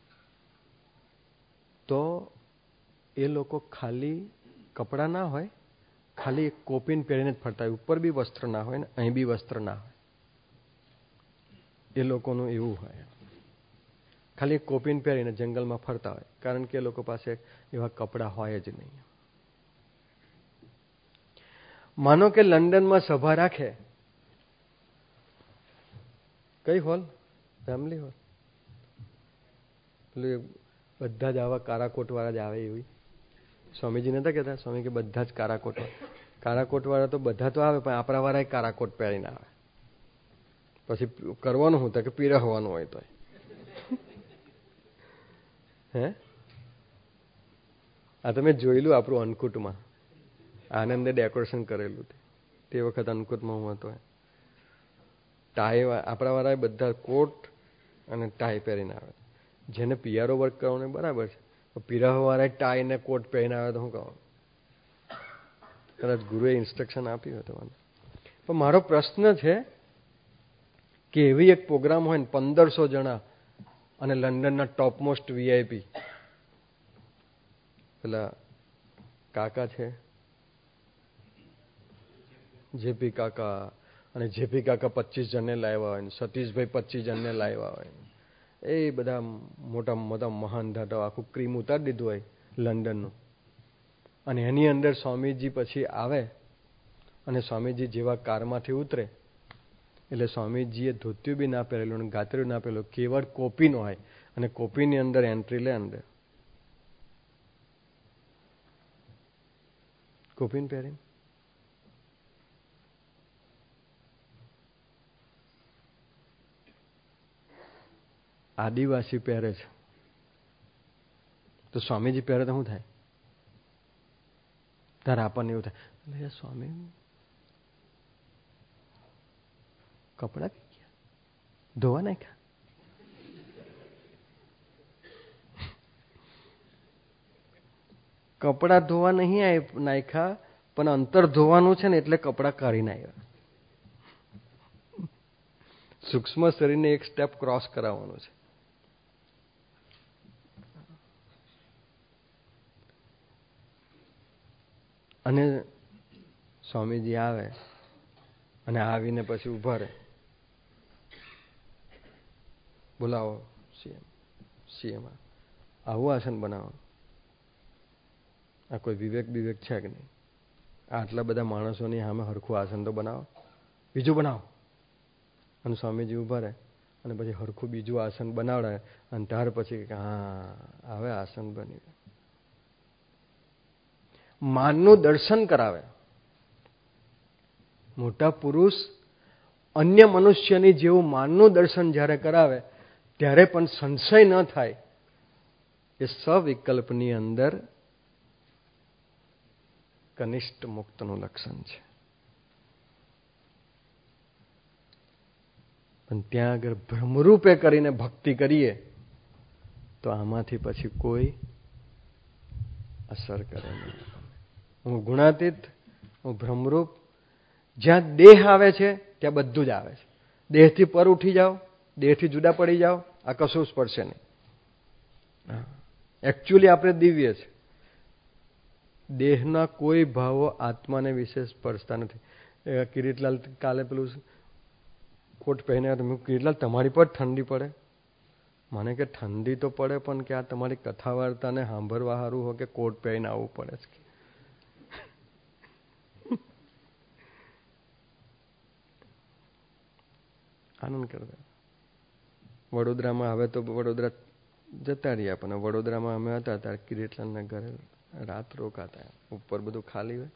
A: તો એ લોકો ખાલી કપડાં ના હોય, ખાલી એક કોપીન પહેરીને જ ફરતા હોય. ઉપર બી વસ્ત્ર ના હોય ને અહીં બી વસ્ત્ર ના હોય. એ લોકોનું એવું હોય. ખાલી એક કોપીન પહેરીને જંગલમાં ફરતા હોય, કારણ કે એ લોકો પાસે એવા કપડાં હોય જ નહીં. માનો કે લંડનમાં સભા રાખે, કઈ હોલ? Family hall. એટલે બધા જ આવા કારાકોટ વાળા જ આવે એવી. સ્વામીજી નતા કહેતા? સ્વામી કે બધા જ કારાકોટ કારાકોટ વાળા તો બધા તો આવે, પણ આપણા વાળા કારાકોટ પહેરીને આવે. પછી કરવાનું હું તો કે પીરસવાનું હોય તો હે આ તમે જોયેલું આપણું અન્નકૂટમાં આનંદે ડેકોરેશન કરેલું. તે વખત અન્નકૂટમાં હું હતો. ટાઈ આપણા વાળા બધા કોટ અને ટાઈ પહેરીને આવે. જેને પિયારો વર્ક કરવાનું બરાબર છે, પીરાવા વાળા ટાઈ ને કોટ પહેરીને આવે તો શું કહો? કદાચ ગુરુએ ઇન્સ્ટ્રક્શન આપ્યું હતું મને. પણ મારો પ્રશ્ન છે કે એવી એક પ્રોગ્રામ હોય ને પંદરસો જણા અને લંડનના ટોપમોસ્ટ વીઆઈપી પેલા કાકા છે જેપી કાકા, અને જેપી કાકા પચીસ જણને લાવ્યા હોય, સતીશભાઈ પચીસ જણને લાવ્યા હોય, એ બધા મોટા મોટા મહાન દાદા આખું ક્રીમ ઉતારી દીધું હોય લંડનનું, અને એની અંદર સ્વામીજી પછી આવે અને સ્વામીજી જેવા કારમાંથી ઉતરે એટલે સ્વામીજીએ ધોતિયું બી ના પહેરેલું અને ગાત્રું ના પહેરેલું, કેવળ કોપીનો હોય અને કોપીની અંદર એન્ટ્રી લે. અંદર કોપીન પહેરીને આદિવાસી પહેરે છે, તો સ્વામીજી પહેરે તો શું થાય? તારે આપણને એવું થાય સ્વામી કપડા કઈ ગયા ધોવા નાખ્યા. કપડા ધોવા નહીં નાખ્યા, પણ અંતર ધોવાનું છે ને એટલે કપડા કાઢી નાખ્યા. સૂક્ષ્મ શરીરને એક સ્ટેપ ક્રોસ કરાવવાનું છે. અને સ્વામીજી આવે અને આવીને પછી ઉભા રહે, બોલાવો સીએમ સીએમ આવું આસન બનાવો. આ કોઈ વિવેક વિવેક છે કે નહીં? આટલા બધા માણસોની સામે હરખું આસન તો બનાવો, બીજું બનાવો. અને સ્વામીજી ઉભા રહે અને પછી હરખું બીજું આસન બનાવડે અને ત્યાર પછી હા હવે આસન બની ગયું. માનનું દર્શન કરાવે. મોટા પુરુષ અન્ય મનુષ્યની જેવું માનનું દર્શન જ્યારે કરાવે ત્યારે પણ સંશય ન થાય, એ સવિકલ્પની અંદર કનિષ્ઠ મુક્તનું લક્ષણ છે. પણ ત્યાં આગળ ભ્રમરૂપે કરીને ભક્તિ કરીએ તો આમાંથી પછી કોઈ અસર કરે નહીં. હું ગુણાતીત, હું ભ્રમરૂપ, જ્યાં દેહ આવે છે ત્યાં બધું જ આવે છે. દેહથી પર ઉઠી જાઓ, દેહથી જુદા પડી જાઓ, આ કશું સ્પર્શે નહીં. એકચ્યુઅલી આપણે દિવ્ય છે. દેહના કોઈ ભાવો આત્માને વિશે સ્પર્શતા નથી. કિરીટલાલ કાલે પેલું કોટ પહેર્યા તો મેં કિરીટલાલ તમારી પર ઠંડી પડે? મને કે ઠંડી તો પડે પણ કે આ તમારી કથા વાર્તાને સાંભળવા સારું હોય કે કોટ પહેરીને આવવું પડે છે. આનંદ કરતા. વડોદરામાં હવે તો વડોદરા જતા રહ્યા, પણ વડોદરામાં અમે હતા ત્યારે કિરીટલાલના ઘરે રાત રોકાતા. ઉપર બધું ખાલી હોય.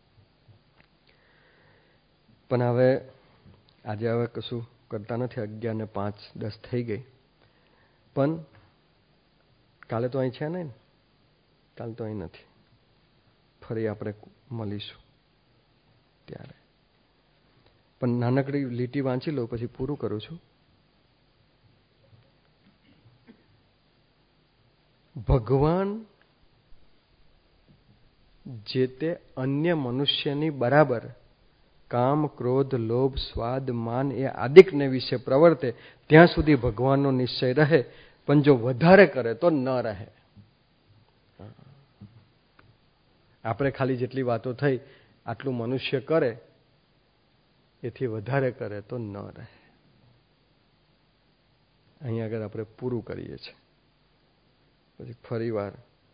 A: પણ હવે આજે હવે કશું કરતા નથી. અગિયાર ને પાંચ દસ થઈ ગઈ. પણ કાલે તો અહીં છે નહીં, કાલે તો અહીં નથી. ફરી આપણે મળીશું ત્યારે. પણ નાનકડી લીટી વાંચી લો પછી પૂરું કરું છું. ભગવાન જે તે અન્ય મનુષ્યની બરાબર કામ, ક્રોધ, લોભ, સ્વાદ, માન એ આદિકને વિશે પ્રવર્તે ત્યાં સુધી ભગવાનનો નિશ્ચય રહે, પણ જો વધારે કરે તો ન રહે. આપણે ખાલી જેટલી વાતો થઈ આટલું મનુષ્ય કરે, એથી વધારે કરે તો ન રહે. અહીં આગળ આપણે પૂરું કરીએ છીએ. પછી ફરી વાર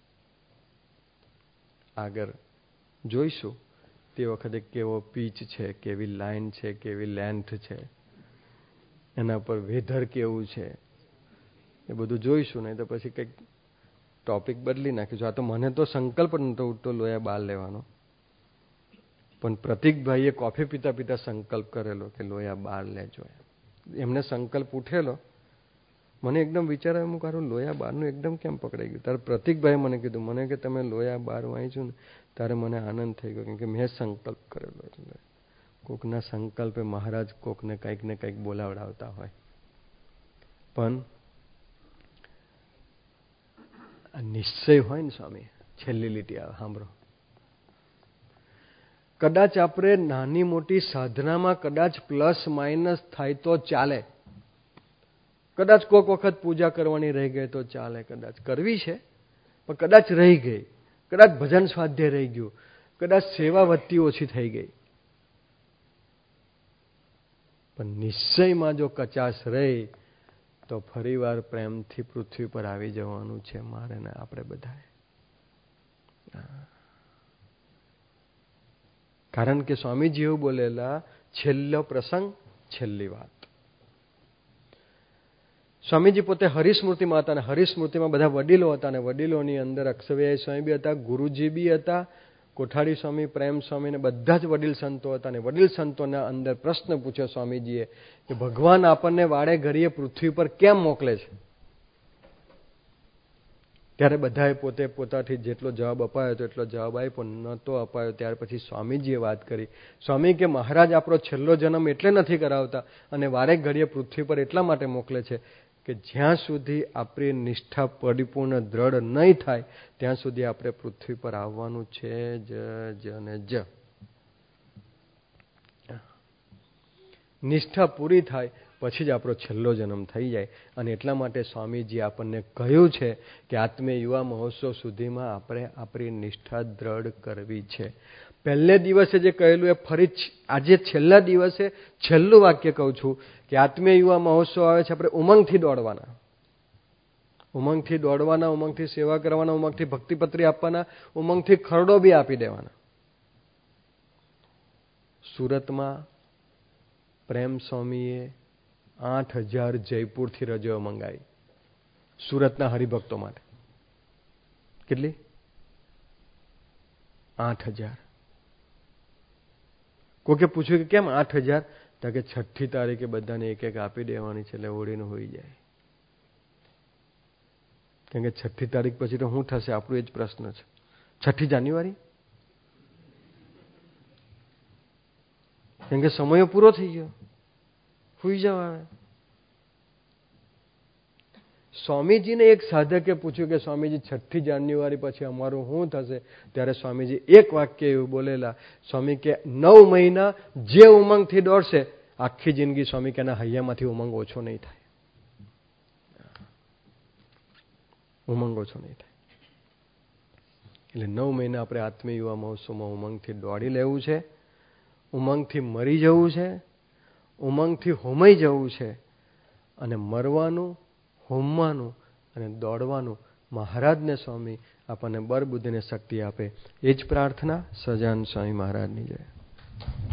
A: આગળ જોઈશું. તે વખતે કેવો પીચ છે, કેવી લાઈન છે, કેવી લેન્થ છે, એના પર વેધર કેવું છે, એ બધું જોઈશું. નહીં તો પછી કંઈક ટોપિક બદલી નાખીશું. આ તો મને તો સંકલ્પ નહોતો ઉઠતો લોયા બાર લેવાનો, પણ પ્રતિકભાઈએ કોફી પીતા પીતા સંકલ્પ કરેલો કે લોયા બાર લેજો. એમને સંકલ્પ ઉઠેલો, મને એકદમ વિચાર આવ્યો, કારું લોયા બારનું એકદમ કેમ પકડાઈ ગયું. ત્યારે પ્રતિકભાઈએ મને કીધું, મને કે તમે લોયા બાર વાંચ્યું ને ત્યારે મને આનંદ થઈ ગયો, કેમ કે મેં સંકલ્પ કરેલો. એટલે કોકના સંકલ્પે મહારાજ કોકને કંઈક ને કંઈક બોલાવડાવતા હોય. પણ આ નિશ્ચય હોય ને સ્વામી, છેલ્લી લીટી આવે સાંભળો. કદાચ આપણે નાની મોટી સાધનામાં કદાચ પ્લસ માઇનસ થાય તો ચાલે. કદાચ કોઈક વખત પૂજા કરવાની રહી ગઈ તો ચાલે, કદાચ કરવી છે પણ કદાચ રહી ગઈ, કદાચ ભજન સ્વાધ્યાય રહી ગયું, કદાચ સેવા વધતી ઓછી થઈ ગઈ. પણ નિશ્ચયમાં જો કચાશ રહી તો ફરીવાર પ્રેમથી પૃથ્વી પર આવી જવાનું છે મારે ને આપણે બધાએ. કારણ કે સ્વામીજી એવું બોલેલા, છેલ્લો પ્રસંગ છેલ્લી વાત. સ્વામીજી પોતે હરિસ્મૃતિમાં હતા, અને હરિસ્મૃતિમાં બધા વડીલો હતા, અને વડીલોની અંદર અક્ષરવ્યાય સ્વામી બી હતા, ગુરુજી બી હતા, કોઠારી સ્વામી, પ્રેમ સ્વામી ને બધા જ વડીલ સંતો હતા. અને વડીલ સંતોના અંદર પ્રશ્ન પૂછ્યો સ્વામીજીએ કે ભગવાન આપણને વાડે ઘડીએ પૃથ્વી પર કેમ મોકલે છે? ત્યારે બધાએ પોતે પોતાથી જેટલો જવાબ અપાયો હતો એટલો જવાબ આપ્યો, નહોતો અપાયો. ત્યાર પછી સ્વામીજીએ વાત કરી. સ્વામી કે મહારાજ આપણો છેલ્લો જન્મ એટલે નથી કરાવતા અને વારે ઘડીએ પૃથ્વી પર એટલા માટે મોકલે છે કે જ્યાં સુધી આપણી નિષ્ઠા પરિપૂર્ણ દ્રઢ નહીં થાય ત્યાં સુધી આપણે પૃથ્વી પર આવવાનું છે જ જ અને જ. નિષ્ઠા પૂરી થાય પછી જ આપણો છેલ્લો જન્મ થઈ જાય. અને એટલા માટે સ્વામીજી આપણને કહ્યું છે કે આત્મે યુવા મહોત્સવ સુધીમાં આપણે આપણી નિષ્ઠા દ્રઢ કરવી છે. પહેલે દિવસે જે કહેલું એ ફરી આજે છેલ્લા દિવસે છેલ્લું વાક્ય કહું છું કે આત્મીય યુવા મહોત્સવ આવે છે, આપણે ઉમંગથી દોડવાના, ઉમંગથી દોડવાના, ઉમંગથી સેવા કરવાના, ઉમંગથી ભક્તિપત્રી આપવાના, ઉમંગથી ખરડો બી આપી દેવાના. સુરતમાં પ્રેમ સ્વામીએ આઠ હજાર જયપુરથી રજાઓ મંગાવી સુરતના હરિભક્તો માટે. કેટલી? આઠ હજાર. કોકે પૂછ્યું કે કેમ આઠ હજાર? તો કે છઠ્ઠી તારીખે બધાને એક એક આપી દેવાની છે, એટલે હોળીનું હોઈ જાય. કેમ કે છઠ્ઠી તારીખ પછી તો શું થશે આપણું એ જ પ્રશ્ન છે. છઠ્ઠી જાન્યુઆરી, કેમ કે સમય પૂરો થઈ ગયો, સુઈ જવા. સ્વામીજીને એક સાધકે પૂછ્યું કે સ્વામીજી છઠ્ઠી જાન્યુઆરી પછી અમારું શું થશે? ત્યારે સ્વામીજી એક વાક્ય એવું બોલેલા, સ્વામી કે નવ મહિના જે ઉમંગથી દોડશે આખી જિંદગી સ્વામી કે એના હૈયામાંથી ઉમંગ ઓછો નહીં થાય, ઉમંગ ઓછો નહીં થાય. એટલે નવ મહિના આપણે આત્મીય યુવા મહોત્સવમાં ઉમંગથી દોડી લેવું છે, ઉમંગથી મરી જવું છે, ઉમંગથી હોમાઈ જવું છે. અને મરવાનું, હોમવાનું અને દોડવાનું મહારાજને સ્વામી આપણને બળ બુદ્ધિને શક્તિ આપે, એ જ પ્રાર્થના. સહજાનંદ સ્વામી મહારાજની જય.